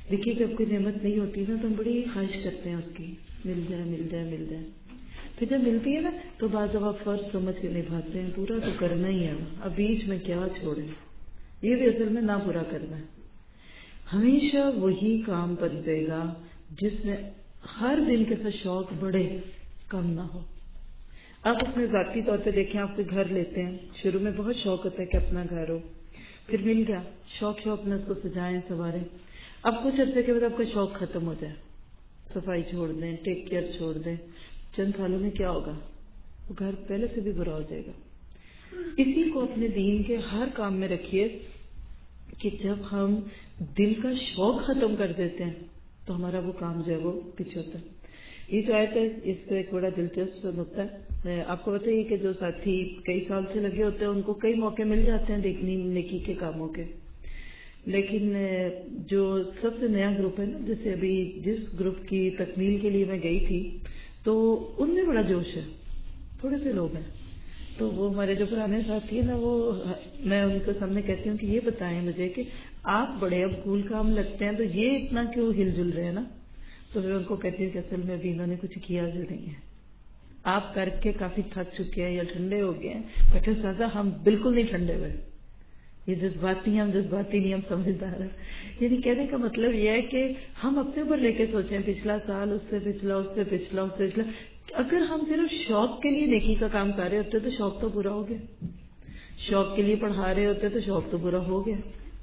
دیکھیے جب کوئی نعمت نہیں ہوتی نا تو ہم بڑی خواہش کرتے ہیں اس کی، مل جائے مل جائے مل جائے، پھر جب ملتی ہے نا تو بعض دفعہ فرض سمجھ کے نبھاتے ہیں، پورا تو کرنا ہی ہے، اب بیچ میں کیا چھوڑیں، یہ بھی اصل میں نہ پورا کرنا ہے۔ ہمیشہ وہی کام بنتے گا جس میں ہر دن کے ساتھ شوق بڑھے، کم نہ ہو۔ آپ اپنے ذاتی طور پہ دیکھیں، آپ کے گھر لیتے ہیں، شروع میں بہت شوق ہوتا ہے کہ اپنا گھر ہو، پھر مل گیا، شوق شوق میں اس کو سجائیں سنواریں، اب کچھ عرصے کے بعد آپ کا شوق ختم ہو جائے، صفائی چھوڑ دیں، ٹیک کیئر چھوڑ دیں، چند سالوں میں کیا ہوگا، وہ گھر پہلے سے بھی برا ہو جائے گا۔ اسی کو اپنے دین کے ہر کام میں رکھیے کہ جب ہم دل کا شوق ختم کر دیتے ہیں تو ہمارا وہ کام جو ہے وہ پیچھے ہوتا ہے۔ یہ جو آیت ہے اس کا ایک بڑا دلچسپ نکتہ ہے، آپ کو بتائیے کہ جو ساتھی کئی سال سے لگے ہوتے ہیں ان کو کئی موقع مل جاتے ہیں دیکھنی نیکی کے کاموں کے، لیکن جو سب سے نیا گروپ ہے نا، جیسے ابھی جس گروپ کی تکمیل کے لیے میں گئی تھی تو ان میں بڑا جوش ہے، تھوڑے سے لوگ ہیں، تو وہ ہمارے جو پرانے ساتھی ہیں نا، وہ میں ان کے سامنے کہتی ہوں کہ یہ بتائیں مجھے کہ آپ بڑے اب کول کام لگتے ہیں تو یہ اتنا کیوں ہل جل رہے ہیں نا، تو میں ان کو کہتی ہوں کہ اصل میں ابھی انہوں نے کچھ کیا جو نہیں ہے، آپ کر کے کافی تھک چکے ہیں یا ٹھنڈے ہو گئے ہیں۔ کہتے ہیں سازا ہم بالکل نہیں ٹھنڈے ہوئے، یہ جذباتی ہیں، ہم جذباتی نہیں، ہم سمجھدار ہیں۔ یعنی کہنے کا مطلب یہ ہے کہ ہم اپنے اوپر لے کے سوچیں، پچھلا سال، اس سے پچھلا، اس سے پچھلا، اس سے پچھلا، اگر ہم صرف شوق کے لیے نیکی کا کام کر رہے ہوتے تو شوق تو برا ہو گیا، شوق کے لیے پڑھا رہے ہوتے تو شوق تو برا ہو گیا،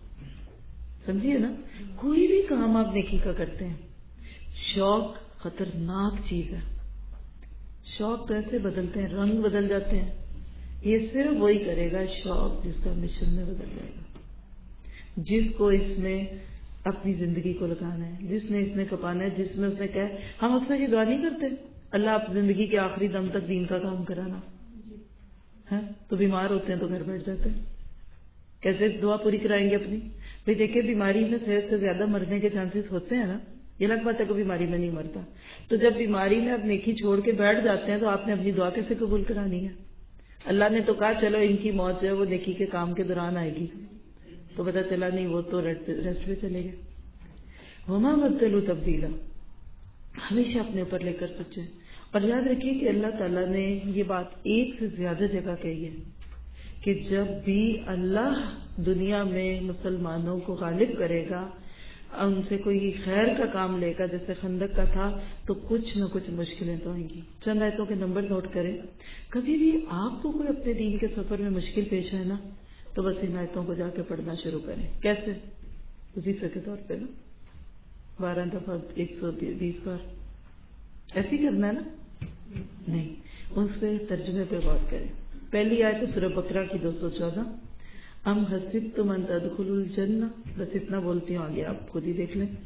سمجھیے نا۔ کوئی بھی کام آپ نیکی کا کرتے ہیں، شوق خطرناک چیز ہے، شوق تو ایسے بدلتے ہیں، رنگ بدل جاتے ہیں، یہ صرف وہی کرے گا شوق جس کا مشن میں بدل جائے گا، جس کو اس میں اپنی زندگی کو لگانا ہے، جس نے اس نے کپانا ہے، جس میں اس نے کہا۔ ہم اکثر یہ دعا نہیں کرتے اللہ آپ زندگی کے آخری دم تک دین کا کام کرانا ہے، تو بیمار ہوتے ہیں تو گھر بیٹھ جاتے ہیں، کیسے دعا پوری کرائیں گے اپنی؟ بھئی دیکھیں بیماری میں صحت سے زیادہ مرنے کے چانسز ہوتے ہیں نا، یہ الگ بات ہے کہ بیماری میں نہیں مرتا، تو جب بیماری میں آپ نیکی چھوڑ کے بیٹھ جاتے ہیں تو آپ نے اپنی دعا کیسے قبول کرانی ہے؟ اللہ نے تو کہا چلو ان کی موت جو ہے وہ نیکی کے کام کے دوران آئے گی، تو پتہ چلا نہیں، وہ تو ریسٹ پہ چلے گئے۔ وما بدلوا تبدیلا، ہمیشہ اپنے اوپر لے کر سوچیں، اور یاد رکھیے کہ اللہ تعالیٰ نے یہ بات ایک سے زیادہ جگہ کہی ہے کہ جب بھی اللہ دنیا میں مسلمانوں کو غالب کرے گا، ان سے کوئی خیر کا کام لے گا جیسے خندق کا تھا، تو کچھ نہ کچھ مشکلیں تو آئیں گی۔ چند آیتوں کے نمبر نوٹ کریں، کبھی بھی آپ کو کوئی اپنے دین کے سفر میں مشکل پیش ہے نا، تو بس ان آیتوں کو جا کے پڑھنا شروع کریں۔ کیسے؟ وظیفے کے طور پہ نا، بارہ دفعہ ایک سو بیس بار ایسے کرنا ہے نا، نہیں، ان سے ترجمے پہ غور کریں۔ پہلی آیت ہے سورہ بقرہ کی دو سو چودہ، ام حسبتم ان تدخلوا الجنہ، بس اتنا بولتی ہوں، آگے آپ خود ہی دیکھ لیں۔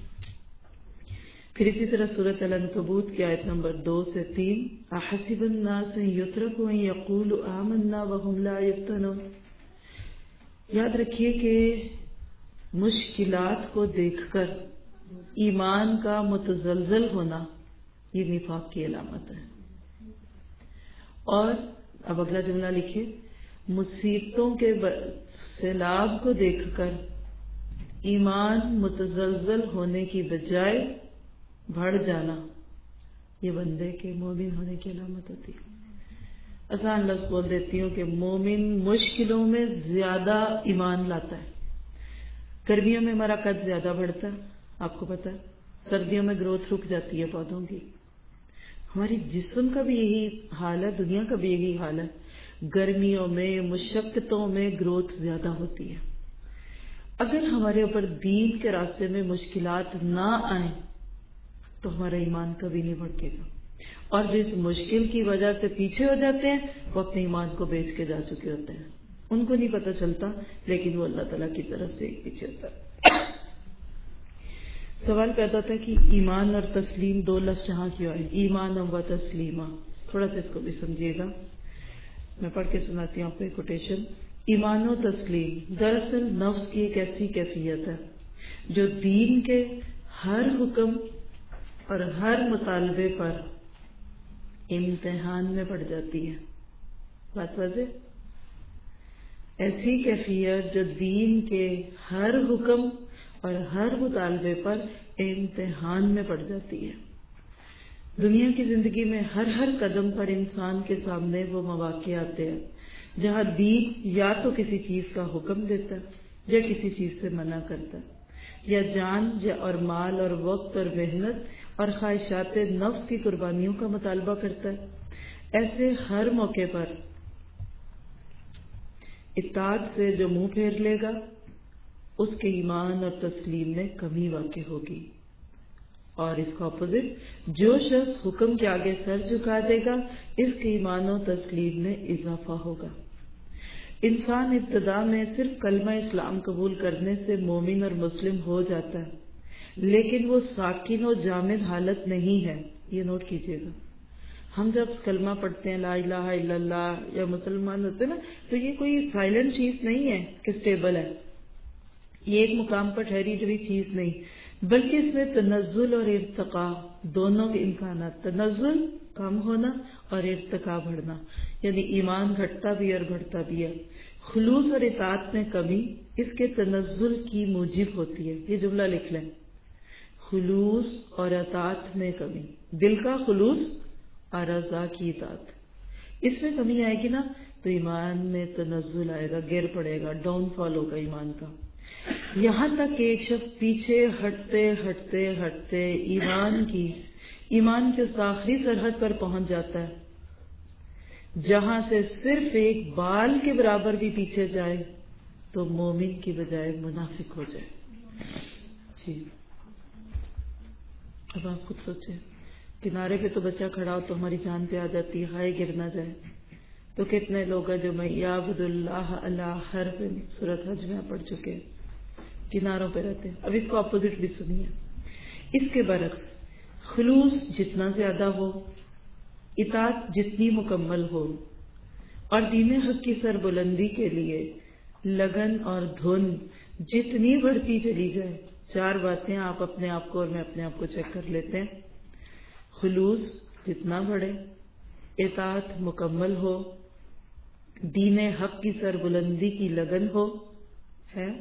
پھر اسی طرح سورۃ العنکبوت کی آیت نمبر دو سے تین، احسب الناس ان یترکوا ان یقولوا آمنا وهم لا یفتنون۔ یاد رکھیے کہ مشکلات کو دیکھ کر ایمان کا متزلزل ہونا یہ نفاق کی علامت ہے۔ اور اب اگلا جملہ لکھیے، مصیبتوں کے سیلاب کو دیکھ کر ایمان متزلزل ہونے کی بجائے بڑھ جانا یہ بندے کے مومن ہونے کی علامت ہوتی ہے۔ آسان لفظ بول دیتی ہوں کہ مومن مشکلوں میں زیادہ ایمان لاتا ہے۔ گرمیوں میں ہمارا قد زیادہ بڑھتا ہے، آپ کو پتا ہے، سردیوں میں گروتھ رک جاتی ہے پودوں کی، ہماری جسم کا بھی یہی حال ہے، دنیا کا بھی یہی حال ہے، گرمیوں میں مشقتوں میں گروتھ زیادہ ہوتی ہے۔ اگر ہمارے اوپر دین کے راستے میں مشکلات نہ آئیں تو ہمارا ایمان کبھی نہیں بڑھے گا، اور جو اس مشکل کی وجہ سے پیچھے ہو جاتے ہیں وہ اپنے ایمان کو بیچ کے جا چکے ہوتے ہیں، ان کو نہیں پتہ چلتا، لیکن وہ اللہ تعالیٰ کی طرف سے ایک پیچھے ہوتا ہے۔ سوال پیدا ہوتا ہے کہ ایمان اور تسلیم دو لفظ یہاں کیوں آئے، ایمان و تسلیمہ، تھوڑا سا اس کو بھی سمجھیے گا، میں پڑھ کے سناتی ہوں آپ کو ایک کوٹیشن۔ ایمان و تسلیم دراصل نفس کی ایک ایسی کیفیت ہے جو دین کے ہر حکم اور ہر مطالبے پر امتحان میں پڑ جاتی ہے۔ بات واضح؟ ایسی کیفیت جو دین کے ہر حکم اور ہر مطالبے پر امتحان میں پڑ جاتی ہے۔ دنیا کی زندگی میں ہر ہر قدم پر انسان کے سامنے وہ مواقع آتے ہیں جہاں دین یا تو کسی چیز کا حکم دیتا ہے یا کسی چیز سے منع کرتا ہے، یا جان یا اور مال اور وقت اور محنت اور خواہشات نفس کی قربانیوں کا مطالبہ کرتا ہے۔ ایسے ہر موقع پر اطاعت سے جو منہ پھیر لے گا اس کے ایمان اور تسلیم میں کمی واقع ہوگی، اور اس کا اپوزٹ جو شخص حکم کے آگے سر جھکا دے گا اس کے ایمان و تسلیم میں اضافہ ہوگا۔ انسان ابتدا میں صرف کلمہ اسلام قبول کرنے سے مومن اور مسلم ہو جاتا ہے، لیکن وہ ساکن و جامد حالت نہیں ہے، یہ نوٹ کیجئے گا۔ ہم جب کلمہ پڑھتے ہیں لا الہ الا اللہ یا مسلمان ہوتے ہیں نا، تو یہ کوئی سائلنٹ چیز نہیں ہے کہ سٹیبل ہے، یہ ایک مقام پر ٹھہری ہوئی چیز نہیں، بلکہ اس میں تنزل اور ارتقاء دونوں کے امکانات، تنزل کم ہونا اور ارتقاء بڑھنا، یعنی ایمان گھٹتا بھی اور بڑھتا بھی ہے۔ خلوص اور اطاعت میں کمی اس کے تنزل کی موجب ہوتی ہے، یہ جملہ لکھ لیں، خلوص اور اطاعت میں کمی، دل کا خلوص اور اعضاء کی اطاعت، اس میں کمی آئے گی نا تو ایمان میں تنزل آئے گا، گر پڑے گا، ڈاؤن فال ہوگا ایمان کا، یہاں تک کہ ایک شخص پیچھے ہٹتے ہٹتے ہٹتے ایمان کی ایمان کے اس آخری سرحد پر پہنچ جاتا ہے جہاں سے صرف ایک بال کے برابر بھی پیچھے جائے تو مومن کی بجائے منافق ہو جائے۔ جی اب آپ خود سوچیں، کنارے پہ تو بچہ کھڑا ہو تو ہماری جان پہ آ جاتی ہے، ہائے گر نہ جائے، تو کتنے لوگ ہیں جو میں یعبد اللہ علی حرف سورۃ حج میں پڑھ چکے ہیں، کناروں پہ رہتے ہیں۔ اب اس کو اپوزٹ بھی سنیے، اس کے برعکس خلوص جتنا زیادہ ہو، اطاعت جتنی مکمل ہو، اور دین حق کی سربلندی کے لیے لگن اور دھن جتنی بڑھتی چلی جائے، چار باتیں آپ اپنے آپ کو اور میں اپنے آپ کو چیک کر لیتے ہیں، خلوص جتنا بڑھے، اطاعت مکمل ہو، دین حق کی سربلندی کی لگن ہو ہے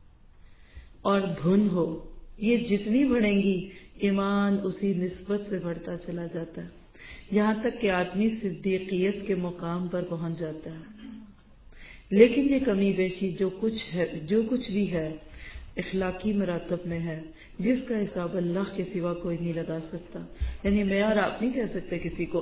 اور دھن ہو، یہ جتنی بڑھیں گی ایمان اسی نسبت سے بڑھتا چلا جاتا ہے، یہاں تک کہ آدمی صدیقیت کے مقام پر پہنچ جاتا ہے۔ لیکن یہ کمی بیشی جو کچھ ہے، جو کچھ بھی ہے اخلاقی مراتب میں ہے، جس کا حساب اللہ کے سوا کوئی نہیں لگا سکتا، یعنی میں اور آپ نہیں کہہ سکتے کسی کو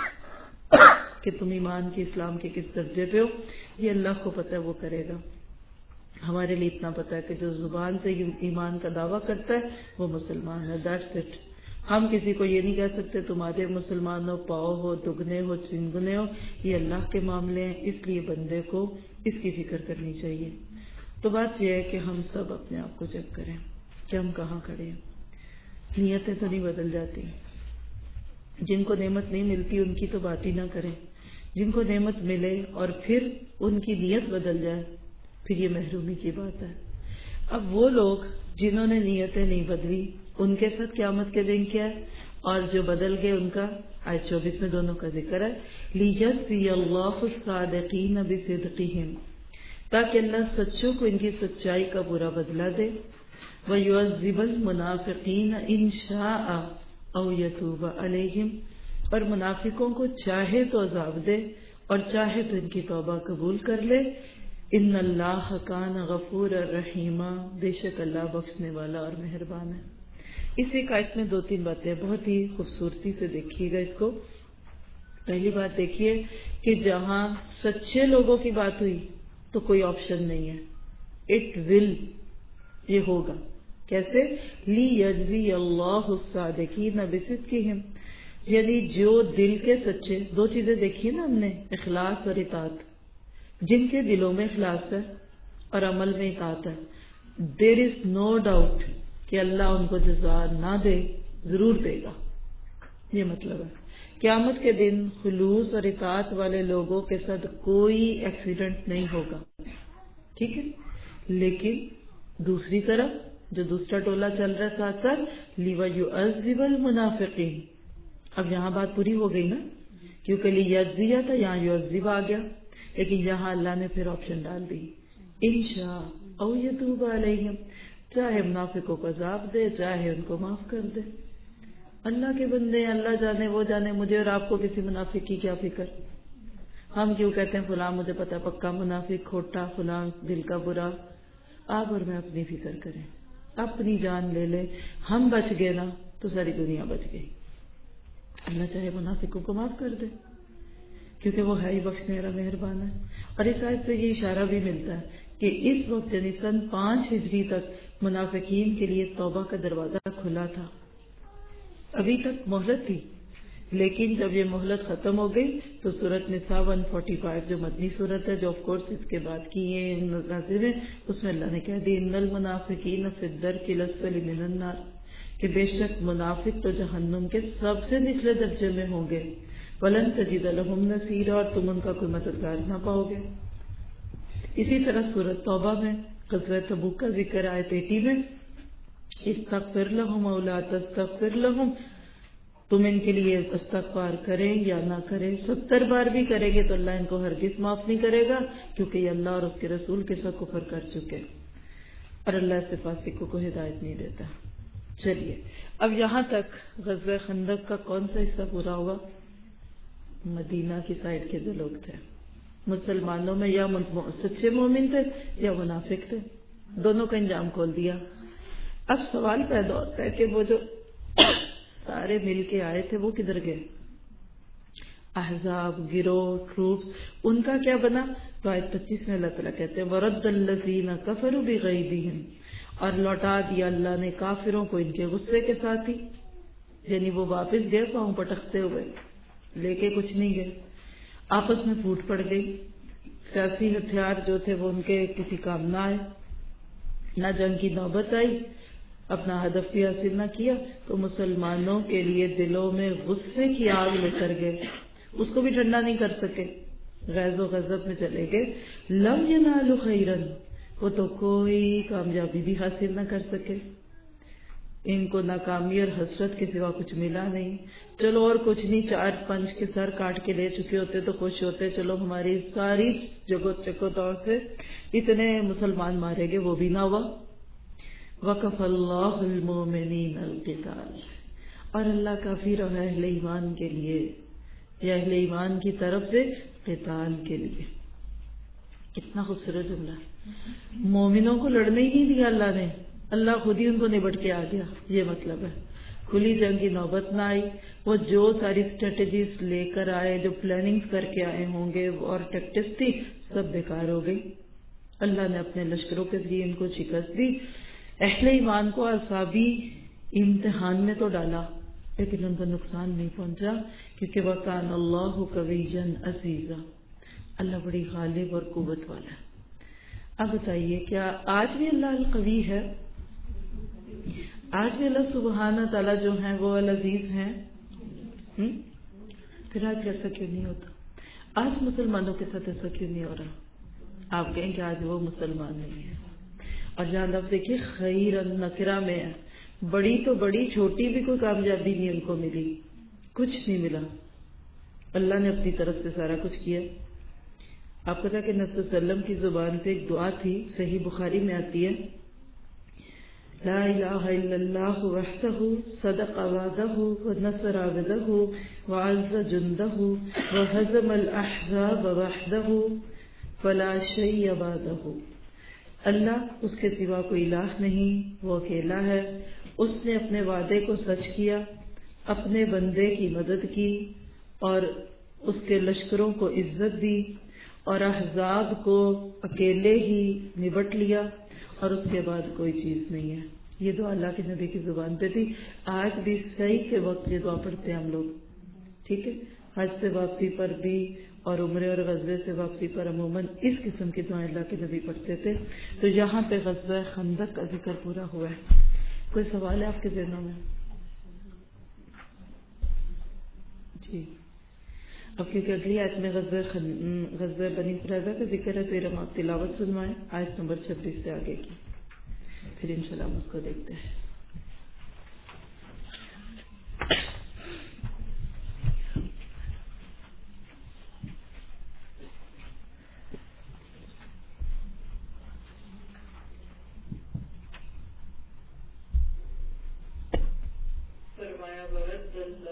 کہ تم ایمان کی اسلام کے کس درجے پہ ہو، یہ اللہ کو پتہ ہے، وہ کرے گا۔ ہمارے لیے اتنا پتہ ہے کہ جو زبان سے ایمان کا دعویٰ کرتا ہے وہ مسلمان ہے، دیٹس اٹ۔ ہم کسی کو یہ نہیں کہہ سکتے تمہارے مسلمان ہو، پاؤ ہو، دگنے ہو، چنگنے ہو، یہ اللہ کے معاملے ہیں، اس لیے بندے کو اس کی فکر کرنی چاہیے۔ تو بات یہ ہے کہ ہم سب اپنے آپ کو چیک کریں کہ ہم کہاں کھڑے ہیں۔ نیتیں تو نہیں بدل جاتی، جن کو نعمت نہیں ملتی ان کی تو بات ہی نہ کریں، جن کو نعمت ملے اور پھر ان کی نیت بدل جائے پھر یہ محرومی کی بات ہے۔ اب وہ لوگ جنہوں نے نیتیں نہیں بدلی ان کے ساتھ قیامت کے دن کیا ہے، اور جو بدل گئے ان کا آیت چوبیس میں دونوں کا ذکر ہے، لِيَجْزِيَ اللَّهُ الصَّادِقِينَ بِصِدْقِهِمْ، تاکہ اللہ سچوں کو ان کی سچائی کا برا بدلہ دے، وَيُعَذِّبَ الْمُنَافِقِينَ إِنْ شَاءَ أَوْ يَتُوبَ عَلَيْهِمْ، اور منافقوں کو چاہے تو عذاب دے اور چاہے تو ان کی توبہ قبول کر لے۔ ان اللہ کان غفور الرحیم، بے شک اللہ بخشنے والا اور مہربان ہے۔ اس ایک آیت میں دو تین باتیں بہت ہی خوبصورتی سے دیکھیے گا اس کو۔ پہلی بات دیکھیے کہ جہاں سچے لوگوں کی بات ہوئی تو کوئی آپشن نہیں ہے، اٹ ول، یہ ہوگا۔ کیسے؟ لی یجزی اللہ الصادقین بصدقہم، یعنی جو دل کے سچے، دو چیزیں دیکھی نا ہم نے، اخلاص اور اطاعت، جن کے دلوں میں اخلاص ہے اور عمل میں اطاعت ہے، دیر از نو ڈاؤٹ کہ اللہ ان کو جزا نہ دے، ضرور دے گا۔ یہ مطلب ہے قیامت کے دن خلوص اور اطاعت والے لوگوں کے ساتھ کوئی ایکسیڈنٹ نہیں ہوگا، ٹھیک ہے۔ لیکن دوسری طرف جو دوسرا ٹولہ چل رہا ہے ساتھ ساتھ، لِوَيُعَذِّبَ الْمُنَافِقِينَ، اب یہاں بات پوری ہو گئی نا، کیونکہ لِيَجْزِيَ تھا، یہاں یعذب آ گیا، لیکن یہاں اللہ نے پھر آپشن ڈال دی، انشاء او یتوب علیہم، چاہے منافقوں کو عذاب دے چاہے ان کو معاف کر دے. اللہ کے بندے اللہ جانے وہ جانے مجھے اور آپ کو کسی منافق کی کیا فکر. ہم کیوں کہتے ہیں فلاں مجھے پتا پکا منافق کھوٹا فلاں دل کا برا. آپ اور میں اپنی فکر کریں, اپنی جان لے لیں. ہم بچ گئے نا تو ساری دنیا بچ گئی. اللہ چاہے منافقوں کو معاف کر دے کیونکہ وہ ہے ہی بخشنے والا مہربان ہے. اور اس آیت سے یہ اشارہ بھی ملتا ہے کہ اس وقت یعنی سن پانچ ہجری تک منافقین کے لیے توبہ کا دروازہ کھلا تھا. ابھی تک مہلت تھی, لیکن جب یہ مہلت ختم ہو گئی تو سورۃ نساء ایک سو پچاس جو مدنی سورت ہے, جو آف کورس اس کے بعد کی یہ نازل ہے, اس میں اللہ نے کہہ دی ان المنافقین فی الدرک الاسفل من النار, کہ بے شک منافق تو جہنم کے سب سے نچلے درجے میں ہوں گے. ولن تجد لہم نصیرا, اور تم ان کا کوئی مددگار نہ پاؤ گے. اسی طرح سورۃ توبہ میں غزوہ تبوک کا ذکر آیت اسی میں استغفر لہم او لا تستغفر لہم, تم ان کے لیے استغفار کریں یا نہ کریں, ستر بار بھی کریں گے تو اللہ ان کو ہرگز معاف نہیں کرے گا, کیونکہ یہ اللہ اور اس کے رسول کے ساتھ کفر کر چکے اور اللہ سے فاسقوں کو ہدایت نہیں دیتا. چلیے اب یہاں تک غزوہ خندق کا کون سا حصہ پورا ہوا. مدینہ کی سائڈ کے جو لوگ تھے مسلمانوں میں یا سچے مومن تھے یا منافق تھے, دونوں کا انجام کھول دیا. اب سوال پیدا ہوتا ہے کہ وہ جو سارے مل کے آئے تھے وہ کدھر گئے. احزاب گروہ ٹروپس ان کا کیا بنا. تو آیت پچیس میں اللہ تعالیٰ کہتے ہیں وَرَدَّ الَّذِينَ كَفَرُوا بِغَيْظِهِمْ, اور لوٹا دیا اللہ نے کافروں کو ان کے غصے کے ساتھ ہی. یعنی وہ واپس گئے پاؤں پٹکتے ہوئے, لے کے کچھ نہیں گئے. آپس میں پھوٹ پڑ گئی, سیاسی ہتھیار جو تھے وہ ان کے کسی کام نہ آئے, نہ جنگ کی نوبت آئی, اپنا ہدف بھی حاصل نہ کیا, تو مسلمانوں کے لیے دلوں میں غصے کی آگ لے کر گئے, اس کو بھی ٹھنڈا نہیں کر سکے, غیظ و غضب میں چلے گئے. لم ینالوا خیرا, وہ تو کوئی کامیابی بھی حاصل نہ کر سکے, ان کو ناکامی اور حسرت کے سوا کچھ ملا نہیں. چلو اور کچھ نہیں, چار پنج کے سر کاٹ کے لے چکے ہوتے تو خوش ہوتے, چلو ہماری ساری جگہ چکوتاؤں سے اتنے مسلمان مارے گئے, وہ بھی نہ ہوا. وَكَفَى اللَّهُ الْمُؤْمِنِينَ الْقِتَالَ, اور اللہ کافی رہا اہل ایمان کے لیے یا اہل ایمان کی طرف سے قتال کے لیے. کتنا خوبصورت جملہ ہے. مومنوں کو لڑنے ہی نہیں دیا اللہ نے, اللہ خود ہی ان کو نبٹ کے آ گیا. یہ مطلب ہے کھلی جنگ کی نوبت نہ آئی. وہ جو ساری اسٹریٹجیز لے کر آئے, جو پلاننگز کر کے آئے ہوں گے اور ٹیکٹکس تھی, سب بیکار ہو گئی. اللہ نے اپنے لشکروں کے ذریعے ان کو شکست دی. اہل ایمان کو اعصابی امتحان میں تو ڈالا لیکن ان کو نقصان نہیں پہنچا, کیونکہ وَكَانَ اللَّهُ قَوِيًّا عَزِيزًا, اللہ بڑی غالب اور قوت والا ہے. اب بتائیے کیا آج بھی اللہ القوی ہے؟ آج بھی اللہ سبحانہ تعالیٰ جو ہیں وہ العزیز ہیں؟ پھر آج ایسا کیوں نہیں ہوتا؟ آج مسلمانوں کے ساتھ ایسا کیوں نہیں ہو رہا؟ آپ کہیں کہ آج وہ مسلمان نہیں ہے. اور جہاں لفظ دیکھیے خیر النکرہ میں ہے, بڑی تو بڑی چھوٹی بھی کوئی کامیابی نہیں ان کو ملی, کچھ نہیں ملا. اللہ نے اپنی طرف سے سارا کچھ کیا. آپ کو تھا کہ نبی صلی اللہ علیہ وسلم کی زبان پہ ایک دعا تھی, صحیح بخاری میں آتی ہے, لا الہ الا اللہ وحدہ صدق وعدہ ونصر عبدہ وعز جندہ وہزم الاحزاب وحدہ فلا شیء بعدہ. اللہ اس کے سوا کوئی الہ نہیں, وہ اکیلا ہے. اس نے اپنے وعدے کو سچ کیا, اپنے بندے کی مدد کی اور اس کے لشکروں کو عزت دی اور احزاب کو اکیلے ہی نبٹ لیا, اور اس کے بعد کوئی چیز نہیں ہے. یہ دعا اللہ کے نبی کی زبان پہ تھی. آج بھی صحیح کے وقت یہ دعا پڑھتے ہیں ہم لوگ, ٹھیک ہے, حج سے واپسی پر بھی اور عمرے اور غزوے سے واپسی پر عموماً اس قسم کی دعائیں اللہ کے نبی پڑھتے تھے. تو یہاں پہ غزوہ خندق کا ذکر پورا ہوا ہے. کوئی سوال ہے آپ کے ذہنوں میں؟ جی. اب کیونکہ اگلی آیت میں غزوہ غزوہ بنی قریظہ کا ذکر ہے, تو ارم آپ تلاوت سنوائیں آیت نمبر چھبیس سے آگے کی, پھر انشاءاللہ ہم اس کو دیکھتے ہیں. फरमाया वरद्दल्ला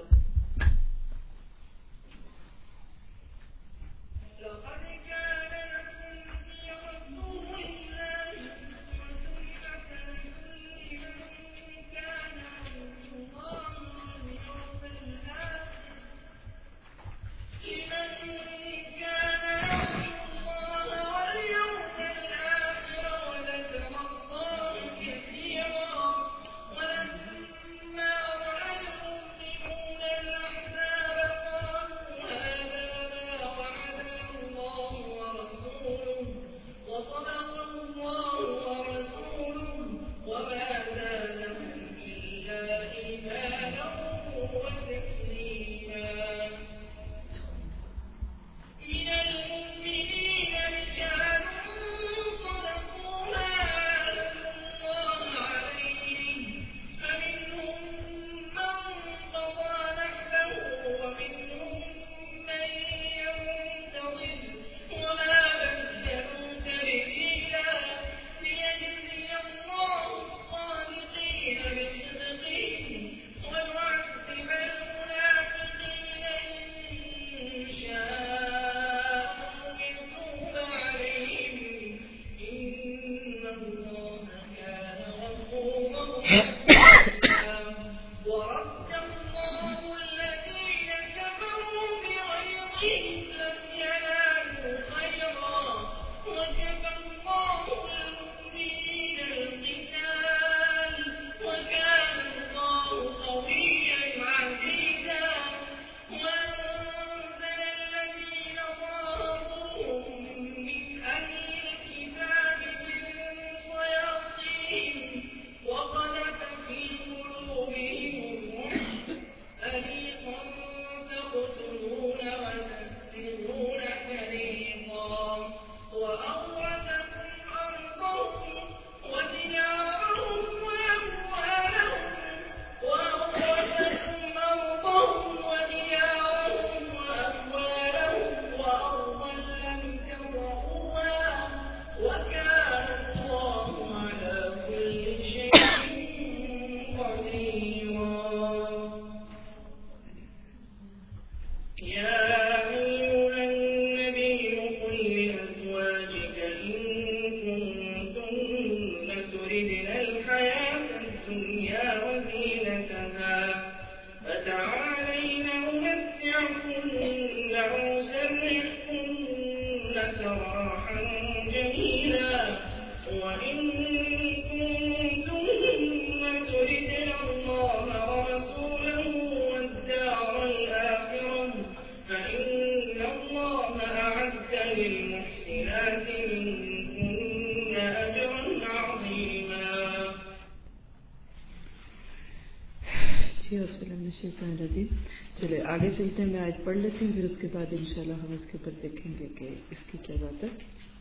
चले आगे चलते हैं। मैं आज पढ़ लेती हूँ, फिर उसके बाद इंशाल्लाह हम इसके ऊपर देखेंगे कि इसकी क्या बात है।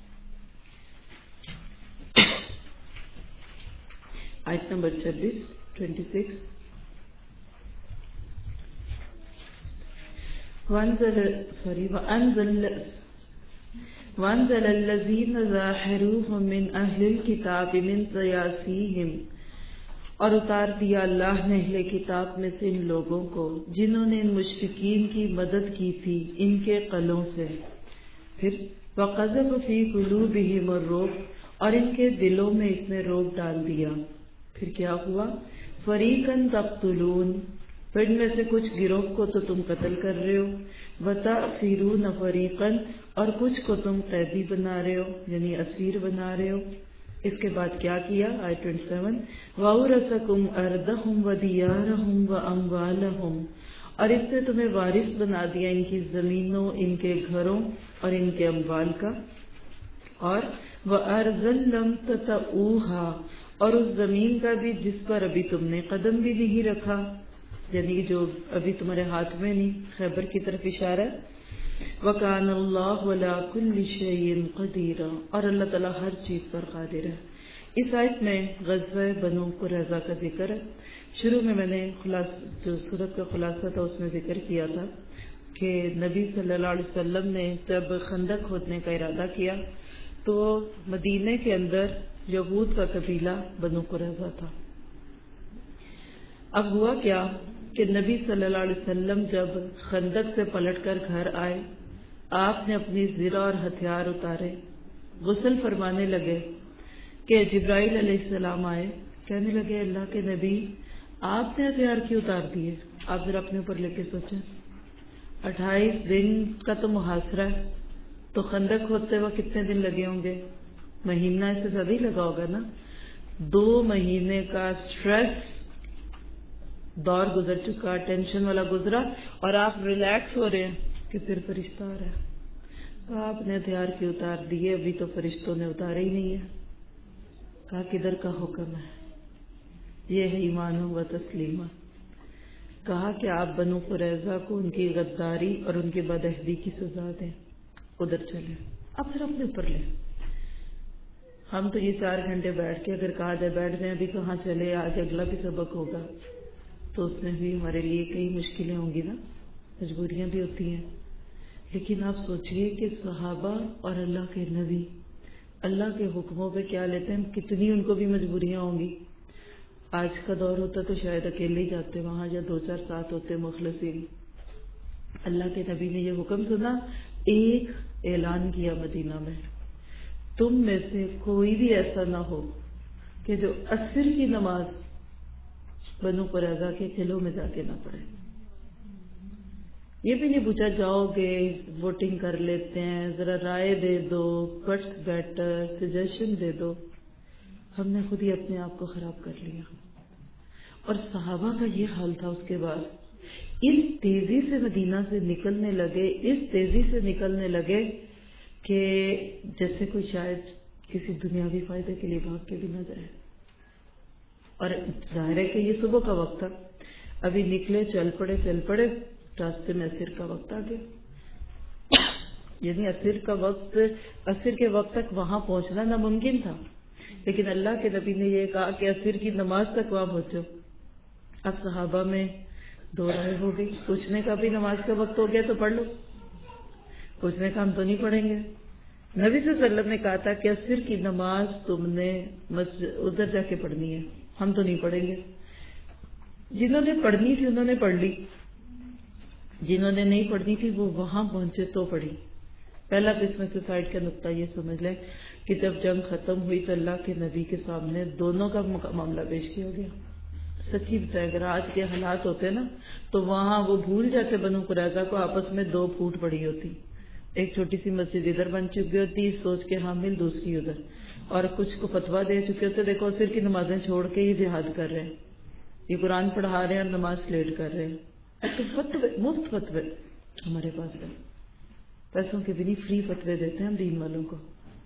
आयत नंबर छब्बीस ट्वेंटी सिक्स सॉरी वअनज़लल्लज़ीना ज़ाहिरूहुम मिन अहलिल किताबि मिन सयासीहिम, और उतार दिया अल्लाह ने अहले किताब में से इन लोगों को जिन्होंने इन मुशरिकीन की मदद की थी इनके कलों से। फिर वक़ज़फ़ फ़ी क़ुलूबिहिम अर्रुब, और इनके दिलों में इसने रोब डाल दिया। फिर क्या हुआ, फ़रीक़न तक़्तुलून, तो इनमें से कुछ गिरोह को तो तुम कत्ल कर रहे हो, वतअसीरून फ़रीक़न, और कुछ को तुम कैदी बना रहे हो यानी असीर बना रहे हो। इसके बाद क्या किया, आयत ट्वेंटी सेवन, वौरसकुम अर्दहुम व दियारहुम व अम्वालहुम, और इसने तुम्हें वारिस बना दिया इनकी जमीनों, इनके घरों और इनके अम्वाल का। और व अर्ज़ल्लम ततऊहा, और उस जमीन का भी जिस पर अभी तुमने कदम भी नहीं रखा, यानी जो अभी तुम्हारे हाथ में नहीं, खैबर की तरफ इशारा। वकान अल्लाहु अला कुल्लि शैइन क़दीरा, और अल्लाह ताला हर चीज पर कादिर है। इस आयत में ग़ज़वा बनु कुरैज़ा का जिक्र है। शुरू में मैंने खुलास जो सूरत का खुलासा था उसमें जिक्र किया था कि नबी सल्लल्लाहु अलैहि वसल्लम ने जब खंदक खोदने का इरादा किया तो मदीने के अंदर यहूद का कबीला बनु कुरैज़ा था। अब हुआ क्या کہ نبی صلی اللہ علیہ وسلم جب خندق سے پلٹ کر گھر آئے، آپ نے اپنی زرہ اور ہتھیار اتارے، غسل فرمانے لگے کہ جبرائیل علیہ السلام آئے، کہنے لگے اللہ کے نبی آپ نے ہتھیار کیوں اتار دیے؟ آپ ذرا اپنے اوپر لے کے سوچیں، اٹھائیس دن کا تو محاصرہ ہے، تو خندق ہوتے وقت کتنے دن لگے ہوں گے؟ مہینہ سے زیادہ ہی لگا ہوگا نا۔ دو مہینے کا سٹریس دور گزر چکا، ٹینشن والا گزرا، اور آپ ریلیکس ہو رہے ہیں کہ پھر فرشتہ آ رہا ہے۔ تو آپ نے ہتھیار کیوں اتار دیے؟ ابھی تو فرشتوں نے اتارے ہی نہیں ہے۔ کہا کدھر کا حکم ہے؟ یہ ہے ایمان و تسلیمہ۔ کہا کہ آپ بنو قریظہ کو ان کی غداری اور ان کی بدعہدی کی سزا دیں، ادھر چلیں۔ اب پھر اپنے اوپر لیں۔ ہم تو یہ چار گھنٹے بیٹھ کے اگر کہا جائے بیٹھ گئے ابھی کہاں چلے، آج اگلا بھی سبق ہوگا، تو اس میں بھی ہمارے لیے کئی مشکلیں ہوں گی نا، مجبوریاں بھی ہوتی ہیں۔ لیکن آپ سوچئے کہ صحابہ اور اللہ کے نبی اللہ کے حکموں پہ کیا لیتے ہیں، کتنی ان کو بھی مجبوریاں ہوں گی۔ آج کا دور ہوتا تو شاید اکیلے ہی جاتے وہاں، یا دو چار ساتھ ہوتے مخلصین۔ اللہ کے نبی نے یہ حکم سنا، ایک اعلان کیا مدینہ میں، تم میں سے کوئی بھی ایسا نہ ہو کہ جو عصر کی نماز بنو قریظہ کے قلعوں میں جا کے نہ پڑھے۔ یہ بھی نہیں پوچھا جاؤ گے ووٹنگ کر لیتے ہیں، ذرا رائے دے دو، وٹس بیٹر، سجیشن دے دو۔ ہم نے خود ہی اپنے آپ کو خراب کر لیا۔ اور صحابہ کا یہ حال تھا اس کے بعد، اس تیزی سے مدینہ سے نکلنے لگے، اس تیزی سے نکلنے لگے کہ جیسے کوئی شاید کسی دنیاوی فائدے کے لیے بھاگ کے بھی نہ جائے۔ اور ظاہر ہے کہ یہ صبح کا وقت تھا، ابھی نکلے، چل پڑے چل پڑے راستے میں عصر کا وقت آ گیا۔ یعنی عصر کا وقت، عصر کے وقت تک وہاں پہنچنا ناممکن تھا، لیکن اللہ کے نبی نے یہ کہا کہ عصر کی نماز تک وہاں پہنچو۔ اب صحابہ میں دو رائے ہو گئی، پوچھنے کا بھی نماز کا وقت ہو گیا تو پڑھ لو، پوچھنے کا ہم تو نہیں پڑھیں گے۔ نبی صلی اللہ علیہ وسلم نے کہا تھا کہ عصر کی نماز تم نے ادھر جا کے پڑھنی ہے، ہم تو نہیں پڑھیں گے۔ جنہوں نے پڑھنی تھی انہوں نے پڑھ لی، جنہوں نے نہیں پڑھنی تھی وہ وہاں پہنچے تو پڑھی۔ پہلا تو اس میں سوسائڈ کا نقطہ یہ سمجھ لیں کہ جب جنگ ختم ہوئی تو اللہ کے نبی کے سامنے دونوں کا معاملہ پیش کیا گیا۔ سچی بتائے اگر آج کے حالات ہوتے نا تو وہاں وہ بھول جاتے بنو قریظہ کو، آپس میں دو پھوٹ پڑی ہوتی، ایک چھوٹی سی مسجد ادھر بن چکی ہوتی سوچ کے حامل، دوسری ادھر، اور کچھ کو فتویٰ دے چکے ہوتے دیکھو عصر کی نمازیں چھوڑ کے یہ جہاد کر رہے ہیں، یہ قرآن پڑھا رہے ہیں اور نماز لیٹ کر رہے ہیں۔ فتوے مفت فتوے ہمارے پاس ہے، پیسوں کے بھی نہیں، فری فتوے دیتے ہیں ہم دین والوں کو،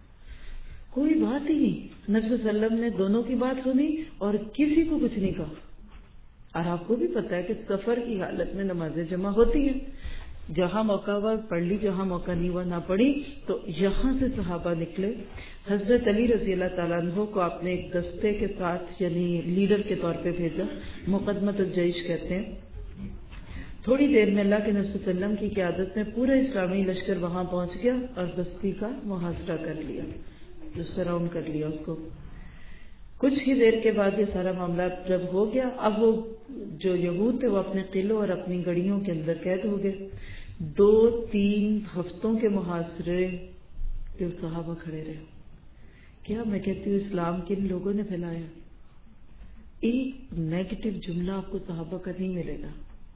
کوئی بات ہی نہیں۔ نبی صلی اللہ علیہ وسلم نے دونوں کی بات سنی اور کسی کو کچھ نہیں کہا۔ اور آپ کو بھی پتا ہے کہ سفر کی حالت میں نمازیں جمع ہوتی ہیں، جہاں موقع ہوا پڑھ لی، جہاں موقع نہیں ہوا نہ پڑھی۔ تو یہاں سے صحابہ نکلے، حضرت علی رضی اللہ تعالیٰ عنہ کو آپ نے ایک دستے کے ساتھ یعنی لیڈر کے طور پہ بھیجا، مقدمۃ الجیش کہتے ہیں۔ تھوڑی دیر میں اللہ کے نبی صلی اللہ علیہ وسلم کی قیادت میں پورا اسلامی لشکر وہاں پہنچ گیا اور بستی کا محاصرہ کر لیا، جو سراؤنڈ کر لیا اس کو۔ کچھ ہی دیر کے بعد یہ سارا معاملہ جب ہو گیا، اب وہ جو یہود تھے وہ اپنے قلعوں اور اپنی گڑیوں کے اندر قید ہو گئے۔ دو تین ہفتوں کے محاصرے پہ صحابہ کھڑے رہے۔ کیا میں کہتی ہوں اسلام کن لوگوں نے پھیلایا؟ ایک نیگیٹو جملہ آپ کو صحابہ کا نہیں ملے گا،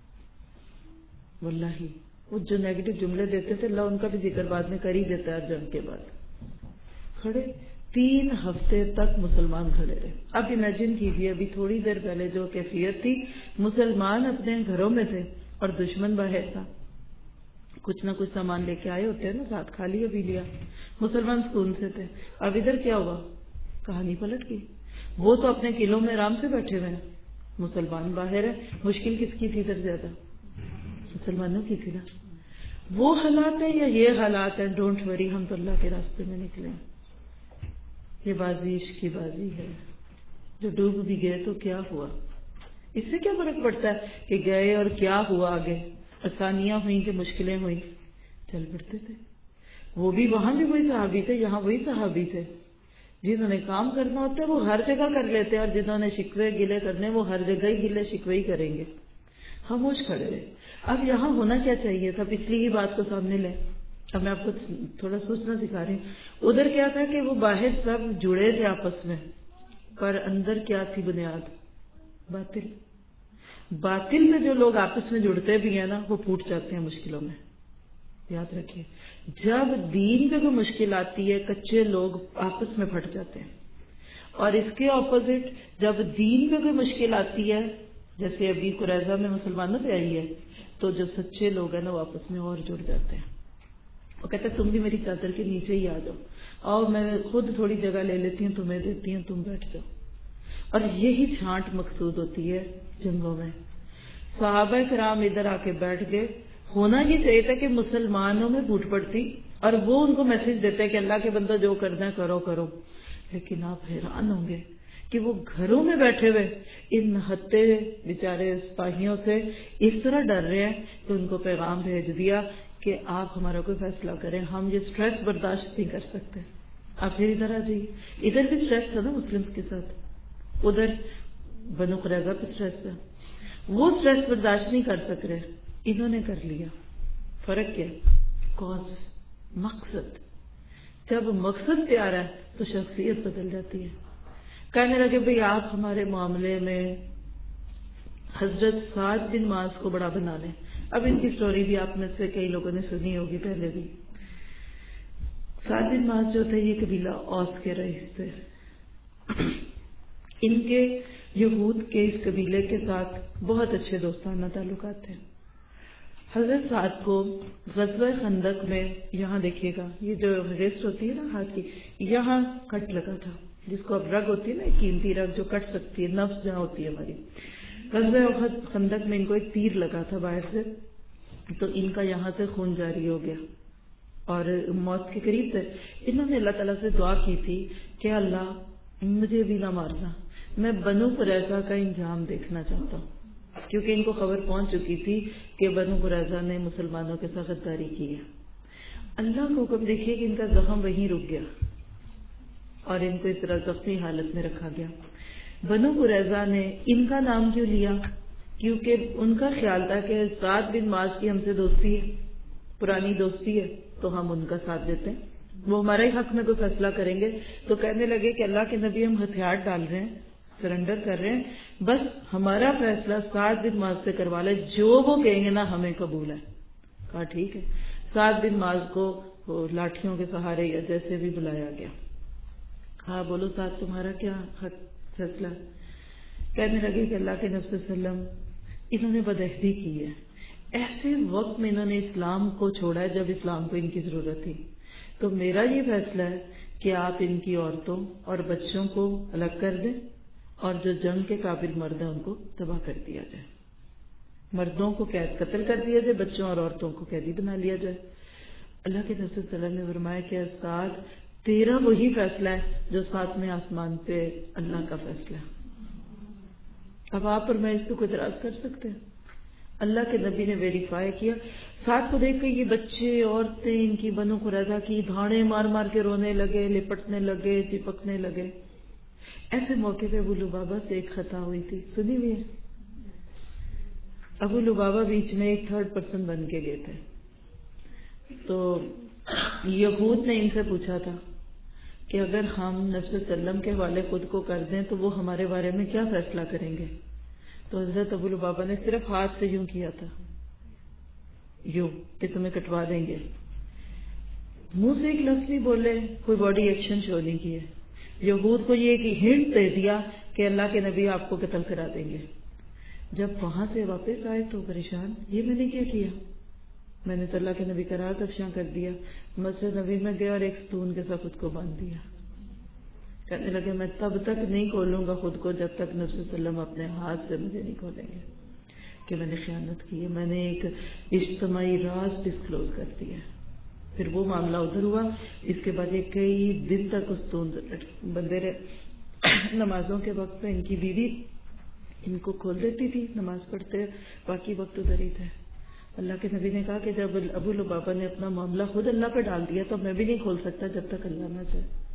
واللہ وہ جو نیگیٹو جملے دیتے تھے اللہ ان کا بھی ذکر بعد میں کر ہی دیتا ہے جنگ کے بعد۔ کھڑے تین ہفتے تک مسلمان کھڑے رہے۔ اب امیجن کیجیے ابھی تھوڑی دیر پہلے جو کیفیت تھی، مسلمان اپنے گھروں میں تھے اور دشمن باہر تھا، کچھ نہ کچھ سامان لے کے آئے ہوتے ہیں نا، ساتھ کھا لیا بھی لیا، مسلمان سکون سے تھے۔ اب ادھر کیا ہوا، کہانی پلٹ گئی۔ وہ تو اپنے قلعوں میں آرام سے بیٹھے ہوئے ہیں، مسلمان باہر ہے۔ مشکل کس کی تھی ادھر زیادہ؟ مسلمانوں کی تھی نا۔ وہ حالات ہیں یا یہ حالات ہیں؟ ڈونٹ وری، ہم تو اللہ کے راستے میں نکلے ہیں۔ یہ بازی عشق کی بازی ہے، جو ڈوب بھی گئے تو کیا ہوا، اس سے کیا فرق پڑتا ہے کہ گئے اور کیا ہوا، آگے آسانیاں ہوئیں کہ مشکلیں ہوئیں، چل پڑتے تھے۔ وہ بھی وہاں بھی وہی صحابی تھے، یہاں وہی صحابی تھے۔ جنہوں نے کام کرنا ہوتا ہے وہ ہر جگہ کر لیتے ہیں، اور جنہوں نے شکوے گلے کرنے وہ ہر جگہ ہی گلے شکوے ہی کریں گے۔ خاموش کھڑے رہے. اب یہاں ہونا کیا چاہیے تھا؟ پچھلی ہی بات کو سامنے لیں. اب میں آپ کو تھوڑا سوچنا سکھا رہی ہوں. ادھر کیا تھا کہ وہ باہر سب جڑے تھے آپس میں، پر اندر کیا تھی بنیاد؟ باطل. باطل میں جو لوگ آپس میں جڑتے بھی ہیں نا، وہ پھوٹ جاتے ہیں مشکلوں میں. یاد رکھیے، جب دین پہ کوئی مشکل آتی ہے کچے لوگ آپس میں پھٹ جاتے ہیں، اور اس کے اپوزٹ جب دین پہ کوئی مشکل آتی ہے، جیسے ابھی قریظہ میں مسلمانوں پہ آئی ہے، تو جو سچے لوگ ہیں نا وہ آپس میں اور جڑ جاتے ہیں. وہ کہتے ہیں تم بھی میری چادر کے نیچے ہی آ جاؤ، اور میں خود تھوڑی جگہ لے لیتی ہوں، تمہیں دیتی ہوں، تم بیٹھ جاؤ. اور یہی چھانٹ مقصود ہوتی ہے جنگوں میں. صحابہ کرام ادھر آ کے بیٹھ گئے. ہونا یہ چاہیے تھا کہ مسلمانوں میں پھوٹ پڑتی اور وہ ان کو میسج دیتے کہ اللہ کے بندہ جو کرنا ہے کرو کرو. لیکن آپ حیران ہوں گے کہ وہ گھروں میں بیٹھے ہوئے ان نہتے بیچارے سپاہیوں سے اس طرح ڈر رہے ہیں کہ ان کو پیغام بھیج دیا کہ آپ ہمارا کوئی فیصلہ کریں، ہم یہ سٹریس برداشت نہیں کر سکتے. آپ پھر ادھر آ جائیے. ادھر بھی سٹریس تھا نا مسلمز کے ساتھ، ادھر بنو قریظہ پہ سٹریس تھا. وہ سٹریس برداشت نہیں کر سک رہے، انہوں نے کر لیا. فرق کیا؟ کاز، مقصد. جب مقصد پیارا ہے تو شخصیت بدل جاتی ہے. کہنے لگے بھئی آپ ہمارے معاملے میں حضرت سعد بن معاذ کو بڑا بنا لیں. اب ان کی سٹوری بھی آپ میں سے کئی لوگوں نے سنی ہوگی پہلے بھی. سعد بن معاذ جو تھے یہ قبیلہ اوس کے رئیس تھے. ان کے یہود کے اس قبیلے کے ساتھ بہت اچھے دوستانہ تعلقات تھے. حضرت سعد کو غزوہ خندق میں، یہاں دیکھیے گا یہ جو ریسٹ ہوتی ہے نا ہاتھ کی، یہاں کٹ لگا تھا، جس کو اب رگ ہوتی ہے نا، قیمتی رگ جو کٹ سکتی ہے، نفس جہاں ہوتی ہے ہماری. غزوہ خندق میں ان کو ایک تیر لگا تھا باہر سے، تو ان کا یہاں سے خون جاری ہو گیا اور موت کے قریب تھے. انہوں نے اللہ تعالیٰ سے دعا کی تھی کہ اللہ مجھے بھی نہ مارنا، میں بنو قریظہ کا انجام دیکھنا چاہتا ہوں، کیونکہ ان کو خبر پہنچ چکی تھی کہ بنو قریظہ نے مسلمانوں کے ساتھ غداری کی ہے. اللہ کو حکم دیکھیے کہ ان کا زخم وہیں رک گیا اور ان کو اس طرح زخمی حالت میں رکھا گیا. بنو قریظہ نے ان کا نام کیوں لیا؟ کیونکہ ان کا خیال تھا کہ سعد بن معاذ کی ہم سے دوستی ہے، پرانی دوستی ہے، تو ہم ان کا ساتھ دیتے ہیں، وہ ہمارے حق میں کوئی فیصلہ کریں گے. تو کہنے لگے کہ اللہ کے نبی ہم ہتھیار ڈال رہے ہیں، سرنڈر کر رہے ہیں، بس ہمارا فیصلہ سعد بن معاذ سے کروا لے، جو وہ کہیں گے نا ہمیں قبول ہے. کہا ٹھیک ہے. سعد بن معاذ کو لاٹھیوں کے سہارے یا جیسے بھی بلایا گیا. کہا بولو سعد تمہارا کیا حق فیصلہ؟ کہنے لگے کہ اللہ کے نبی صلی اللہ علیہ وسلم انہوں نے بدعہدی کی ہے، ایسے وقت میں انہوں نے اسلام کو چھوڑا ہے جب اسلام کو ان کی ضرورت تھی، تو میرا یہ فیصلہ ہے کہ آپ ان کی عورتوں اور بچوں کو الگ کر دیں اور جو جنگ کے قابل مرد ہیں ان کو تباہ کر دیا جائے. مردوں کو قید قتل کر دیا جائے، بچوں اور عورتوں کو قیدی بنا لیا جائے. اللہ کے نبی صلی اللہ علیہ وسلم نے فرمایا کہ استاد تیرا وہی فیصلہ ہے جو ساتویں آسمان پہ اللہ کا فیصلہ ہے. اب آپ اور میں اس پہ کوئی اعتراض کر سکتے ہیں؟ اللہ کے نبی نے ویریفائی کیا. ساتھ کو دیکھ کے یہ بچے عورتیں ان کی بنو قریظہ کی دھاڑے مار مار کے رونے لگے، لپٹنے لگے، چپکنے لگے. ایسے موقع پہ ابو لبابہ سے ایک خطا ہوئی تھی، سنی ہوئی ہے؟ ابو لبابہ بیچ میں ایک تھرڈ پرسن بن کے گئے تھے. تو یہود نے ان سے پوچھا تھا کہ اگر ہم نبی صلی اللہ علیہ وسلم کے حوالے خود کو کر دیں تو وہ ہمارے بارے میں کیا فیصلہ کریں گے؟ تو حضرت ابو لبابہ نے صرف ہاتھ سے یوں کیا تھا، یوں کہ تمہیں کٹوا دیں گے. منہ سے ایک لفظ نہیں بولے، کوئی باڈی ایکشن شو نہیں کیے. یہود کو یہ کہ ہنٹ دے دیا کہ اللہ کے نبی آپ کو قتل کرا دیں گے. جب وہاں سے واپس آئے تو پریشان، یہ میں نے کیا کیا؟ میں نے تو اللہ کے نبی کا راز افشاں کر دیا. مسجد نبی میں گیا اور ایک ستون کے ساتھ خود کو باندھ دیا. کہنے لگے میں تب تک نہیں کھولوں گا خود کو جب تک نبی صلی اللہ علیہ وسلم اپنے ہاتھ سے مجھے نہیں کھولیں گے کہ میں نے خیانت کی ہے، میں نے ایک اجتماعی راز ڈسکلوز کر دیا. پھر وہ معاملہ ادھر ہوا. اس کے بعد یہ کئی دن تک اس ستون بندے رہے. نمازوں کے وقت پہ ان کی بیوی ان کو کھول دیتی تھی، نماز پڑھتے، باقی وقت ادھر ہی تھے. اللہ کے نبی نے کہا کہ جب ابو لبابہ نے اپنا معاملہ خود اللہ پہ ڈال دیا تو میں بھی نہیں کھول سکتا جب تک اللہ نہ چاہے. تو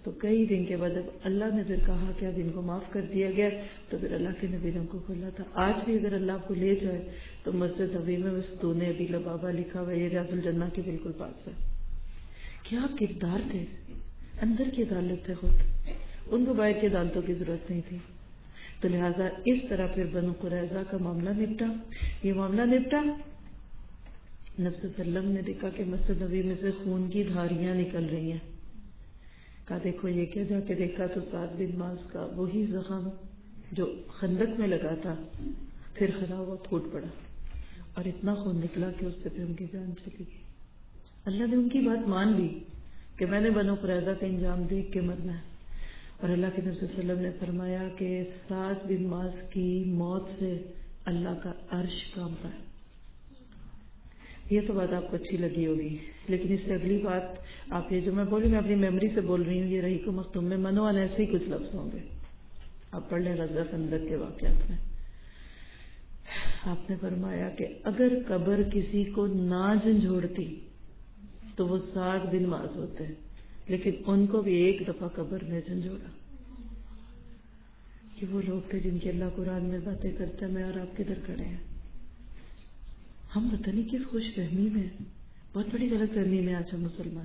تو کئی دن کے بعد اب اللہ نے پھر کہا کہ اب ان کو معاف کر دیا گیا، تو پھر اللہ کے نبی نے ان کو کھولا تھا. آج بھی اگر اللہ آپ کو لے جائے تو مسجد نبوی میں مستون ابی لبابہ لکھا ہوا ہے، یہ ریاض الجنہ کے بالکل پاس ہے. کیا کردار تھے، اندر کی عدالت تھے خود، ان کو باہر کی عدالتوں کی ضرورت نہیں تھی. تو لہٰذا اس طرح پھر بنو قریظہ کا معاملہ نپٹا. یہ معاملہ نپٹا، نبی صلی اللہ علیہ وسلم نے دیکھا کہ مسجد نبوی میں سے خون کی دھاریاں نکل رہی ہیں. کہا دیکھو یہ کیا، جا کے دیکھا تو سعد بن معاذ کا وہی زخم جو خندق میں لگا تھا پھر کھڑا ہوا پھوٹ پڑا، اور اتنا خون نکلا کہ اس سے پھر ان کی جان چلی گئی. اللہ نے ان کی بات مان لی کہ میں نے بنو قریظہ کا انجام دیکھ کے مرنا ہے. اور اللہ کے نبی صلی اللہ علیہ وسلم نے فرمایا کہ سعد بن معاذ کی موت سے اللہ کا عرش کانپا ہے. یہ تو بات آپ کو اچھی لگی ہوگی، لیکن اس سے اگلی بات آپ یہ جو میں بولی، میں اپنی میموری سے بول رہی ہوں، یہ رحیق و مختوم میں منوان ایسے ہی کچھ لفظ ہوں گے، آپ پڑھ لیں غزوہ خندق کے واقعات میں. آپ نے فرمایا کہ اگر قبر کسی کو نہ جھنجھوڑتی تو وہ سعد بن معاذ ہوتے، لیکن ان کو بھی ایک دفعہ قبر نے جھنجھوڑا. یہ وہ لوگ تھے جن کی اللہ قرآن میں باتیں کرتا ہے، میں اور آپ کدھر کھڑے ہیں. ہم پتہ نہیں کس خوش فہمی میں، بہت بڑی غلط فہمی میں آج ہم مسلمان.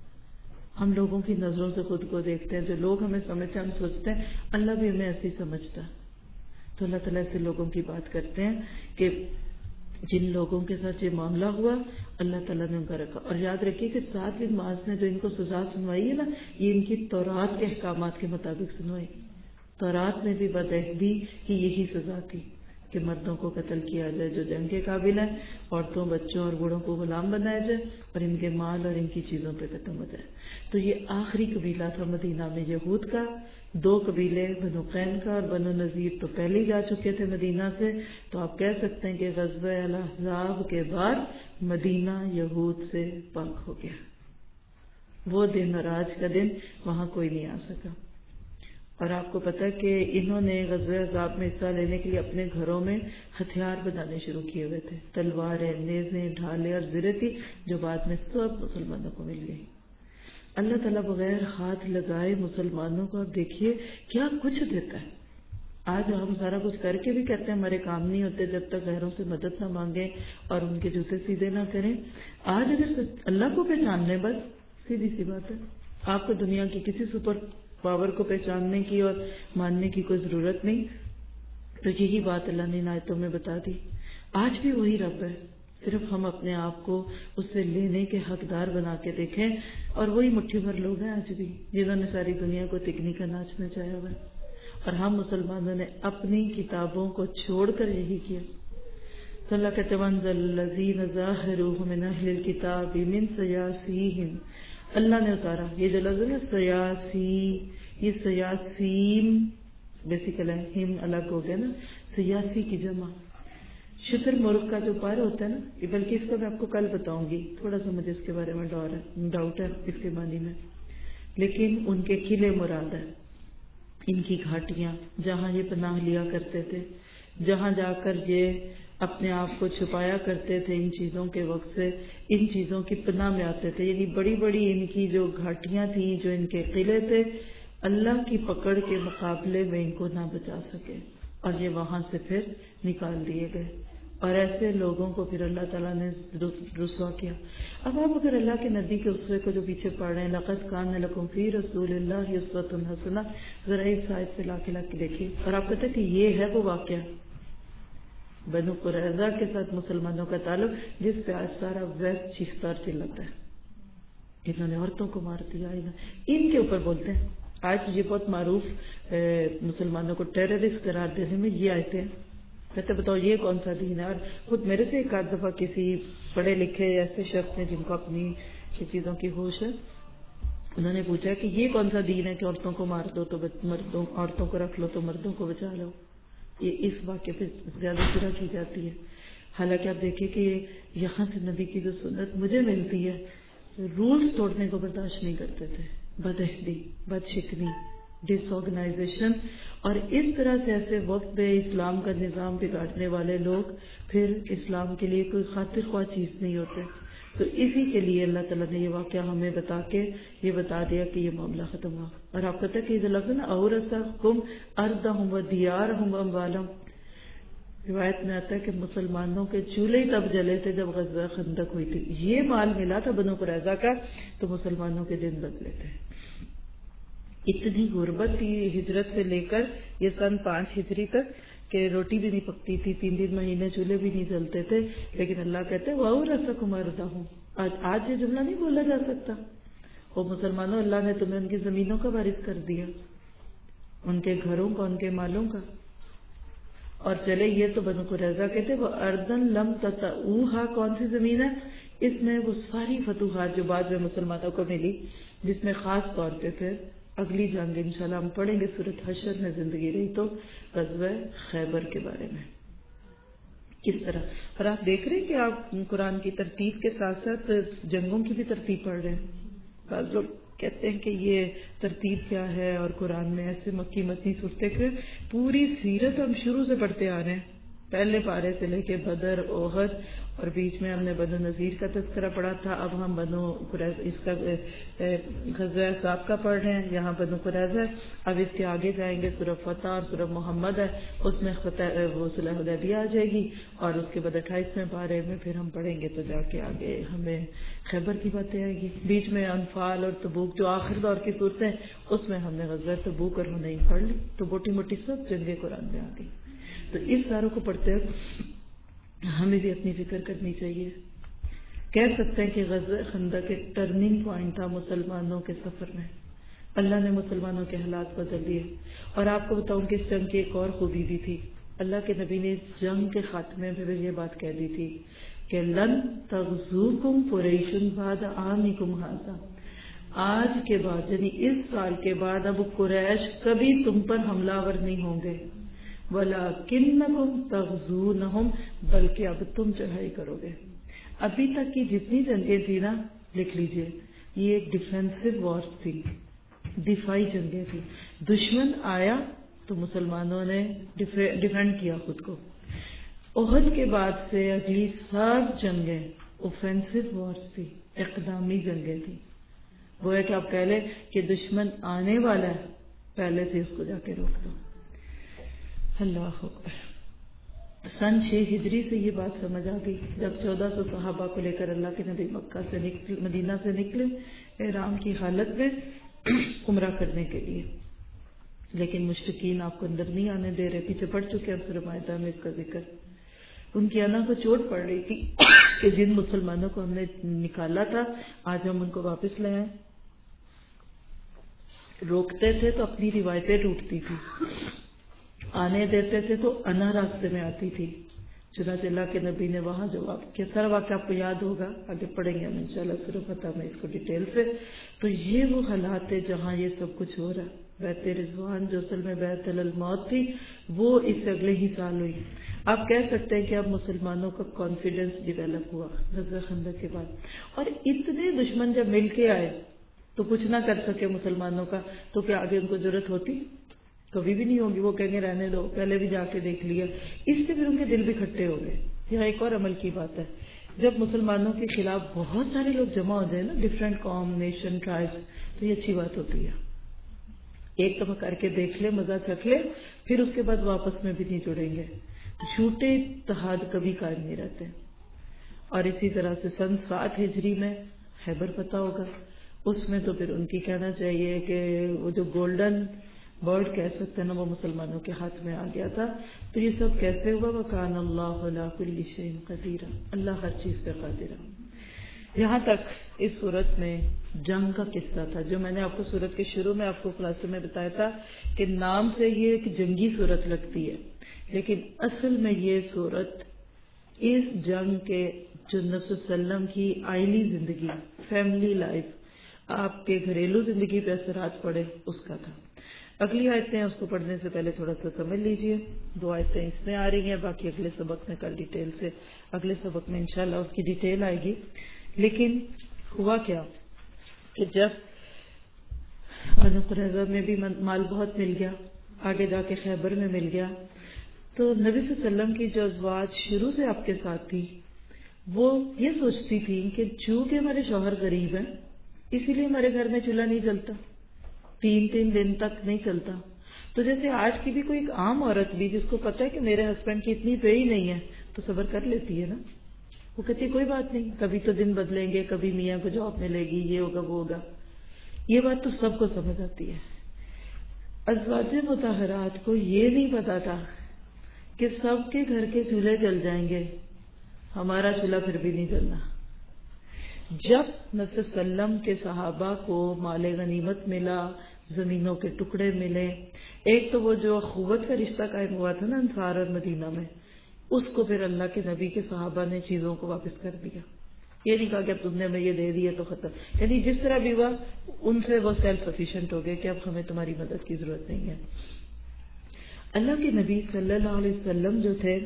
ہم لوگوں کی نظروں سے خود کو دیکھتے ہیں، جو لوگ ہمیں سمجھتے ہیں ہم سوچتے ہیں اللہ بھی ہمیں ایسے ہی سمجھتا. تو اللہ تعالیٰ ایسے لوگوں کی بات کرتے ہیں کہ جن لوگوں کے ساتھ یہ معاملہ ہوا اللہ تعالیٰ نے ان کا رکھا. اور یاد رکھیے کہ سعد بن معاذ نے جو ان کو سزا سنوائی ہے نا، یہ ان کی تورات کے احکامات کے مطابق سنوائی. تورات میں بھی بدعہدی کی یہی سزا تھی کہ مردوں کو قتل کیا جائے جو جنگ کے قابل ہیں، عورتوں بچوں اور بوڑھوں کو غلام بنایا جائے، اور ان کے مال اور ان کی چیزوں پہ ختم ہو جائے. تو یہ آخری قبیلہ تھا مدینہ میں یہود کا. دو قبیلے بنو قینقاع اور بنو نذیر تو پہلے ہی جا چکے تھے مدینہ سے. تو آپ کہہ سکتے ہیں کہ غزوہ الاحزاب کے بعد مدینہ یہود سے پاک ہو گیا. وہ دن اور آج کا دن وہاں کوئی نہیں آ سکا. اور آپ کو پتا کہ انہوں نے غزوہ احزاب میں حصہ لینے کے لیے اپنے گھروں میں ہتھیار بنانے شروع کیے ہوئے تھے، تلواریں، نیزیں، ڈھالیں اور زرے تھی، جو بعد میں سب مسلمانوں کو مل گئی. اللہ تعالیٰ بغیر ہاتھ لگائے مسلمانوں کو آپ دیکھیے کیا کچھ دیتا ہے. آج ہم سارا کچھ کر کے بھی کہتے ہیں ہمارے کام نہیں ہوتے جب تک غیروں سے مدد نہ مانگیں اور ان کے جوتے سیدھے نہ کریں. آج اگر اللہ کو پہچان لیں، بس سیدھی سی بات ہے، آپ کو دنیا کی کسی سپر پاور کو پہچاننے کی اور ماننے کی کوئی ضرورت نہیں. تو یہی بات اللہ نے ان آیتوں میں بتا دی. آج بھی وہی رب ہے، صرف ہم اپنے آپ کو اس سے لینے کے حقدار بنا کے دیکھیں. اور وہی مٹھی بھر لوگ ہیں آج بھی جنہوں نے ساری دنیا کو تکنی کا ناچ نچایا ہوا ہے. اور ہم مسلمانوں نے اپنی کتابوں کو چھوڑ کر یہی کیا. تو اللہ کہتے ہیں وَأَنزَلَ الَّذِينَ ظَاهَرُوهُم مِّنْ أَهْلِ الْكِتَابِ مِنْ سَيَاسِيهِمْ. اللہ نے اتارا یہ جو لفظ ہے سیاسی، یہ سیاسیم بیسیکل ہے، ہم الگ ہو گیا نا، سیاسی کی جمع. شتر مرغ کا جو پر ہوتا ہے نا، بلکہ اس کو میں آپ کو کل بتاؤں گی، تھوڑا سا مجھے اس کے بارے میں ڈاؤٹ ہے اس کے معنی میں، لیکن ان کے قلعے مراد ہے، ان کی گھاٹیاں جہاں یہ پناہ لیا کرتے تھے، جہاں جا کر یہ اپنے آپ کو چھپایا کرتے تھے ان چیزوں کے وقت سے، ان چیزوں کی پناہ میں آتے تھے. یعنی بڑی بڑی ان کی جو گھاٹیاں تھیں، جو ان کے قلعے تھے، اللہ کی پکڑ کے مقابلے میں ان کو نہ بچا سکے، اور یہ وہاں سے پھر نکال دیے گئے. اور ایسے لوگوں کو پھر اللہ تعالیٰ نے رسوا کیا. اب آپ اگر اللہ کے نبی کے اسوے کو جو پیچھے پڑھ رہے ہیں لقد کان لکم فی رسول اللہ اسوۃ حسنہ، ذرا اس آیت پہ لا کے لا کے دیکھیے. اور آپ کہتے ہیں کہ یہ ہے وہ واقعہ بنو قریظہ کے ساتھ مسلمانوں کا تعلق جس پہ آج سارا ویسٹ چیختا اور چلاتا ہے. انہوں نے عورتوں کو مار دیا، ان کے اوپر بولتے ہیں. آج یہ بہت معروف مسلمانوں کو ٹیررسٹ قرار دینے میں یہ آیتیں ہیں. کہتے بتاؤ یہ کون سا دین ہے. اور خود میرے سے ایک آدھ دفعہ کسی پڑھے لکھے ایسے شخص نے جن کو اپنی چیزوں کی ہوش ہے، انہوں نے پوچھا کہ یہ کون سا دین ہے کہ عورتوں کو مار دو تو مردوں، عورتوں کو رکھ لو تو مردوں کو بچا لو. یہ اس واقعے پہ زیادہ سرا کی جاتی ہے. حالانکہ آپ دیکھیں کہ یہاں سے نبی کی جو سنت مجھے ملتی ہے، رولز توڑنے کو برداشت نہیں کرتے تھے. بدعہدی، بد شکنی، ڈس آرگنائزیشن، اور اس طرح سے ایسے وقت میں اسلام کا نظام بگاڑنے والے لوگ پھر اسلام کے لیے کوئی خاطر خواہ چیز نہیں ہوتے. تو اسی کے لیے اللہ تعالیٰ نے یہ واقعہ ہمیں بتا کے یہ بتا دیا کہ یہ معاملہ ختم ہوا. اور آپ کہتے ہیں کہ یہ لفظ نا اورثکم ارضہم و دیارہم و اموالہم، روایت میں آتا ہے کہ مسلمانوں کے چولہے تب جلے تھے جب غزوہ خندق ہوئی تھی. یہ مال ملا تھا بنو قریظہ کا تو مسلمانوں کے دن بدلے تھے. اتنی غربت تھی ہجرت سے لے کر یہ سن پانچ ہجری تک کہ روٹی بھی نہیں پکتی تھی، تین تین مہینے چولہے بھی نہیں جلتے تھے. لیکن اللہ کہتے ہیں وَأَوْرَثَكُمْ أَرْضَهُمْ. آج آج یہ جملہ نہیں بولا جا سکتا. وہ مسلمانوں اللہ نے تمہیں ان کی زمینوں کا وارث کر دیا، ان کے گھروں کا، ان کے مالوں کا. اور چلے یہ تو بنو قریظہ کہتے وہ اردن لم تطئوها، کون سی زمین ہے؟ اس میں وہ ساری فتوحات جو بعد میں مسلمانوں کو ملی، جس میں خاص طور پہ پھر اگلی جنگ انشاءاللہ ہم پڑھیں گے سورۃ حشر میں زندگی رہی تو غزوہ خیبر کے بارے میں کس طرح. اور آپ دیکھ رہے ہیں کہ آپ قرآن کی ترتیب کے ساتھ ساتھ جنگوں کی بھی ترتیب پڑھ رہے ہیں. بعض لوگ کہتے ہیں کہ یہ ترتیب کیا ہے اور قرآن میں ایسے مکی مدنی صورتیں کہ پوری سیرت ہم شروع سے پڑھتے آ رہے ہیں، پہلے پارے سے لے کے بدر، احد، اور بیچ میں ہم نے بنو نذیر کا تذکرہ پڑھا تھا. اب ہم بنو قریظہ اس کا غزوہ احزاب کا پڑھ رہے ہیں، یہاں بنو قریظہ ہے. اب اس کے آگے جائیں گے سورہ فتح اور سورہ محمد ہے، اس میں وہ صلح حدیبیہ آ جائے گی. اور اس کے بعد اٹھائیسویں پارے میں پھر ہم پڑھیں گے تو جا کے آگے ہمیں خیبر کی باتیں آئے گی. بیچ میں انفال اور تبوک جو آخر دور کی صورتیں اس میں ہم نے غزوہ تبوک اور حنین پڑھ لی. تو موٹی موٹی سب جنگیں قرآن میں آ گئی. تو اس ساروں کو پڑھتے ہوئے ہمیں بھی اپنی فکر کرنی چاہیے. کہہ سکتے ہیں کہ غزوہ خندق ایک ٹرننگ پوائنٹ تھا مسلمانوں کے سفر میں. اللہ نے مسلمانوں کے حالات بدل دیے. اور آپ کو بتاؤں کہ اس جنگ کی ایک اور خوبی بھی تھی. اللہ کے نبی نے اس جنگ کے خاتمے میں بھی یہ بات کہہ دی تھی کہ لن تغزوکم قریش بعد عامکم ھذا، آج کے بعد یعنی اس سال کے بعد اب قریش کبھی تم پر حملہ آور نہیں ہوں گے. وَلَكِنَّكُمْ تَغْزُونَهُمْ، بلکہ اب تم چڑھائی کرو گے. ابھی تک کی جتنی جنگیں تھی نا، لکھ لیجئے، یہ ایک ڈیفینسو وارز تھی، دفاعی جنگیں تھی. دشمن آیا تو مسلمانوں نے ڈیفینڈ کیا خود کو. احد کے بعد سے اگلی سب جنگیں اوفینسو وارز تھی، اقدامی جنگیں تھی. وہ ہے کہ آپ کہہ لیں کہ دشمن آنے والا ہے، پہلے سے اس کو جا کے روک دو. اللہ اکبر. سن چھ ہجری سے یہ بات سمجھ آ گئی جب چودہ سو صحابہ کو لے کر اللہ کے نبی مکہ سے نکل مدینہ سے نکلے احرام کی حالت میں عمرہ کرنے کے لیے. لیکن مشرکین آپ کو اندر نہیں آنے دے رہے. پیچھے پڑ چکے ہیں سورہ مائدہ میں اس کا ذکر. ان کی انا کو چوٹ پڑ رہی تھی کہ جن مسلمانوں کو ہم نے نکالا تھا آج ہم ان کو واپس لے آئیں. روکتے تھے تو اپنی روایتیں ٹوٹتی تھی، آنے دیتے تھے تو انا راستے میں آتی تھی. چنانچہ اللہ کے نبی نے وہاں جواب کیا. سارا واقعہ آپ کو یاد ہوگا، آگے پڑھیں گے ہم انشاءاللہ سورہ فتح میں اس کو ڈیٹیل سے. تو یہ وہ حالات ہے جہاں یہ سب کچھ ہو رہا ہے. بیت رضوان جو اصل میں بیت الموت تھی وہ اس اگلے ہی سال ہوئی. آپ کہہ سکتے ہیں کہ اب مسلمانوں کا کانفیڈنس ڈیولپ ہوا غزوہ خندق کے بعد. اور اتنے دشمن جب مل کے آئے تو کچھ نہ کر سکے مسلمانوں کا، تو کیا آگے ان کو ضرورت ہوتی؟ کبھی بھی نہیں ہوگی. وہ کہیں گے رہنے دو، پہلے بھی جا کے دیکھ لیا. اس سے پھر ان کے دل بھی کھٹے ہو گئے. یہاں ایک اور عمل کی بات ہے، جب مسلمانوں کے خلاف بہت سارے لوگ جمع ہو جائیں نا، ڈفرینٹ قوم، نیشن، ٹرائبس، تو یہ اچھی بات ہوتی ہے. ایک دفعہ کر کے دیکھ لے، مزہ چکھ لے، پھر اس کے بعد واپس میں بھی نہیں جڑیں گے. تو چھوٹے اتحاد کبھی قائم نہیں رہتے. اور اسی طرح سے سن سات ہجری میں خیبر فتح ہوگا. اس میں تو پھر ان کی کہنا چاہیے کہ وہ جو گولڈن برڈ کہہ سکتے ہیں نا، وہ مسلمانوں کے ہاتھ میں آ گیا تھا. تو یہ سب کیسے ہوا؟ وَكَانَ اللَّهُ عَلَىٰ كُلِّ شَيْءٍ قَدِيرًا، اللہ ہر چیز پہ قادر ہے. یہاں تک اس صورت میں جنگ کا قصہ تھا جو میں نے آپ کو صورت کے شروع میں آپ کو خلاصے میں بتایا تھا کہ نام سے یہ ایک جنگی صورت لگتی ہے، لیکن اصل میں یہ صورت اس جنگ کے جو نبی صلی اللہ علیہ وسلم کی آئلی زندگی، فیملی لائف، آپ کے گھریلو زندگی پہ اثرات پڑے اس کا تھا. اگلی آیتیں اس کو پڑھنے سے پہلے تھوڑا سا سمجھ لیجئے. دو آیتیں اس میں آ رہی ہیں، باقی اگلے سبق میں کل ڈیٹیل سے اگلے سبق میں انشاءاللہ اس کی ڈیٹیل آئے گی. لیکن ہوا کیا کہ جب بنو قریظہ میں بھی مال بہت مل گیا، آگے جا کے خیبر میں مل گیا، تو نبی صلی اللہ علیہ وسلم کی جو ازواج شروع سے آپ کے ساتھ تھی وہ یہ سوچتی تھی کہ چونکہ ہمارے شوہر غریب ہیں اسی لیے ہمارے گھر میں چولہا نہیں جلتا، تین تین دن تک نہیں چلتا. تو جیسے آج کی بھی کوئی ایک عام عورت بھی جس کو پتا ہے کہ میرے ہسبینڈ کی اتنی پے ہی نہیں ہے تو صبر کر لیتی ہے نا. وہ کہتی ہے کوئی بات نہیں، کبھی تو دن بدلیں گے، کبھی میاں کو جاب ملے گی، یہ ہوگا وہ ہوگا. یہ بات تو سب کو سمجھ آتی ہے. ازواج مطہرات کو یہ نہیں پتا تھا کہ سب کے گھر کے چولہے جل جائیں گے، ہمارا چولہا پھر بھی نہیں جلنا. جب نبی صلی اللہ علیہ وسلم کے صحابہ کو مال غنیمت ملا، زمینوں کے ٹکڑے ملے، ایک تو وہ جو اخوت کا رشتہ قائم ہوا تھا نا انصار اور مدینہ میں، اس کو پھر اللہ کے نبی کے صحابہ نے چیزوں کو واپس کر دیا. یہ نہیں کہا کہ اب تم نے ہمیں یہ دے دیے تو ختم، یعنی جس طرح بھی ہوا ان سے وہ سیلف سفیشینٹ ہو گئے کہ اب ہمیں تمہاری مدد کی ضرورت نہیں ہے. اللہ کے نبی صلی اللہ علیہ وسلم جو تھے،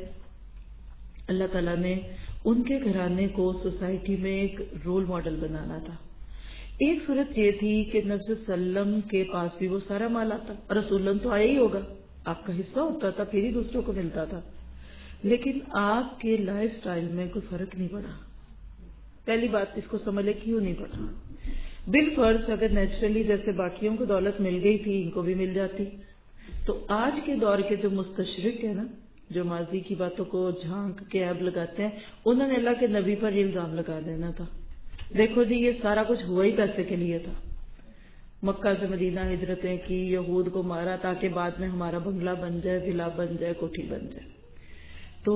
اللہ تعالیٰ نے ان کے گھرانے کو سوسائٹی میں ایک رول ماڈل بنانا تھا. ایک صورت یہ تھی کہ نبی صلی اللہ علیہ وسلم کے پاس بھی وہ سارا مال آتا، رسول اللہ تو آیا ہی ہوگا، آپ کا حصہ ہوتا تھا، پھر ہی دوسروں کو ملتا تھا. لیکن آپ کے لائف سٹائل میں کوئی فرق نہیں پڑا. پہلی بات اس کو سمجھ لے کیوں نہیں پڑا. بالفرض اگر نیچرلی جیسے باقیوں کو دولت مل گئی تھی ان کو بھی مل جاتی، تو آج کے دور کے جو مستشرق ہیں نا، جو ماضی کی باتوں کو جھانک کے عیب لگاتے ہیں، انہوں نے اللہ کے نبی پر یہ الزام لگا دینا تھا، دیکھو جی یہ سارا کچھ ہوا ہی پیسے کے لیے تھا. مکہ سے مدینہ ہجرتیں کی، یہود کو مارا تاکہ بعد میں ہمارا بنگلہ بن جائے، ولا بن جائے، کوٹھی بن جائے. تو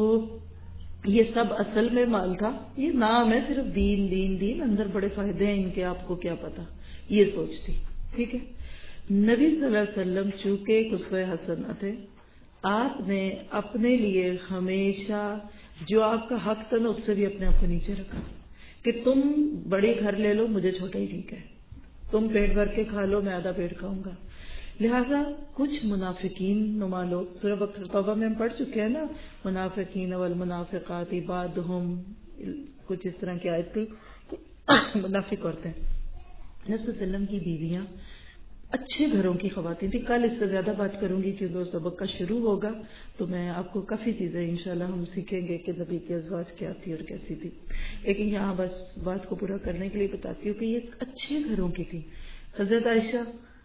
یہ سب اصل میں مال تھا، یہ نام ہے صرف دین دین دین، اندر بڑے فائدے ہیں ان کے، آپ کو کیا پتا، یہ سوچتی. ٹھیک ہے. نبی صلی اللہ علیہ وسلم چونکہ قدوہ حسنہ تھے، آپ نے اپنے لیے ہمیشہ جو آپ کا حق تھا نا اس سے بھی اپنے آپ کو نیچے رکھا کہ تم بڑے گھر لے لو، مجھے چھوٹا ہی ٹھیک ہے، تم پیٹ بھر کے کھا لو، میں آدھا پیٹ کھاؤں گا. لہٰذا کچھ منافقین نما لوگ، سورہ بقرہ توبہ میں ہم پڑھ چکے ہیں نا، منافقین والمنافقات بعضهم، کچھ اس طرح کی آیت تھی. منافق عورتیں نبی صلی اللہ علیہ وسلم کی بیویاں اچھے گھروں کی خواتین تھی. کل اس سے زیادہ بات کروں گی کہ دو سبق کا شروع ہوگا تو میں آپ کو کافی چیزیں انشاءاللہ ہم سیکھیں گے کہ نبی کی ازواج کیا تھی اور کیسی تھی. لیکن یہاں بس بات کو پورا کرنے کے لیے بتاتی ہوں کہ یہ اچھے گھروں کی تھی. حضرت عائشہ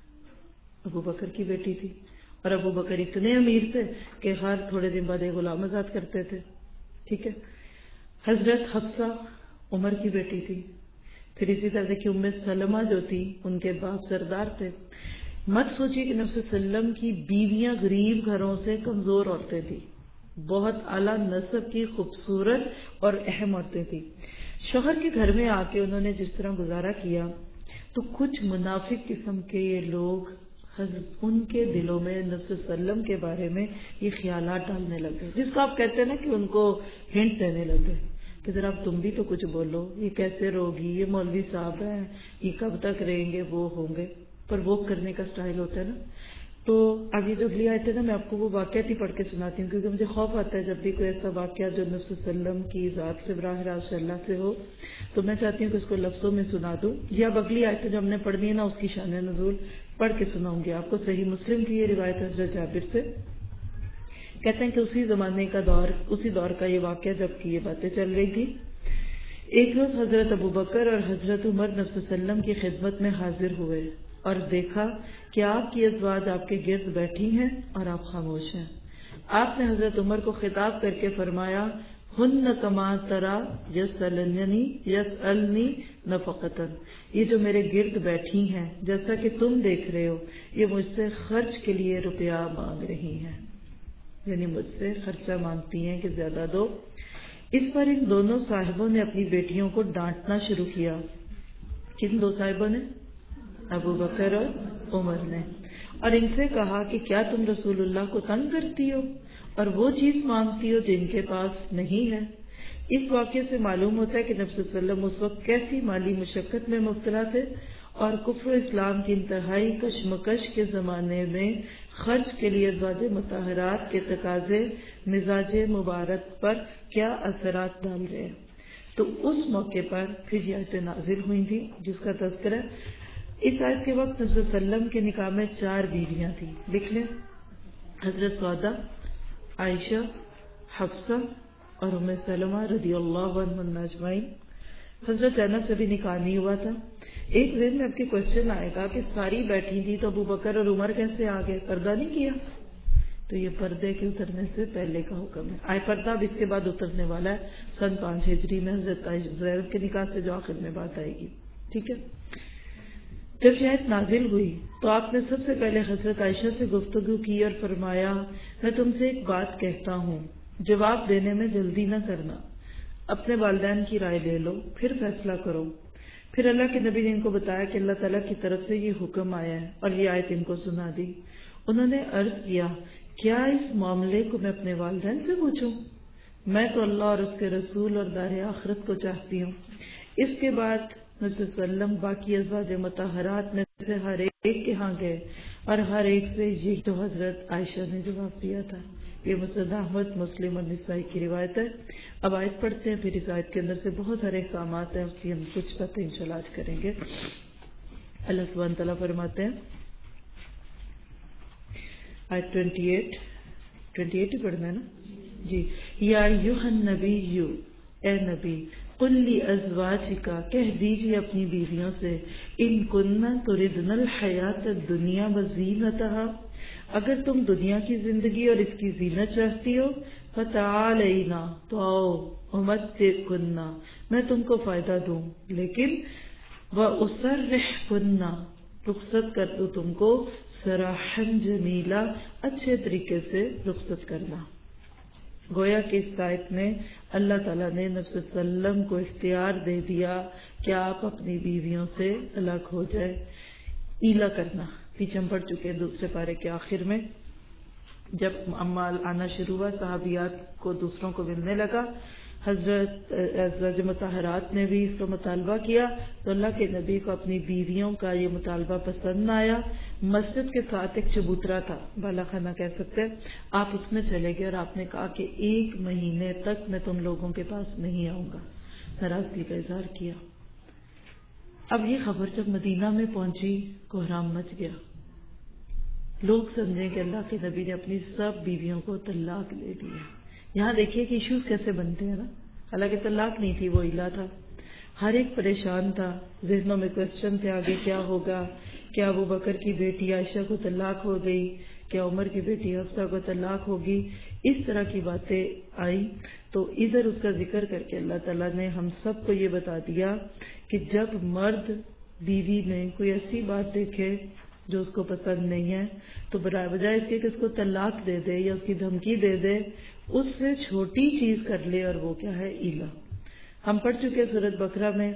ابو بکر کی بیٹی تھی، اور ابو بکر اتنے امیر تھے کہ ہر تھوڑے دن بعد ایک غلام آزاد کرتے تھے. ٹھیک ہے. حضرت حفصہ عمر کی بیٹی تھی. پھر اسی طرح دیکھیے ام سلمہ جو تھی ان کے باپ سردار تھے. مت سوچیے کہ نبی صلی اللہ علیہ وسلم کی بیویاں غریب گھروں سے کمزور عورتیں تھیں، بہت اعلیٰ نسب کی خوبصورت اور اہم عورتیں تھیں. شوہر کے گھر میں آ کے انہوں نے جس طرح گزارا کیا تو کچھ منافق قسم کے یہ لوگ ان کے دلوں میں نبی صلی اللہ علیہ وسلم کے بارے میں یہ خیالات ڈالنے لگے، جس کو آپ کہتے ہیں نا کہ ان کو ہنٹ دینے لگے کہ ذرا اب تم بھی تو کچھ بولو، یہ کیسے رہوگی، یہ مولوی صاحب ہیں، یہ کب تک رہیں گے، وہ ہوں گے. پر وہ کرنے کا سٹائل ہوتا ہے نا. تو اب یہ جو اگلی آیت ہے نا، میں آپ کو وہ واقعات ہی پڑھ کے سناتی ہوں کیونکہ مجھے خوف آتا ہے جب بھی کوئی ایسا واقعہ جو نبی صلی اللہ علیہ وسلم کی ذات سے براہ راست اللہ سے ہو تو میں چاہتی ہوں کہ اس کو لفظوں میں سنا دوں. یا اب اگلی آیت جو ہم نے پڑھنی ہے نا اس کی شان نزول پڑھ کے سناؤں گی آپ کو. صحیح مسلم کی یہ روایت حضرت جابر سے، کہتے ہیں کہ اسی زمانے کا دور، اسی دور کا یہ واقعہ جب کہ یہ باتیں چل رہی تھی. ایک روز حضرت ابو بکر اور حضرت عمر نبی صلی اللہ علیہ وسلم کی خدمت میں حاضر ہوئے اور دیکھا کہ آپ کی ازواج آپ کے گرد بیٹھی ہیں اور آپ خاموش ہیں. آپ نے حضرت عمر کو خطاب کر کے فرمایا، ہن کما ترا یسألنی یسألنی نفقتن، یہ جو میرے گرد بیٹھی ہیں جیسا کہ تم دیکھ رہے ہو یہ مجھ سے خرچ کے لیے روپیہ مانگ رہی ہیں، یعنی مجھ سے خرچہ مانگتی ہیں کہ زیادہ دو. اس پر ان دونوں صاحبوں نے اپنی بیٹیوں کو ڈانٹنا شروع کیا. کن دو صاحبوں نے؟ ابو بکر اور عمر نے. اور ان سے کہا کہ کیا تم رسول اللہ کو تنگ کرتی ہو اور وہ چیز مانگتی ہو جن کے پاس نہیں ہے. اس واقعے سے معلوم ہوتا ہے کہ نبی صلی اللہ علیہ وسلم اس وقت کیسی مالی مشقت میں مبتلا تھے اور کفر و اسلام کی انتہائی کشمکش کے زمانے میں خرچ کے لیے ازواج مطہرات کے تقاضے مزاج مبارک پر کیا اثرات ڈال رہے ہیں. تو اس موقع پر پھر یہ آیتیں نازل ہوئی تھی جس کا تذکرہ اس آیت کے وقت نبی صلی اللہ علیہ وسلم کے نکاح میں چار بیویاں تھیں. لکھ لیں، حضرت سودا، عائشہ، حفصہ اور ام سلمہ رضی اللہ عنہن اجمعین. حضرت زینب سے بھی نکاح نہیں ہوا تھا. ایک دن میں آپ کے کوشچن آئے گا کہ ساری بیٹھی تھی تو ابو بکر اور عمر کیسے آگے, پردہ نہیں کیا؟ تو یہ پردے کے اترنے سے پہلے کا حکم ہے. آئے پردہ اب اس کے بعد اترنے والا ہے سن پانچ ہجری میں حضرت زینب کے نکاح سے جو آخر میں بات آئے گی. ٹھیک ہے. جب یہ آیت نازل ہوئی تو آپ نے سب سے پہلے حضرت عائشہ سے گفتگو کی اور فرمایا میں تم سے ایک بات کہتا ہوں, جواب دینے میں جلدی نہ کرنا, اپنے والدین کی رائے لے لو پھر فیصلہ کرو. پھر اللہ کے نبی نے ان کو بتایا کہ اللہ تعالیٰ کی طرف سے یہ حکم آیا ہے اور یہ آیت ان کو سنا دی. انہوں نے عرض کیا کیا اس معاملے کو میں اپنے والدین سے پوچھوں؟ میں تو اللہ اور اس کے رسول اور دار آخرت کو چاہتی ہوں. اس کے بعد نبی صلی اللہ علیہ وسلم باقی ازواج مطہرات میں سے ہر ایک کے ہاں گئے اور ہر ایک سے یہ تو حضرت عائشہ نے جواب دیا تھا. یہ مسند احمد, مسلم اور نسائی کی روایت ہے. اب آیت پڑھتے ہیں, پھر اس آیت کے اندر سے بہت سارے احکامات ہیں, اس کی ہم کچھ باتیں انشاءاللہ آج کریں گے. اللہ سبحانہ تعالیٰ فرماتے ہیں آیت اٹھائیس اٹھائیس ہی پڑھنا ہے نا جی. یا ایھا النبی, اے نبی, قل لازواجک, کہہ دیجیے اپنی بیویوں سے, ان کنن تردن الحیات الدنیا وزینتہا, اگر تم دنیا کی زندگی اور اس کی زینت چاہتی ہو, فتعالینا, تو آؤ, امتعکن, میں تم کو فائدہ دوں, لیکن واسرحکن, رخصت کر دوں تم کو, سراحا جمیلا, اچھے طریقے سے رخصت کرنا. گویا کہ اس آیت میں اللہ تعالیٰ نے نبی صلی اللہ علیہ وسلم کو اختیار دے دیا کہ آپ اپنی بیویوں سے طلاق ہو جائے. ایلا کرنا پیچھے ہم پڑھ چکے ہیں دوسرے پارے کے آخر میں, جب امال آنا شروع ہوا, صحابیات کو دوسروں کو ملنے لگا, حضرت ازواج مطہرات نے بھی اس کا مطالبہ کیا تو اللہ کے نبی کو اپنی بیویوں کا یہ مطالبہ پسند نہ آیا. مسجد کے ساتھ ایک چبوترا تھا, بالا خانہ کہہ سکتے ہیں, آپ اس میں چلے گئے اور آپ نے کہا کہ ایک مہینے تک میں تم لوگوں کے پاس نہیں آؤں گا, ناراضگی کا اظہار کیا. اب یہ خبر جب مدینہ میں پہنچی کوہرام مچ گیا, لوگ سمجھیں کہ اللہ کے نبی نے اپنی سب بیویوں کو طلاق دے دیا. یہاں دیکھیے کہ ایشوز کیسے بنتے ہیں نا, حالانکہ طلاق نہیں تھی, وہ علا تھا. ہر ایک پریشان تھا, ذہنوں میں کوشچن تھے آگے کیا ہوگا, کیا ابو بکر کی بیٹی عائشہ کو طلاق ہو گئی, کیا عمر کی بیٹی حفصہ کو طلاق ہوگی, اس طرح کی باتیں آئی. تو ادھر اس کا ذکر کر کے اللہ تعالیٰ نے ہم سب کو یہ بتا دیا کہ جب مرد بیوی میں کوئی ایسی بات دیکھے جو اس کو پسند نہیں ہے تو بجائے اس کے کہ اس کو طلاق دے دے یا اس کی دھمکی دے دے, اس سے چھوٹی چیز کر لے, اور وہ کیا ہے, ایلا. ہم پڑھ چکے سورۃ بقرہ میں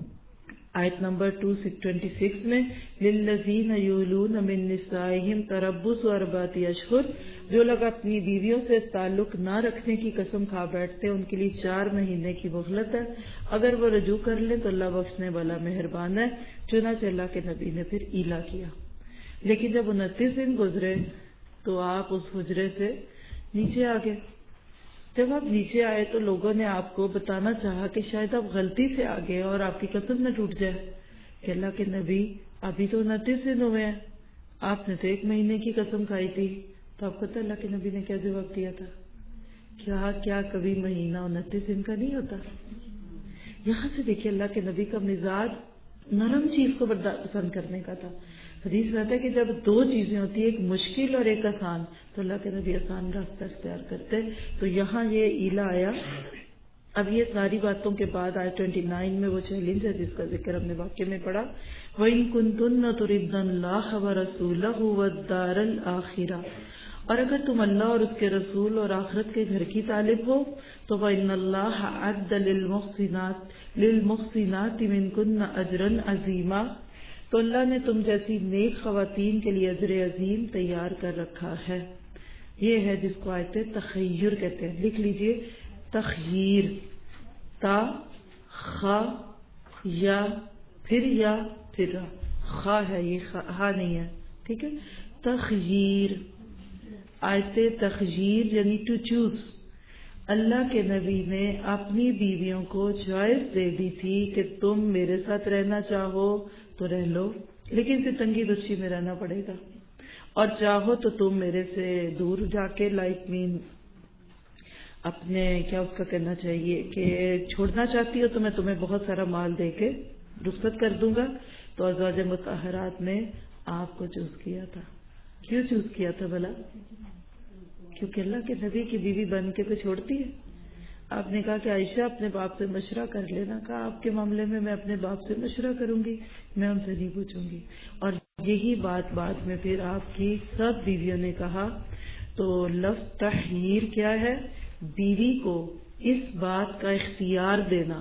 آیت نمبر دو سو چھبیس میں, للذین یولون من نسائہم تربص اربعۃ اشہر, جو لوگ اپنی بیویوں سے تعلق نہ رکھنے کی قسم کھا بیٹھتے ہیں ان کے لیے چار مہینے کی مہلت ہے, اگر وہ رجوع کر لیں تو اللہ بخشنے والا مہربان ہے. چنانچہ اللہ کے نبی نے پھر ایلا کیا, لیکن جب انتیس دن گزرے تو آپ اس حجرے سے نیچے آ گئے. جب آپ نیچے آئے تو لوگوں نے آپ کو بتانا چاہا کہ شاید آپ غلطی سے آ گئے اور آپ کی قسم نہ ٹوٹ جائے کہ اللہ کے نبی ابھی تو انتیس دن ہوئے ہیں, آپ نے تو ایک مہینے کی قسم کھائی تھی. تو آپ کو تو اللہ کے نبی نے کیا جواب دیا تھا, کیا کیا کبھی مہینہ انتیس دن کا نہیں ہوتا. یہاں سے دیکھیے اللہ کے نبی کا مزاج نرم چیز کو پسند کرنے کا تھا. حدیث رہتا ہے کہ جب دو چیزیں ہوتی ہیں, ایک مشکل اور ایک آسان, تو اللہ کے نبی آسان راستہ اختیار کرتے. تو یہاں یہ ایلا آیا. اب یہ ساری باتوں کے بعد آئے انیس میں وہ چیلنج ہے جس کا ذکر ہم نے واقعے میں پڑھا, وَإِن كُنتُنَّ تُرِدْنَ اللَّهَ وَرَسُولَهُ وَالدَّارَ الْآخِرَةَ, اور اگر تم اللہ اور اس کے رسول اور آخرت کے گھر کی طالب ہو تو وَإِنَّ اللَّهَ أَعَدَّ لِلْمُحْسِنَاتِ لِلْمُحْسِنَاتِ مِنْكُنَّ أَجْرًا عَظِيمًا, تو اللہ نے تم جیسی نیک خواتین کے لیے اجر عظیم تیار کر رکھا ہے. یہ ہے جس کو آیت تخیر کہتے ہیں. لکھ لیجئے تخیر, تا خا یا پھر یا پھر را, خا ہے یہ ہا نہیں ہے, ٹھیک ہے. تخیر, آیت تخیر یعنی ٹو چوز. اللہ کے نبی نے اپنی بیویوں کو چوائس دے دی تھی کہ تم میرے ساتھ رہنا چاہو تو رہ لو, لیکن پھر تنگی دچی میں رہنا پڑے گا, اور چاہو تو تم میرے سے دور جا کے لائک مین اپنے کیا اس کا کرنا چاہیے کہ چھوڑنا چاہتی ہو تو میں تمہیں بہت سارا مال دے کے رخصت کر دوں گا. تو ازواج مطہرات نے آپ کو چوز کیا تھا. کیوں چوز کیا تھا بھلا؟ کیونکہ اللہ کے نبی کی بیوی بن کے تو چھوڑتی ہے. آپ نے کہا کہ عائشہ اپنے باپ سے مشورہ کر لینا. کہا آپ کے معاملے میں میں اپنے باپ سے مشورہ کروں گی, میں ان سے نہیں پوچھوں گی. اور یہی بات بعد میں پھر آپ کی سب بیویوں نے کہا. تو لفظ تحریر کیا ہے؟ بیوی کو اس بات کا اختیار دینا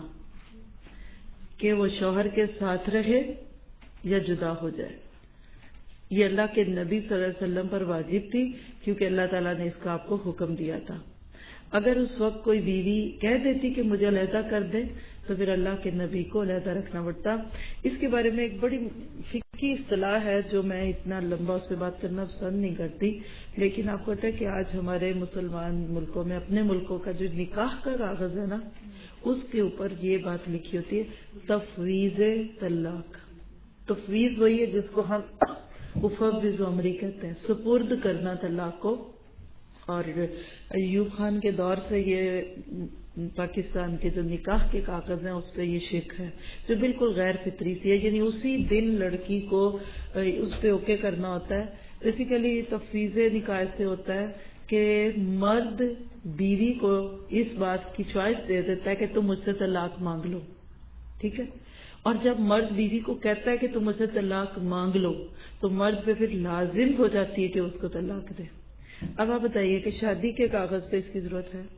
کہ وہ شوہر کے ساتھ رہے یا جدا ہو جائے. یہ اللہ کے نبی صلی اللہ علیہ وسلم پر واجب تھی کیونکہ اللہ تعالیٰ نے اس کا آپ کو حکم دیا تھا. اگر اس وقت کوئی بیوی کہہ دیتی کہ مجھے علیحدہ کر دے تو پھر اللہ کے نبی کو علیحدہ رکھنا پڑتا. اس کے بارے میں ایک بڑی فقہی اصطلاح ہے جو میں اتنا لمبا اس پہ بات کرنا پسند نہیں کرتی, لیکن آپ کو پتہ ہے کہ آج ہمارے مسلمان ملکوں میں اپنے ملکوں کا جو نکاح کا کاغذ ہے نا, اس کے اوپر یہ بات لکھی ہوتی ہے تفویض طلاق. تفویض وہی ہے جس کو ہم افوض عمری کہتے ہیں, سپرد کرنا طلاق کو. اور ایوب خان کے دور سے یہ پاکستان کے جو نکاح کے کاغذ ہیں اس پہ یہ شک ہے جو بالکل غیر فطری سی ہے, یعنی اسی دن لڑکی کو اس پہ اوکے کرنا ہوتا ہے. بیسیکلی تفویض نکاح سے ہوتا ہے کہ مرد بیوی کو اس بات کی چوائس دے دیتا ہے کہ تم مجھ سے طلاق مانگ لو, ٹھیک ہے. اور جب مرد بیوی کو کہتا ہے کہ تم مجھ سے طلاق مانگ لو تو مرد پہ پھر لازم ہو جاتی ہے کہ اس کو طلاق دے. اب آپ بتائیے کہ شادی کے کاغذ پہ اس کی ضرورت ہے؟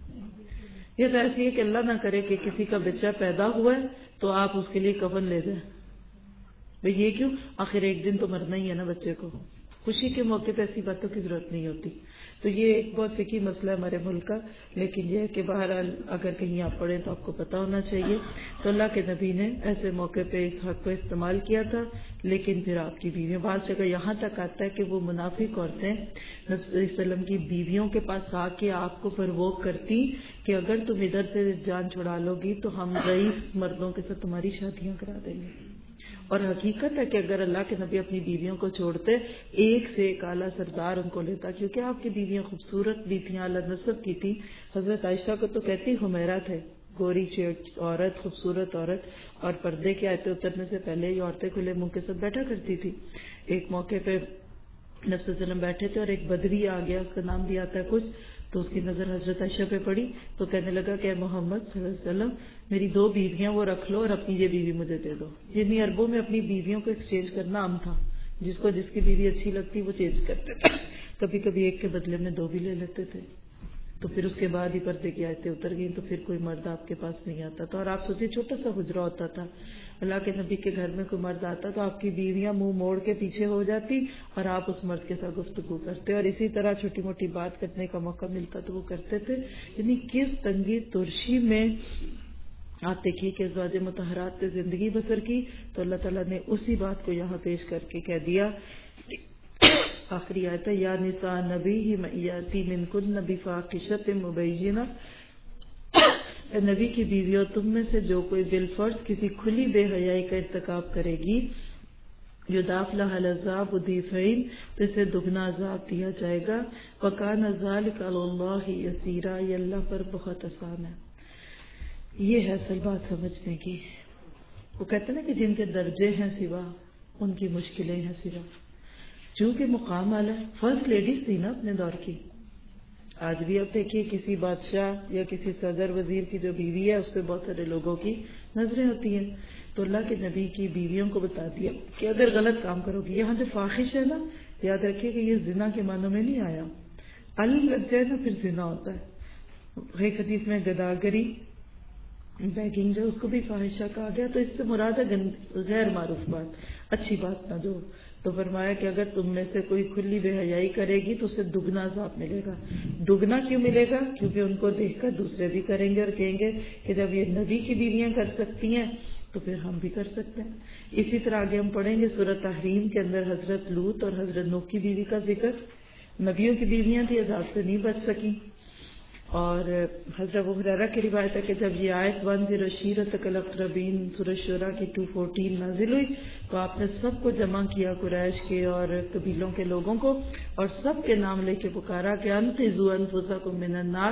یہ تو ایسی ہے کہ اللہ نہ کرے کہ کسی کا بچہ پیدا ہوا ہے تو آپ اس کے لیے کفن لے دیں. بھئی یہ کیوں؟ آخر ایک دن تو مرنا ہی ہے نا بچے کو. خوشی کے موقع پہ ایسی باتوں کی ضرورت نہیں ہوتی. تو یہ ایک بہت فقہی مسئلہ ہے ہمارے ملک کا, لیکن یہ ہے کہ بہرحال اگر کہیں آپ پڑھیں تو آپ کو پتہ ہونا چاہیے. تو اللہ کے نبی نے ایسے موقع پہ اس حق کو استعمال کیا تھا, لیکن پھر آپ کی بیویاں بعض جگہ یہاں تک آتا ہے کہ وہ منافق عورتیں نبی صلی اللہ علیہ وسلم کی بیویوں کے پاس آ کے آپ کو پرووک کرتی کہ اگر تم ادھر سے جان چھڑا لو گی تو ہم رئیس مردوں کے ساتھ تمہاری شادیاں کرا دیں گے. اور حقیقت ہے کہ اگر اللہ کے نبی اپنی بیویوں کو چھوڑتے ایک سے ایک اعلیٰ سردار ان کو لیتا, کیونکہ آپ کی بیویاں خوبصورت بھی تھیں, اعلیٰ نسب کی تھیں. حضرت عائشہ کو تو کہتی حمیرہ تھے, گوری چیٹ عورت, خوبصورت عورت, اور پردے کی آیتیں اترنے سے پہلے یہ عورتیں کھلے منہ کے ساتھ بیٹھا کرتی تھی. ایک موقع پہ نبی صلی اللہ علیہ وسلم بیٹھے تھے اور ایک بدری آ گیا, اس کا نام بھی آتا ہے کچھ, تو اس کی نظر حضرت عائشہ پہ پڑی تو کہنے لگا کہ محمد صلی اللہ علیہ وسلم میری دو بیویاں وہ رکھ لو اور اپنی یہ بیوی مجھے دے دو. یعنی عربوں میں اپنی بیویوں کو ایکسچینج کرنا عام تھا, جس کو جس کی بیوی اچھی لگتی وہ چینج کرتے تھے, کبھی کبھی ایک کے بدلے میں دو بھی لے لیتے تھے. تو پھر اس کے بعد ہی پردے کی آیتیں اتر گئیں تو پھر کوئی مرد آپ کے پاس نہیں آتا تھا. اور آپ سوچیں چھوٹا سا حجرہ ہوتا تھا, اللہ کے نبی کے گھر میں کوئی مرد آتا تو آپ کی بیویاں منہ موڑ کے پیچھے ہو جاتی اور آپ اس مرد کے ساتھ گفتگو کرتے, اور اسی طرح چھوٹی موٹی بات کرنے کا موقع ملتا تو وہ کرتے تھے. یعنی کس تنگی ترشی میں آپ دیکھیے کہ ازواج مطہرات نے زندگی بسر کی, تو اللہ تعالیٰ نے اسی بات کو یہاں پیش کر کے کہہ دیا. آخری آیت ہے یا نساء نبی یاتی من کن بفاحشۃ مبینہ, نبی کی بیویوں تم میں سے جو کوئی بالفرض کسی کھلی بے حیائی کا ارتکاب کرے گی, یضاعف لها العذاب ضعفین, تو اسے دگنا عذاب دیا جائے گا. وکان ذلک علی اللہ یسیرا, یہ اللہ پر بہت آسان ہے. یہ ہے اصل بات سمجھنے کی. وہ کہتے ہیں نا کہ جن کے درجے ہیں سوا ان کی مشکلیں ہیں سوا. چونکہ مقام والا فرسٹ لیڈیز تھی نا اپنے دور کی. آج بھی اب دیکھیے کسی بادشاہ یا کسی صدر وزیر کی جو بیوی ہے اس پہ بہت سارے لوگوں کی نظریں ہوتی ہیں. تو اللہ کے نبی کی بیویوں کو بتا دیا کہ اگر غلط کام کرو گی, یہاں جو فاحش ہے نا یاد رکھیے کہ یہ زنا کے معنوں میں نہیں آیا, ال لگ جائے نا پھر زنا ہوتا ہے. ایک حدیث میں گداگری بیگنگ جو اس کو بھی فاحشہ کہا گیا, تو اس سے مراد ہے غیر معروف بات, اچھی بات نہ جو. تو فرمایا کہ اگر تم میں سے کوئی کھلی بے حیائی کرے گی تو اسے دگنا عذاب ملے گا. دگنا کیوں ملے گا؟ کیونکہ ان کو دیکھ کر دوسرے بھی کریں گے اور کہیں گے کہ جب یہ نبی کی بیویاں کر سکتی ہیں تو پھر ہم بھی کر سکتے ہیں. اسی طرح آگے ہم پڑھیں گے سورۃ تحریم کے اندر حضرت لوط اور حضرت نوح کی بیوی کا ذکر. نبیوں کی بیویاں تھی, عذاب سے نہیں بچ سکی. اور حضرت ابو ہریرہ کی روایت ہے کہ جب یہ آیت ون زیرو عشیرتک الاقربین سورۃ شورى کی دو سو چودہ نازل ہوئی تو آپ نے سب کو جمع کیا, قریش کے اور قبیلوں کے لوگوں کو, اور سب کے نام لے کے پکارا کہ انقذوا انفسکم من النار,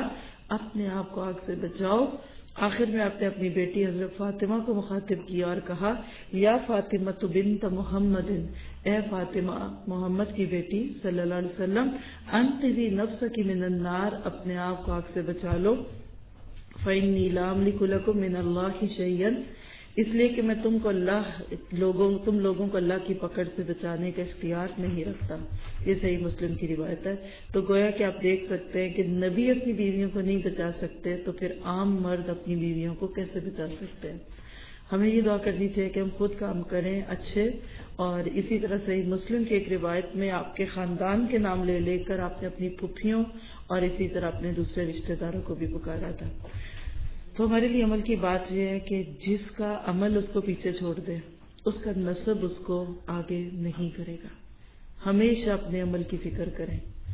اپنے آپ کو آگ سے بچاؤ. آخر میں آپ نے اپنی بیٹی حضرت فاطمہ کو مخاطب کیا اور کہا یا فاطمہ بنت محمد، اے فاطمہ محمد کی بیٹی صلی اللہ علیہ وسلم، انقذی نفسک من النار، اپنے آپ کو آگ سے بچا لو. فإنی لا املک لکم من اللہ شیئا، اس لیے کہ میں تم کو اللہ لوگوں تم لوگوں کو اللہ کی پکڑ سے بچانے کا اختیار نہیں رکھتا. یہ صحیح مسلم کی روایت ہے. تو گویا کہ آپ دیکھ سکتے ہیں کہ نبی اپنی بیویوں کو نہیں بچا سکتے تو پھر عام مرد اپنی بیویوں کو کیسے بچا سکتے ہیں. ہمیں یہ دعا کرنی چاہیے کہ ہم خود کام کریں اچھے. اور اسی طرح صحیح مسلم کی ایک روایت میں آپ کے خاندان کے نام لے لے کر آپ نے اپنی پھوپھیوں اور اسی طرح اپنے دوسرے رشتہ داروں کو بھی پکارا تھا. تو ہمارے لیے عمل کی بات یہ ہے کہ جس کا عمل اس کو پیچھے چھوڑ دے اس کا نسب اس کو آگے نہیں کرے گا. ہمیشہ اپنے عمل کی فکر کریں.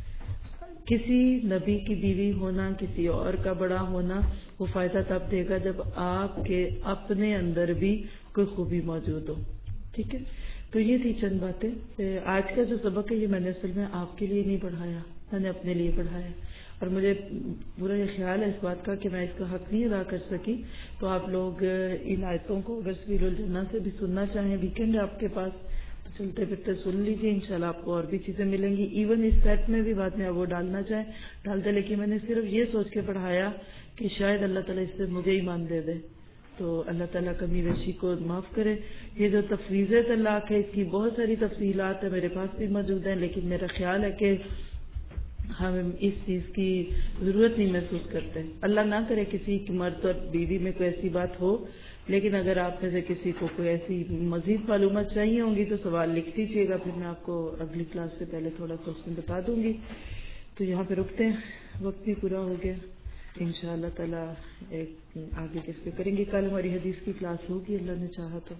کسی نبی کی بیوی ہونا، کسی اور کا بڑا ہونا، وہ فائدہ تب دے گا جب آپ کے اپنے اندر بھی کوئی خوبی موجود ہو. ٹھیک ہے، تو یہ تھی چند باتیں. آج کا جو سبق ہے یہ میں نے اصل میں آپ کے لیے نہیں پڑھایا، میں نے اپنے لیے پڑھایا. اور مجھے پورا یہ خیال ہے اس بات کا کہ میں اس کا حق نہیں ادا کر سکی. تو آپ لوگ ان آیتوں کو اگر سبیل الجنہ سے بھی سننا چاہیں، ویکینڈ ہے آپ کے پاس تو چلتے پھرتے سن لیجیے، انشاءاللہ آپ کو اور بھی چیزیں ملیں گی. ایون اس سیٹ میں بھی بعد میں آپ وہ ڈالنا چاہیں ڈالتے، لیکن میں نے صرف یہ سوچ کے پڑھایا کہ شاید اللہ تعالیٰ اس سے مجھے ایمان دے دے. تو اللہ تعالیٰ کمی بیشی کو معاف کرے. یہ جو تفویض طلاق ہے اس کی بہت ساری تفصیلات ہیں، میرے پاس بھی موجود ہیں، لیکن میرا خیال ہے کہ ہم اس چیز کی ضرورت نہیں محسوس کرتے. اللہ نہ کرے کسی کی مرد اور بیوی میں کوئی ایسی بات ہو، لیکن اگر آپ میں سے کسی کو کوئی ایسی مزید معلومات چاہیے ہوں گی تو سوال لکھ دیجیے گا، پھر میں آپ کو اگلی کلاس سے پہلے تھوڑا سا اس میں بتا دوں گی. تو یہاں پہ رکتے ہیں، وقت بھی پورا ہو گیا. انشاءاللہ تعالیٰ ایک آگے کس پہ کریں گے. کل ہماری حدیث کی کلاس ہوگی اللہ نے چاہا تو.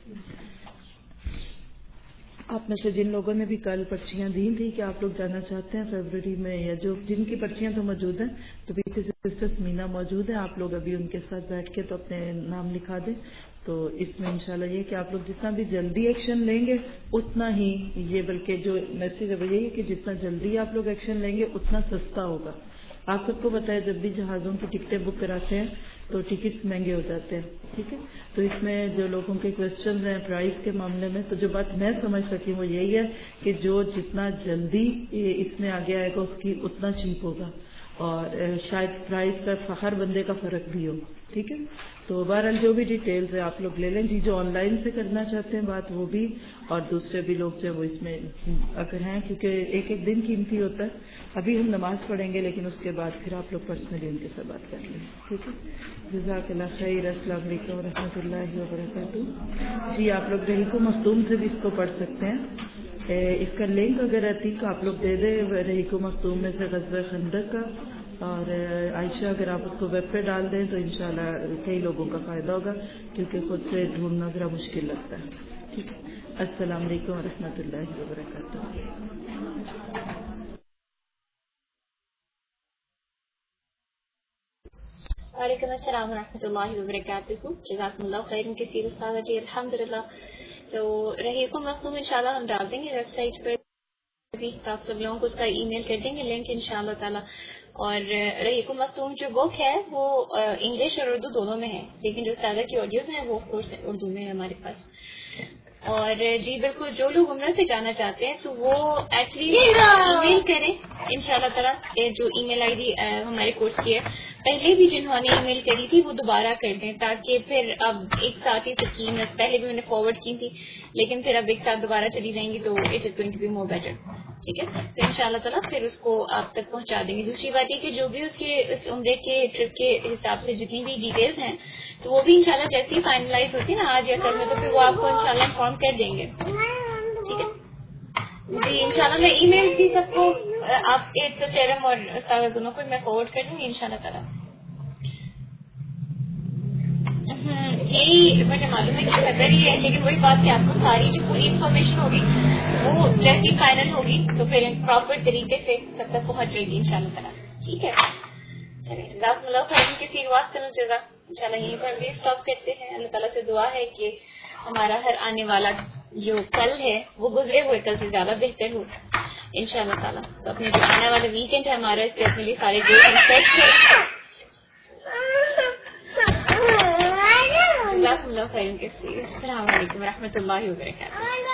آپ میں سے جن لوگوں نے بھی کل پرچیاں دی تھی کہ آپ لوگ جانا چاہتے ہیں فیبرری میں، یا جو جن کی پرچیاں تو موجود ہیں، تو پیچھے سے سسٹر مینا موجود ہیں، آپ لوگ ابھی ان کے ساتھ بیٹھ کے تو اپنے نام لکھا دیں. تو اس میں انشاءاللہ یہ کہ آپ لوگ جتنا بھی جلدی ایکشن لیں گے اتنا ہی یہ، بلکہ جو میسج ہے وہ یہی ہے کہ جتنا جلدی آپ لوگ ایکشن لیں گے اتنا سستا ہوگا. آپ سب کو پتہ ہے جب بھی جہازوں کی ٹکٹیں بک کراتے ہیں تو ٹکٹس مہنگے ہو جاتے ہیں. ٹھیک ہے، تو اس میں جو لوگوں کے کوشچنز ہیں پرائز کے معاملے میں، تو جو بات میں سمجھ سکی وہ یہی ہے کہ جو جتنا جلدی اس میں آگے آئے گا اس کی اتنا چیپ ہوگا، اور شاید پرائز کا ہر بندے کا فرق بھی ہو. ٹھیک ہے، تو بہرحال جو بھی ڈیٹیلز ہے آپ لوگ لے لیں. جی جو آن لائن سے کرنا چاہتے ہیں بات وہ بھی، اور دوسرے بھی لوگ جو وہ اس میں اگر ہیں، کیونکہ ایک ایک دن قیمتی ہوتا ہے. ابھی ہم نماز پڑھیں گے لیکن اس کے بعد پھر آپ لوگ پرسنلی ان کے ساتھ بات کر لیں. ٹھیک ہے، جزاک اللہ خیر. السلام علیکم ورحمۃ اللہ وبرکاتہ. جی آپ لوگ رحیق و مختوم سے بھی اس کو پڑھ سکتے ہیں. اس کا لنک اگر رہتی تو آپ لوگ دے دیں رحیق و مختوم میں سے غزوہ خندق کا، اور عائشہ اگر آپ اس کو ویب پہ ڈال دیں تو انشاءاللہ کئی لوگوں کا فائدہ ہوگا، کیونکہ خود سے ڈھونڈنا ذرا مشکل لگتا ہے. ٹھیک ہے، السلام علیکم ورحمۃ اللہ وبرکاتہ. وعلیکم السلام ورحمۃ اللہ وبرکاتہ. جزاکم اللہ خیر کثیر استاد جی. الحمدللہ. تو رحیق و مختوم انشاءاللہ ہم ڈال دیں گے ویب سائٹ پر بھی، تو آپ سب لوگوں کو اس کا ای میل کر دیں گے لنک انشاءاللہ تعالی. اور رحیق و مختوم جو بک ہے وہ انگلش اور اردو دونوں میں ہے، لیکن جو سادہ کی آڈیوز ہیں وہ کورس اردو میں ہے ہمارے پاس. اور جی بالکل، جو لوگ عمرہ سے جانا چاہتے ہیں تو وہ ایکچولی ای میل کریں انشاءاللہ تعالی. جو ای میل آئی ڈی ہمارے کورس کی ہے، پہلے بھی جنہوں نے ای میل کری تھی وہ دوبارہ کر دیں، تاکہ پھر اب ایک ساتھ ہی سکیم، پہلے بھی میں نے فارورڈ کی تھی لیکن پھر اب ایک ساتھ دوبارہ چلی جائیں گی تو it is going to be more better. ٹھیک ہے، تو انشاءاللہ تعالیٰ پھر اس کو آپ تک پہنچا دیں گے. دوسری بات یہ کہ جو بھی اس کے عمرے کے ٹرپ کے حساب سے جتنی بھی ڈیٹیلز ہیں تو وہ بھی انشاءاللہ جیسے ہی فائنلائز ہوتی ہے نا آج یا کل میں، تو پھر وہ آپ کو انشاءاللہ انفارم کر دیں گے. ٹھیک ہے جی، انشاءاللہ میں ای میل بھی سب کو آپ ایک تو چیرم اور استاد دونوں کو میں فارورڈ کر دوں گی انشاءاللہ تعالیٰ. یہی مجھے معلوم ہے کہ فیبرری ہے، لیکن وہی بات کہ آپ کو ساری جو پوری انفارمیشن ہوگی وہ جیسی فائنل ہوگی تو پھر پراپر طریقے سے سب تک پہنچ جائے گی انشاءاللہ تعالیٰ. ٹھیک ہے، چلیے جزاک اللہ خیر کسی واسطے جزا. انشاءاللہ یہیں پر بھی اسٹاپ کرتے ہیں. اللہ تعالیٰ سے دعا ہے کہ ہمارا ہر آنے والا جو کل ہے وہ گزرے ہوئے کل سے زیادہ بہتر ہو انشاءاللہ تعالیٰ. تو اپنے جو آنے والا ویکینڈ ہے ہمارا، اس پہ اپنے لیے سارے گول سیٹ کریں جزاک اللہ خیر کثیر. السلام علیکم و رحمۃ اللہ وبرکاتہ.